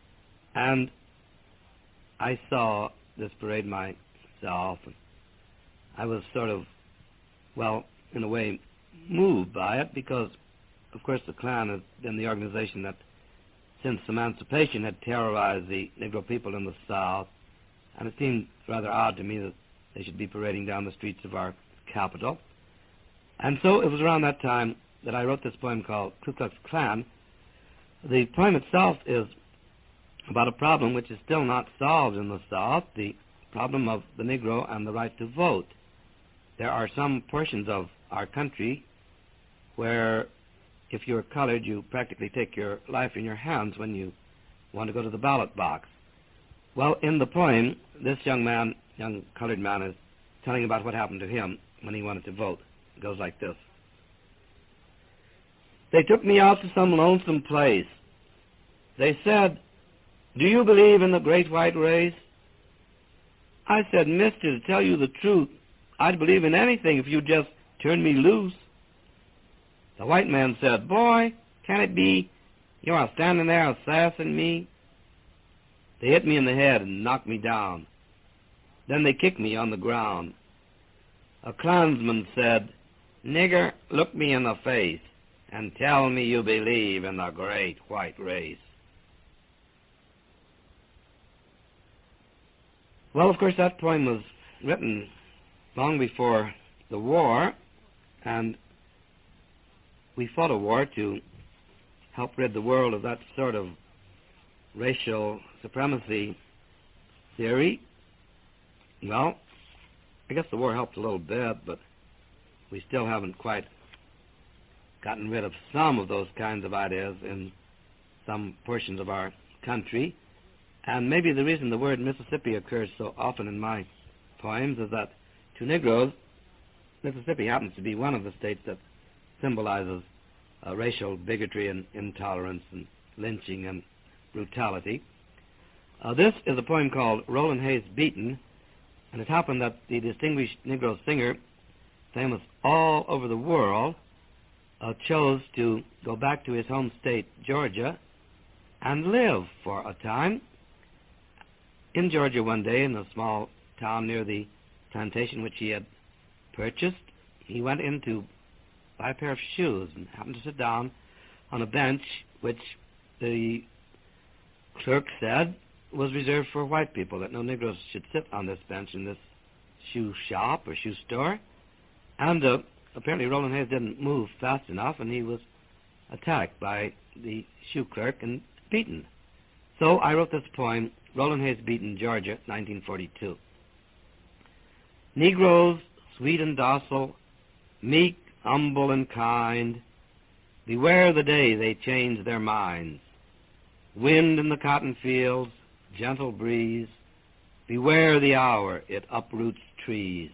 and I saw this parade myself, and I was sort of, well, in a way, moved by it because, of course, the Klan has been the organization that, since emancipation, had terrorized the Negro people in the South, and it seemed rather odd to me that they should be parading down the streets of our capital. And so it was around that time that I wrote this poem called Ku Klux Klan. The poem itself is about a problem which is still not solved in the South, the problem of the Negro and the right to vote. There are some portions of our country where if you're colored, you practically take your life in your hands when you want to go to the ballot box. Well, in the poem, this young man, young colored man, is telling about what happened to him when he wanted to vote. It goes like this. They took me out to some lonesome place. They said, do you believe in the great white race? I said, mister, to tell you the truth, I'd believe in anything if you'd just turn me loose. The white man said, boy, can it be you are standing there assassing me? They hit me in the head and knocked me down. Then they kicked me on the ground. A Klansman said, nigger, look me in the face and tell me you believe in the great white race. Well, of course, that poem was written long before the war, and we fought a war to help rid the world of that sort of racial supremacy theory. Well, I guess the war helped a little bit, but we still haven't quite gotten rid of some of those kinds of ideas in some portions of our country. And maybe the reason the word Mississippi occurs so often in my poems is that to Negroes, Mississippi happens to be one of the states that symbolizes uh, racial bigotry and intolerance and lynching and brutality. Uh, this is a poem called Roland Hayes Beaton, and it happened that the distinguished Negro singer, famous all over the world, uh, chose to go back to his home state, Georgia, and live for a time in Georgia one day in a small town near the plantation which he had purchased. He went in to buy a pair of shoes and happened to sit down on a bench which the clerk said was reserved for white people, that no Negroes should sit on this bench in this shoe shop or shoe store. And uh, apparently Roland Hayes didn't move fast enough, and he was attacked by the shoe clerk and beaten. So I wrote this poem, Roland Hayes Beaton, Georgia, nineteen forty-two. Negroes, sweet and docile, meek, humble, and kind, beware the day they change their minds. Wind in the cotton fields, gentle breeze, beware the hour it uproots trees.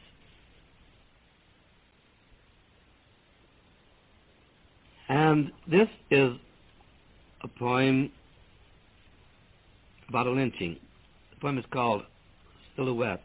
And this is a poem about a lynching. The poem is called Silhouette.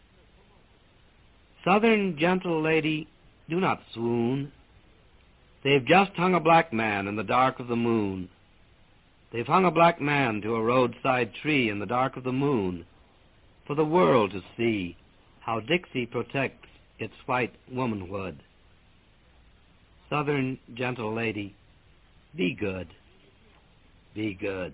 Southern gentle lady, do not swoon. They've just hung a black man in the dark of the moon. They've hung a black man to a roadside tree in the dark of the moon, for the world to see how Dixie protects its white womanhood. Southern gentle lady, be good, be good.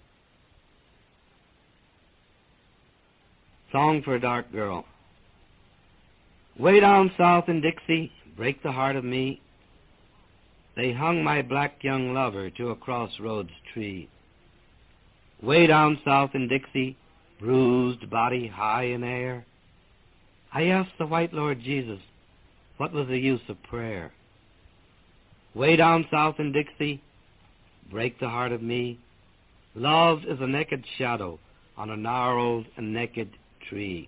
Song for a Dark Girl. Way down south in Dixie, break the heart of me, they hung my black young lover to a crossroads tree. Way down south in Dixie, bruised body high in air, I asked the white Lord Jesus, what was the use of prayer? Way down south in Dixie, break the heart of me, love is a naked shadow on a gnarled and naked tree.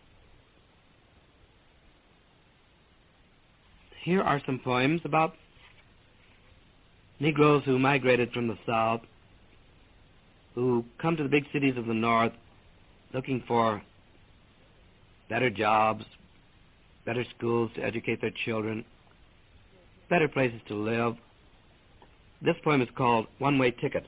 Here are some poems about Negroes who migrated from the South, who come to the big cities of the North looking for better jobs, better schools to educate their children, better places to live. This poem is called One-Way Ticket.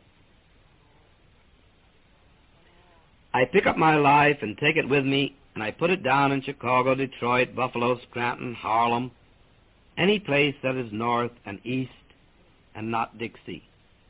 I pick up my life and take it with me, and I put it down in Chicago, Detroit, Buffalo, Scranton, Harlem, any place that is north and east and not Dixie.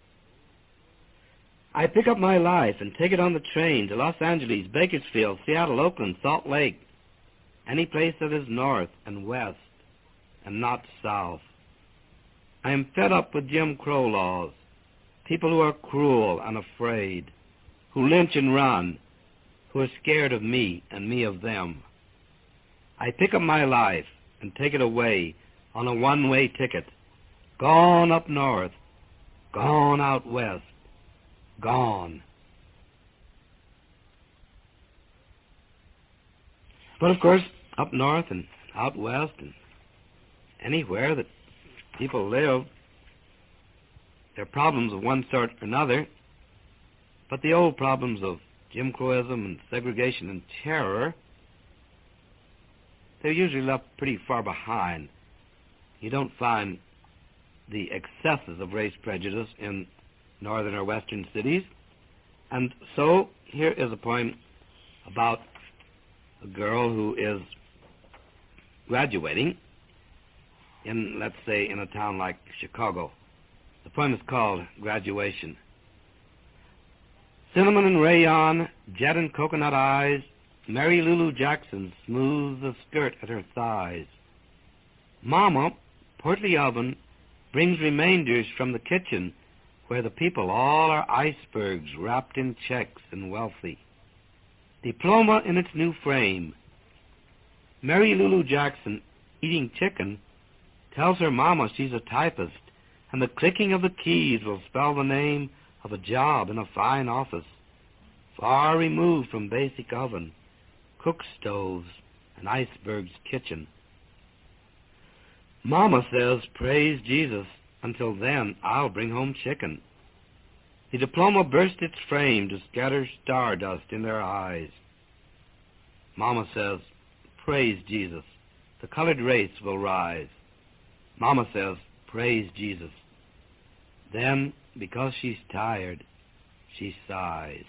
I pick up my life and take it on the train to Los Angeles, Bakersfield, Seattle, Oakland, Salt Lake, any place that is north and west and not south. I am fed up with Jim Crow laws, people who are cruel and afraid, who lynch and run, who are scared of me and me of them. I pick up my life and take it away on a one-way ticket, gone up north, gone out west, gone. But of course, up north and out west and anywhere that people live, there are problems of one sort or another, but the old problems of Jim Crowism and segregation and terror, they're usually left pretty far behind. You don't find the excesses of race prejudice in northern or western cities. And so here is a poem about a girl who is graduating in, let's say, in a town like Chicago. The poem is called Graduation. Cinnamon and rayon, jet and coconut eyes, Mary Lulu Jackson smooths the skirt at her thighs. Mama, portly oven, brings remainders from the kitchen where the people all are icebergs wrapped in checks and wealthy. Diploma in its new frame. Mary Lulu Jackson, eating chicken, tells her mama she's a typist, and the clicking of the keys will spell the name of a job in a fine office. far removed from basic oven, cook stoves, and iceberg's kitchen. Mama says, praise Jesus, until then I'll bring home chicken. The diploma burst its frame to scatter stardust in their eyes. Mama says, praise Jesus, the colored race will rise. Mama says, praise Jesus. Then, because she's tired, she sighs.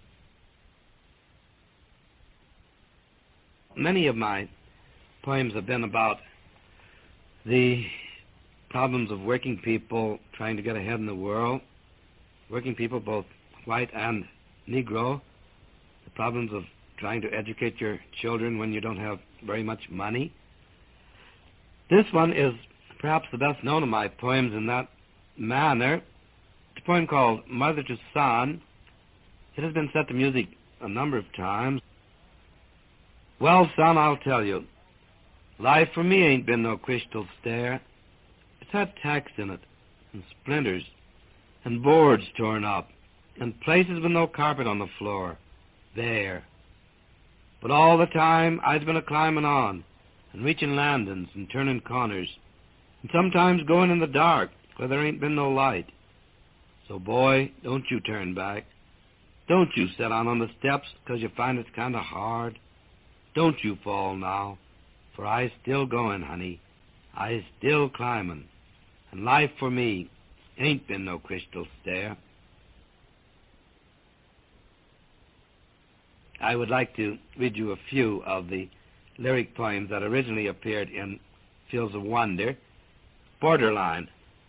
Many of my poems have been about the problems of working people trying to get ahead in the world, working people, both white and Negro, the problems of trying to educate your children when you don't have very much money. This one is perhaps the best known of my poems in that manner. It's a poem called Mother to Son. It has been set to music a number of times. Well, son, I'll tell you, life for me ain't been no crystal stair. It's had tacks in it, and splinters, and boards torn up, and places with no carpet on the floor, bare. But all the time I've been a-climbing on, and reaching landings and turning corners, and sometimes going in the dark where there ain't been no light. So, boy, don't you turn back. Don't you set on on the steps 'cause you find it's kind of hard. Don't you fall now, for I still going, honey. I still climbing, and life for me ain't been no crystal stair. I would like to read you a few of the lyric poems that originally appeared in Fields of Wonder. Borderline.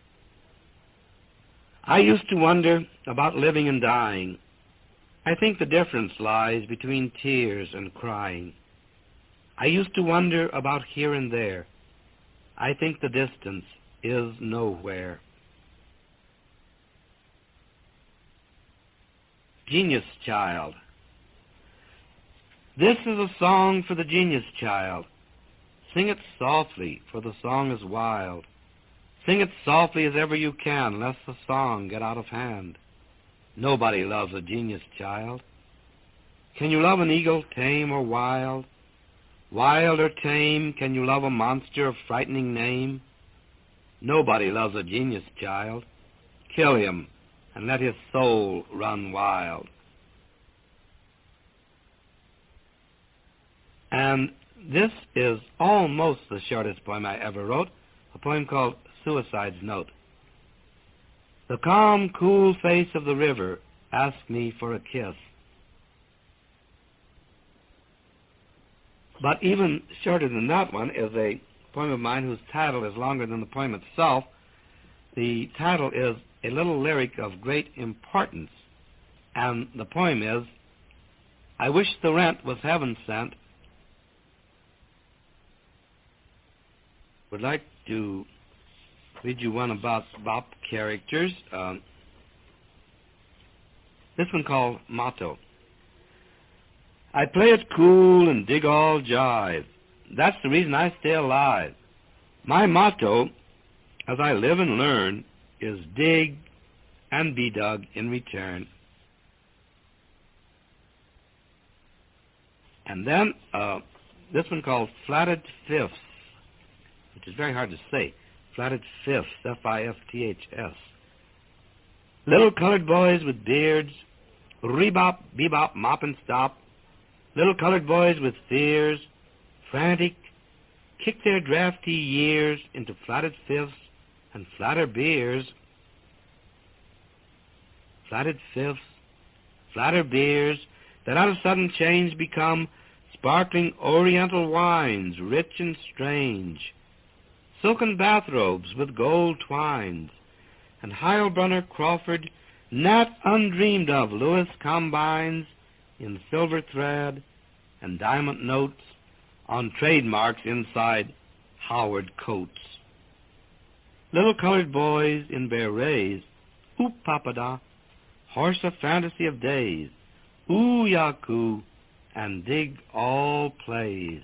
I used to wonder about living and dying. I think the difference lies between tears and crying. I used to wonder about here and there. I think the distance is nowhere. Genius Child. This is a song for the genius child. Sing it softly, for the song is wild. Sing it softly as ever you can, lest the song get out of hand. Nobody loves a genius child. Can you love an eagle, tame or wild? Wild or tame, can you love a monster of frightening name? Nobody loves a genius child. Kill him, and let his soul run wild. And this is almost the shortest poem I ever wrote, a poem called Suicide's Note. The calm, cool face of the river asked me for a kiss. But even shorter than that one is a poem of mine whose title is longer than the poem itself. The title is a little lyric of great importance, and the poem is, I wish the rent was heaven sent. Would like to read you one about Bop characters. Um, this one called Motto. I play it cool and dig all jive. That's the reason I stay alive. My motto, as I live and learn, is dig and be dug in return. And then uh, this one called Flatted Fifths, which is very hard to say. Flatted Fifths, F I F T H S. Little colored boys with beards, rebop, bebop, mop and stop. Little colored boys with fears, frantic, kick their drafty years into flatted fifths and flatter beers. Flatted fifths, flatter beers, that out of sudden change become sparkling oriental wines, rich and strange. Silken bathrobes with gold twines, and Heilbronner Crawford, not undreamed of Lewis combines in silver thread and diamond notes on trademarks inside Howard coats. Little colored boys in berets, oop papada, horse a fantasy of days, ooh yaku, and dig all plays.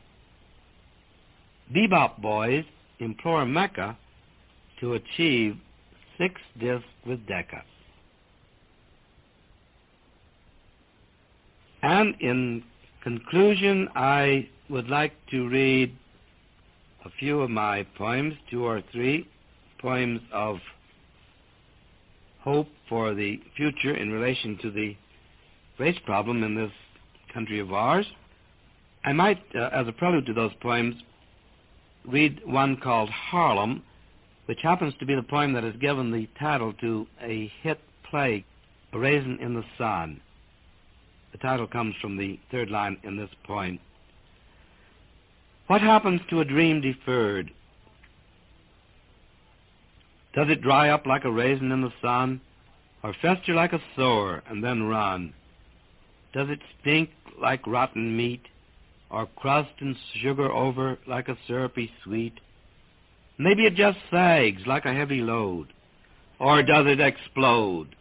Bebop boys implore Mecca to achieve six discs with Decca. And in conclusion, I would like to read a few of my poems, two or three poems of hope for the future in relation to the race problem in this country of ours. I might, uh, as a prelude to those poems, read one called Harlem, which happens to be the poem that has given the title to a hit play, A Raisin in the Sun. The title comes from the third line in this poem. What happens to a dream deferred? Does it dry up like a raisin in the sun, or fester like a sore and then run? Does it stink like rotten meat, or crust and sugar over like a syrupy sweet? Maybe it just sags like a heavy load, or does it explode?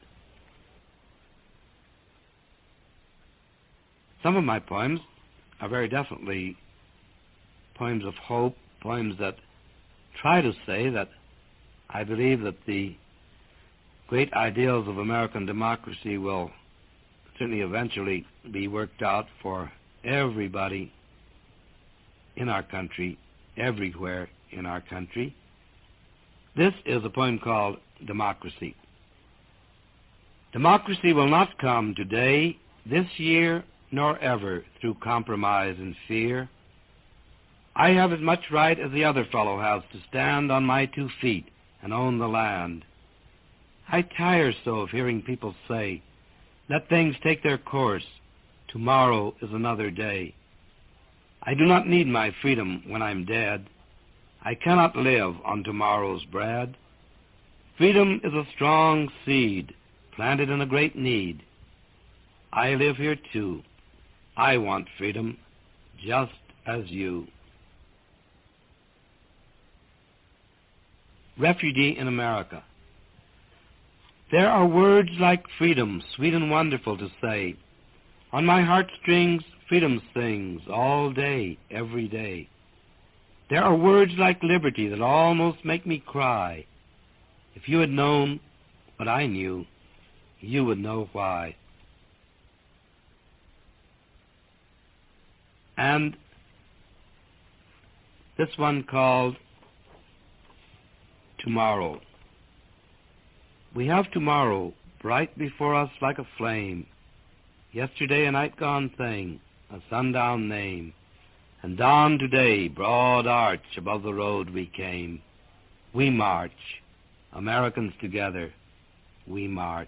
Some of my poems are very definitely poems of hope, poems that try to say that I believe that the great ideals of American democracy will certainly eventually be worked out for everybody in our country, everywhere in our country. This is a poem called Democracy. Democracy will not come today, this year, nor ever through compromise and fear. I have as much right as the other fellow has to stand on my two feet and own the land. I tire so of hearing people say, let things take their course, tomorrow is another day. I do not need my freedom when I'm dead. I cannot live on tomorrow's bread. Freedom is a strong seed planted in a great need. I live here too. I want freedom just as you. Refugee in America. There are words like freedom, sweet and wonderful to say. On my heartstrings, freedom sings all day, every day. There are words like liberty that almost make me cry. If you had known what I knew, you would know why. And this one called Tomorrow. We have tomorrow bright before us like a flame, yesterday a night gone thing, a sundown name, and dawn today, broad arch above the road we came. We march, Americans together, we march.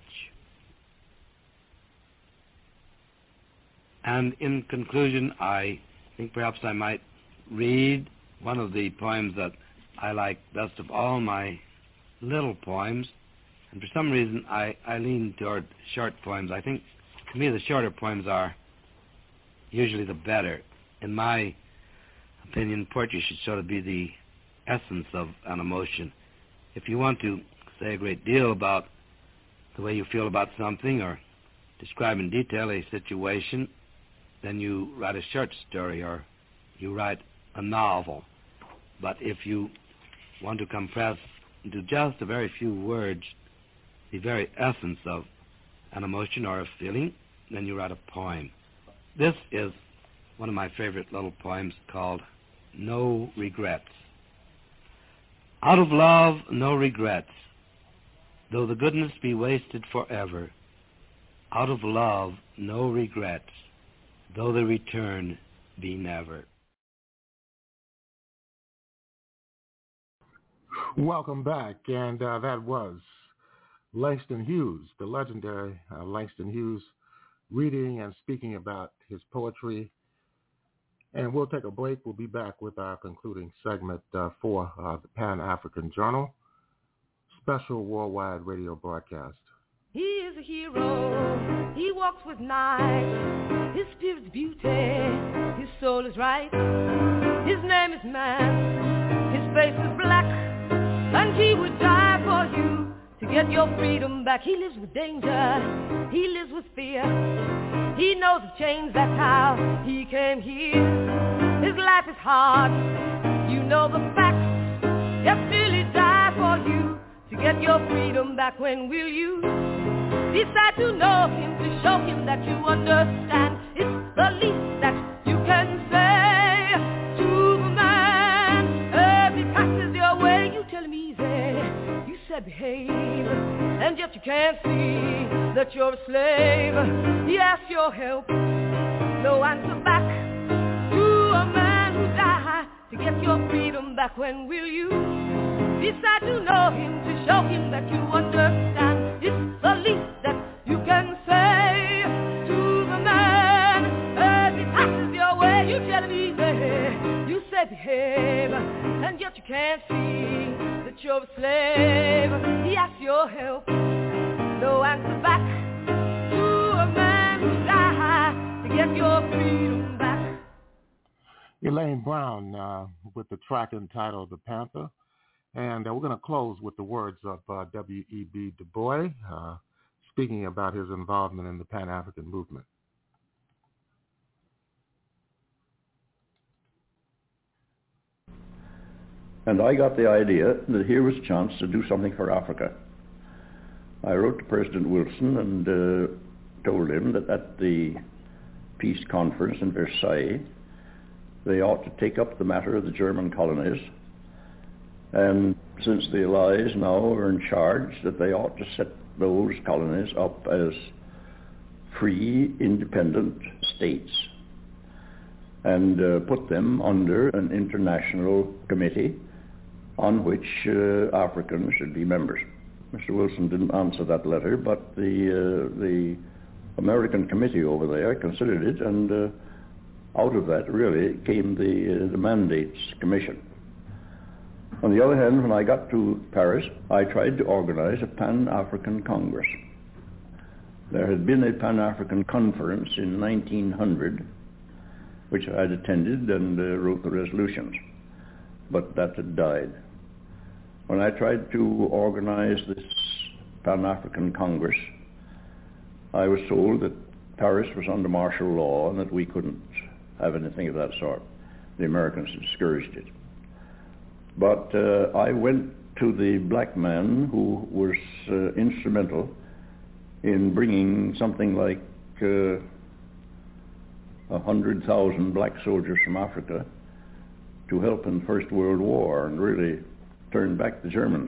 And in conclusion, I think perhaps I might read one of the poems that I like best of all my little poems. And for some reason, I, I lean toward short poems. I think, to me, the shorter poems are usually the better. In my opinion, poetry should sort of be the essence of an emotion. If you want to say a great deal about the way you feel about something or describe in detail a situation, then you write a short story or you write a novel. But if you want to compress into just a very few words the very essence of an emotion or a feeling, then you write a poem. This is one of my favorite little poems called No Regrets. Out of love, no regrets, though the goodness be wasted forever. Out of love, no regrets, though the return be never. Welcome back, and uh, that was Langston Hughes, the legendary uh, Langston Hughes, reading and speaking about his poetry. And we'll take a break. We'll be back with our concluding segment uh, for uh, the Pan-African Journal, special worldwide radio broadcast. He is a hero. He walks with night. His spirit's beauty. His soul is right. His name is man. His face is black. And he would die for you to get your freedom back. He lives with danger. He lives with fear. He knows the chains. That's how he came here. His life is hard. You know the facts. Yet still he died for you to get your freedom back. When will you? Decide to know him, to show him that you understand. It's the least that you can say to the man. As he passes your way, you tell him easy. You said behave, and yet you can't see that you're a slave. He asks your help, no answer back. To a man who died to get your freedom back. When will you decide to know him, to show him that you understand? It's the least that you can say to the man. As he passes your way, you tell him easy. You say behave, and yet you can't see that you're a slave. He asks your help, no answer back. To a man who died to get your freedom back. Elaine Brown uh, with the track entitled The Panther. And uh, we're going to close with the words of uh, W E B Du Bois, uh, speaking about his involvement in the Pan-African movement. And I got the idea that here was a chance to do something for Africa. I wrote to President Wilson and uh, told him that at the peace conference in Versailles, they ought to take up the matter of the German colonies, and since the Allies now are in charge, that they ought to set those colonies up as free, independent states and uh, put them under an international committee on which uh, Africans should be members. Mister Wilson didn't answer that letter, but the, uh, the American committee over there considered it, and uh, out of that really came the, uh, the Mandates Commission. On the other hand, when I got to Paris, I tried to organize a Pan-African Congress. There had been a Pan-African conference in nineteen hundred, which I had attended and uh, wrote the resolutions, but that had died. When I tried to organize this Pan-African Congress, I was told that Paris was under martial law and that we couldn't have anything of that sort. The Americans discouraged it. But uh, I went to the black man who was uh, instrumental in bringing something like uh, one hundred thousand black soldiers from Africa to help in the First World War and really turn back the Germans.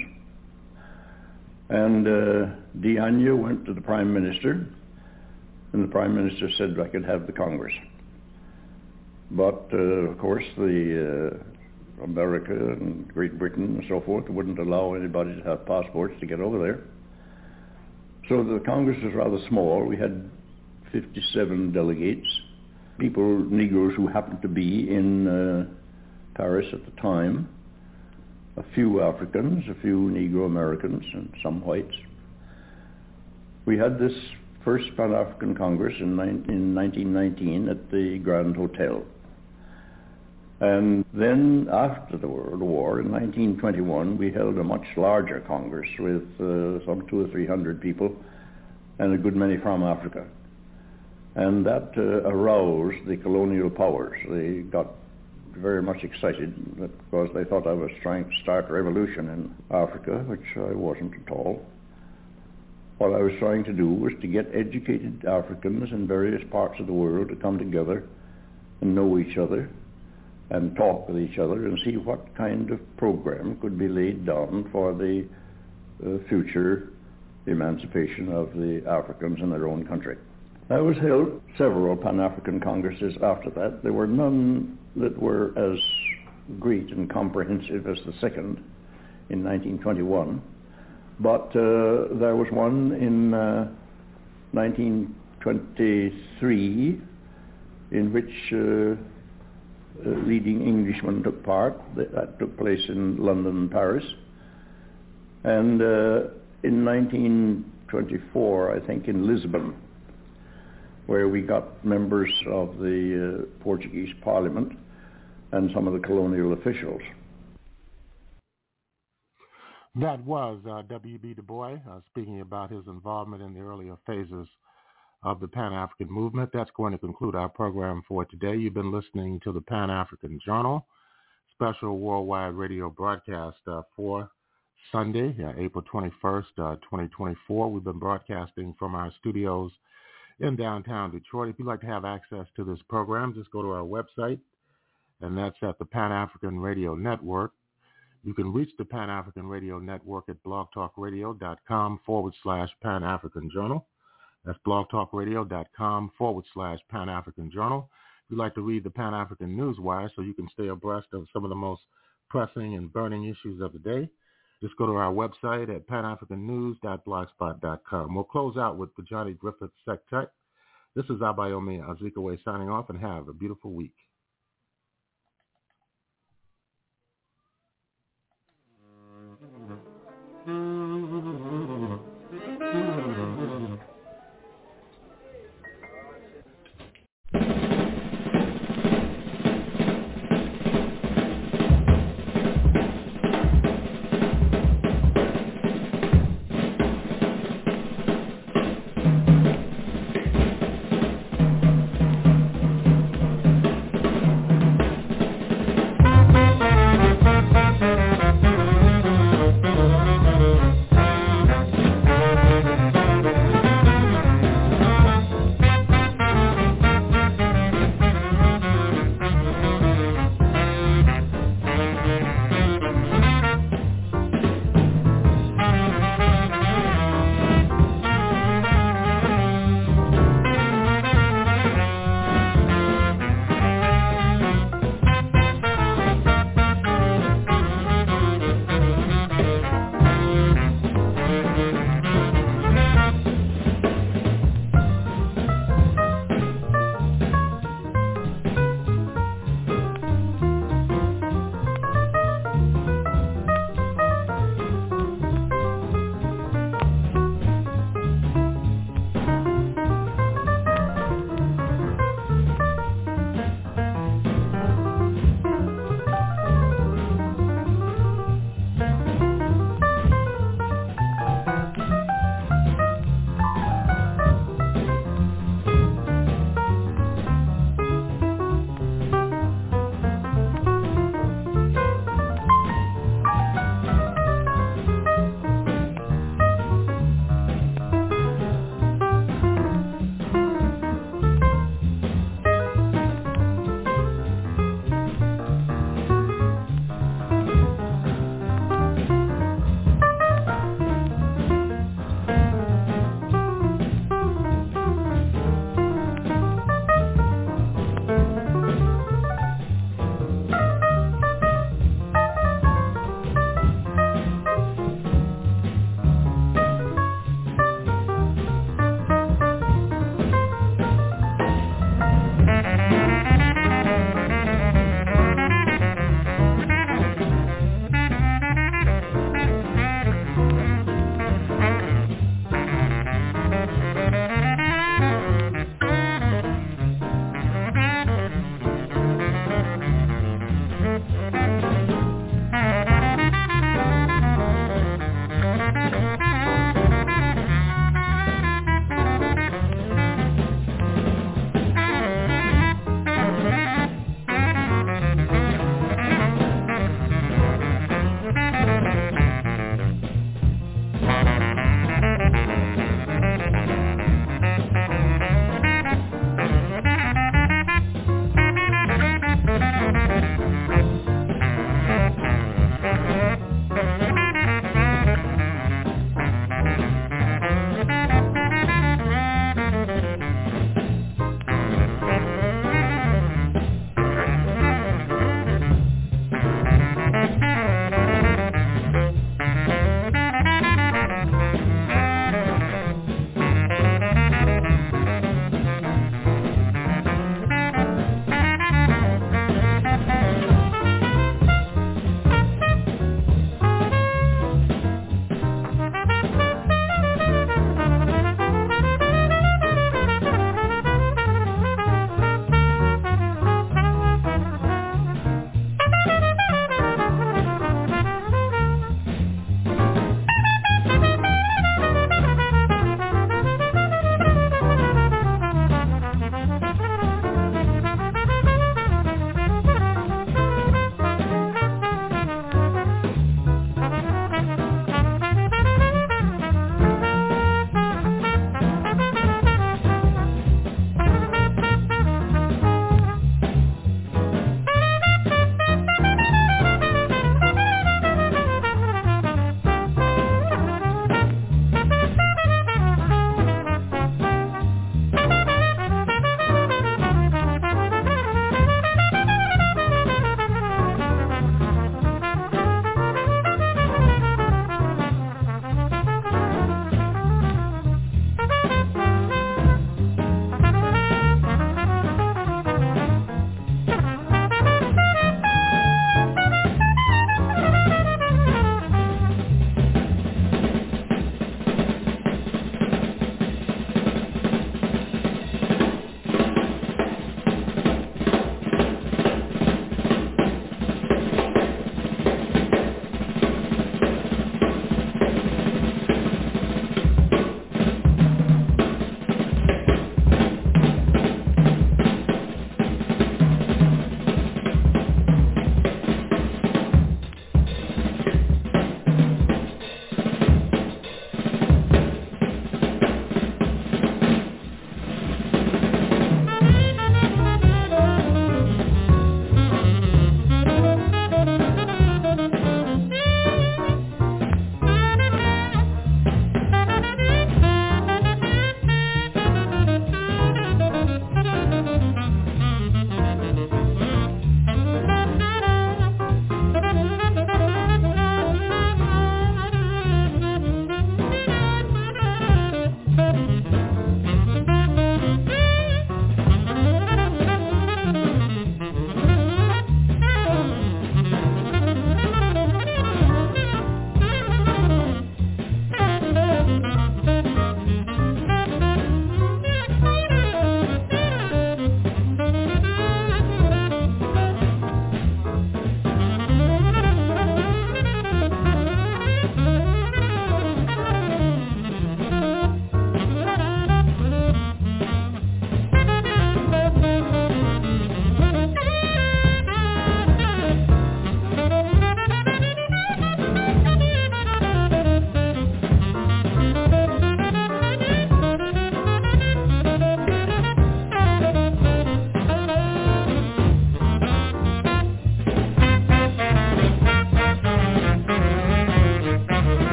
And uh, Diagne went to the Prime Minister, and the Prime Minister said I could have the Congress. But, uh, of course, the uh, America and Great Britain and so forth wouldn't allow anybody to have passports to get over there. So the Congress was rather small. We had fifty-seven delegates, people, Negroes who happened to be in uh, Paris at the time, a few Africans, a few Negro Americans, and some whites. We had this first Pan-African Congress in, in nineteen nineteen at the Grand Hotel. And then after the World War, in nineteen twenty-one, we held a much larger Congress with uh, some two or three hundred people and a good many from Africa. And that uh, aroused the colonial powers. They got very much excited because they thought I was trying to start a revolution in Africa, which I wasn't at all. What I was trying to do was to get educated Africans in various parts of the world to come together and know each other and talk with each other and see what kind of program could be laid down for the uh, future emancipation of the Africans in their own country. I was held several Pan-African Congresses after that. There were none that were as great and comprehensive as the second in nineteen twenty-one, but uh, there was one in uh, nineteen twenty-three in which uh, uh, leading Englishmen took part. That took place in London and Paris. And uh, in nineteen twenty-four, I think, in Lisbon, where we got members of the uh, Portuguese Parliament and some of the colonial officials. That was uh, W B Du Bois uh, speaking about his involvement in the earlier phases of the Pan-African movement. That's going to conclude our program for today. You've been listening to the Pan-African Journal, special worldwide radio broadcast uh, for Sunday, uh, April twenty-first, uh, twenty twenty-four. We've been broadcasting from our studios in downtown Detroit. If you'd like to have access to this program, just go to our website, and that's at the Pan-African Radio Network. You can reach the Pan-African Radio Network at blogtalkradio.com forward slash Pan-African Journal. That's blogtalkradio.com forward slash Pan-African Journal. If you'd like to read the Pan-African Newswire so you can stay abreast of some of the most pressing and burning issues of the day, just go to our website at pan african news dot blogspot dot com. We'll close out with the Johnny Griffith Sextet. This is Abayomi Azikiwe signing off, and have a beautiful week.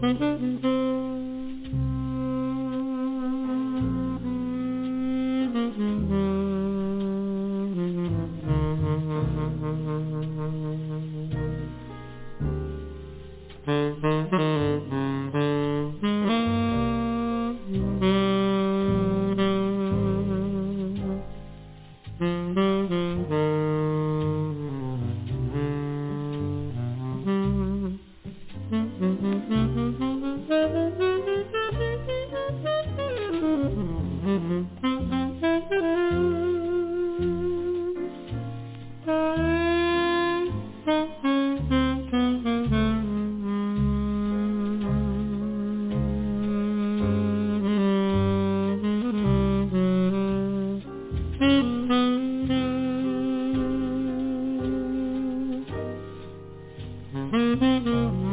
Mm-hmm.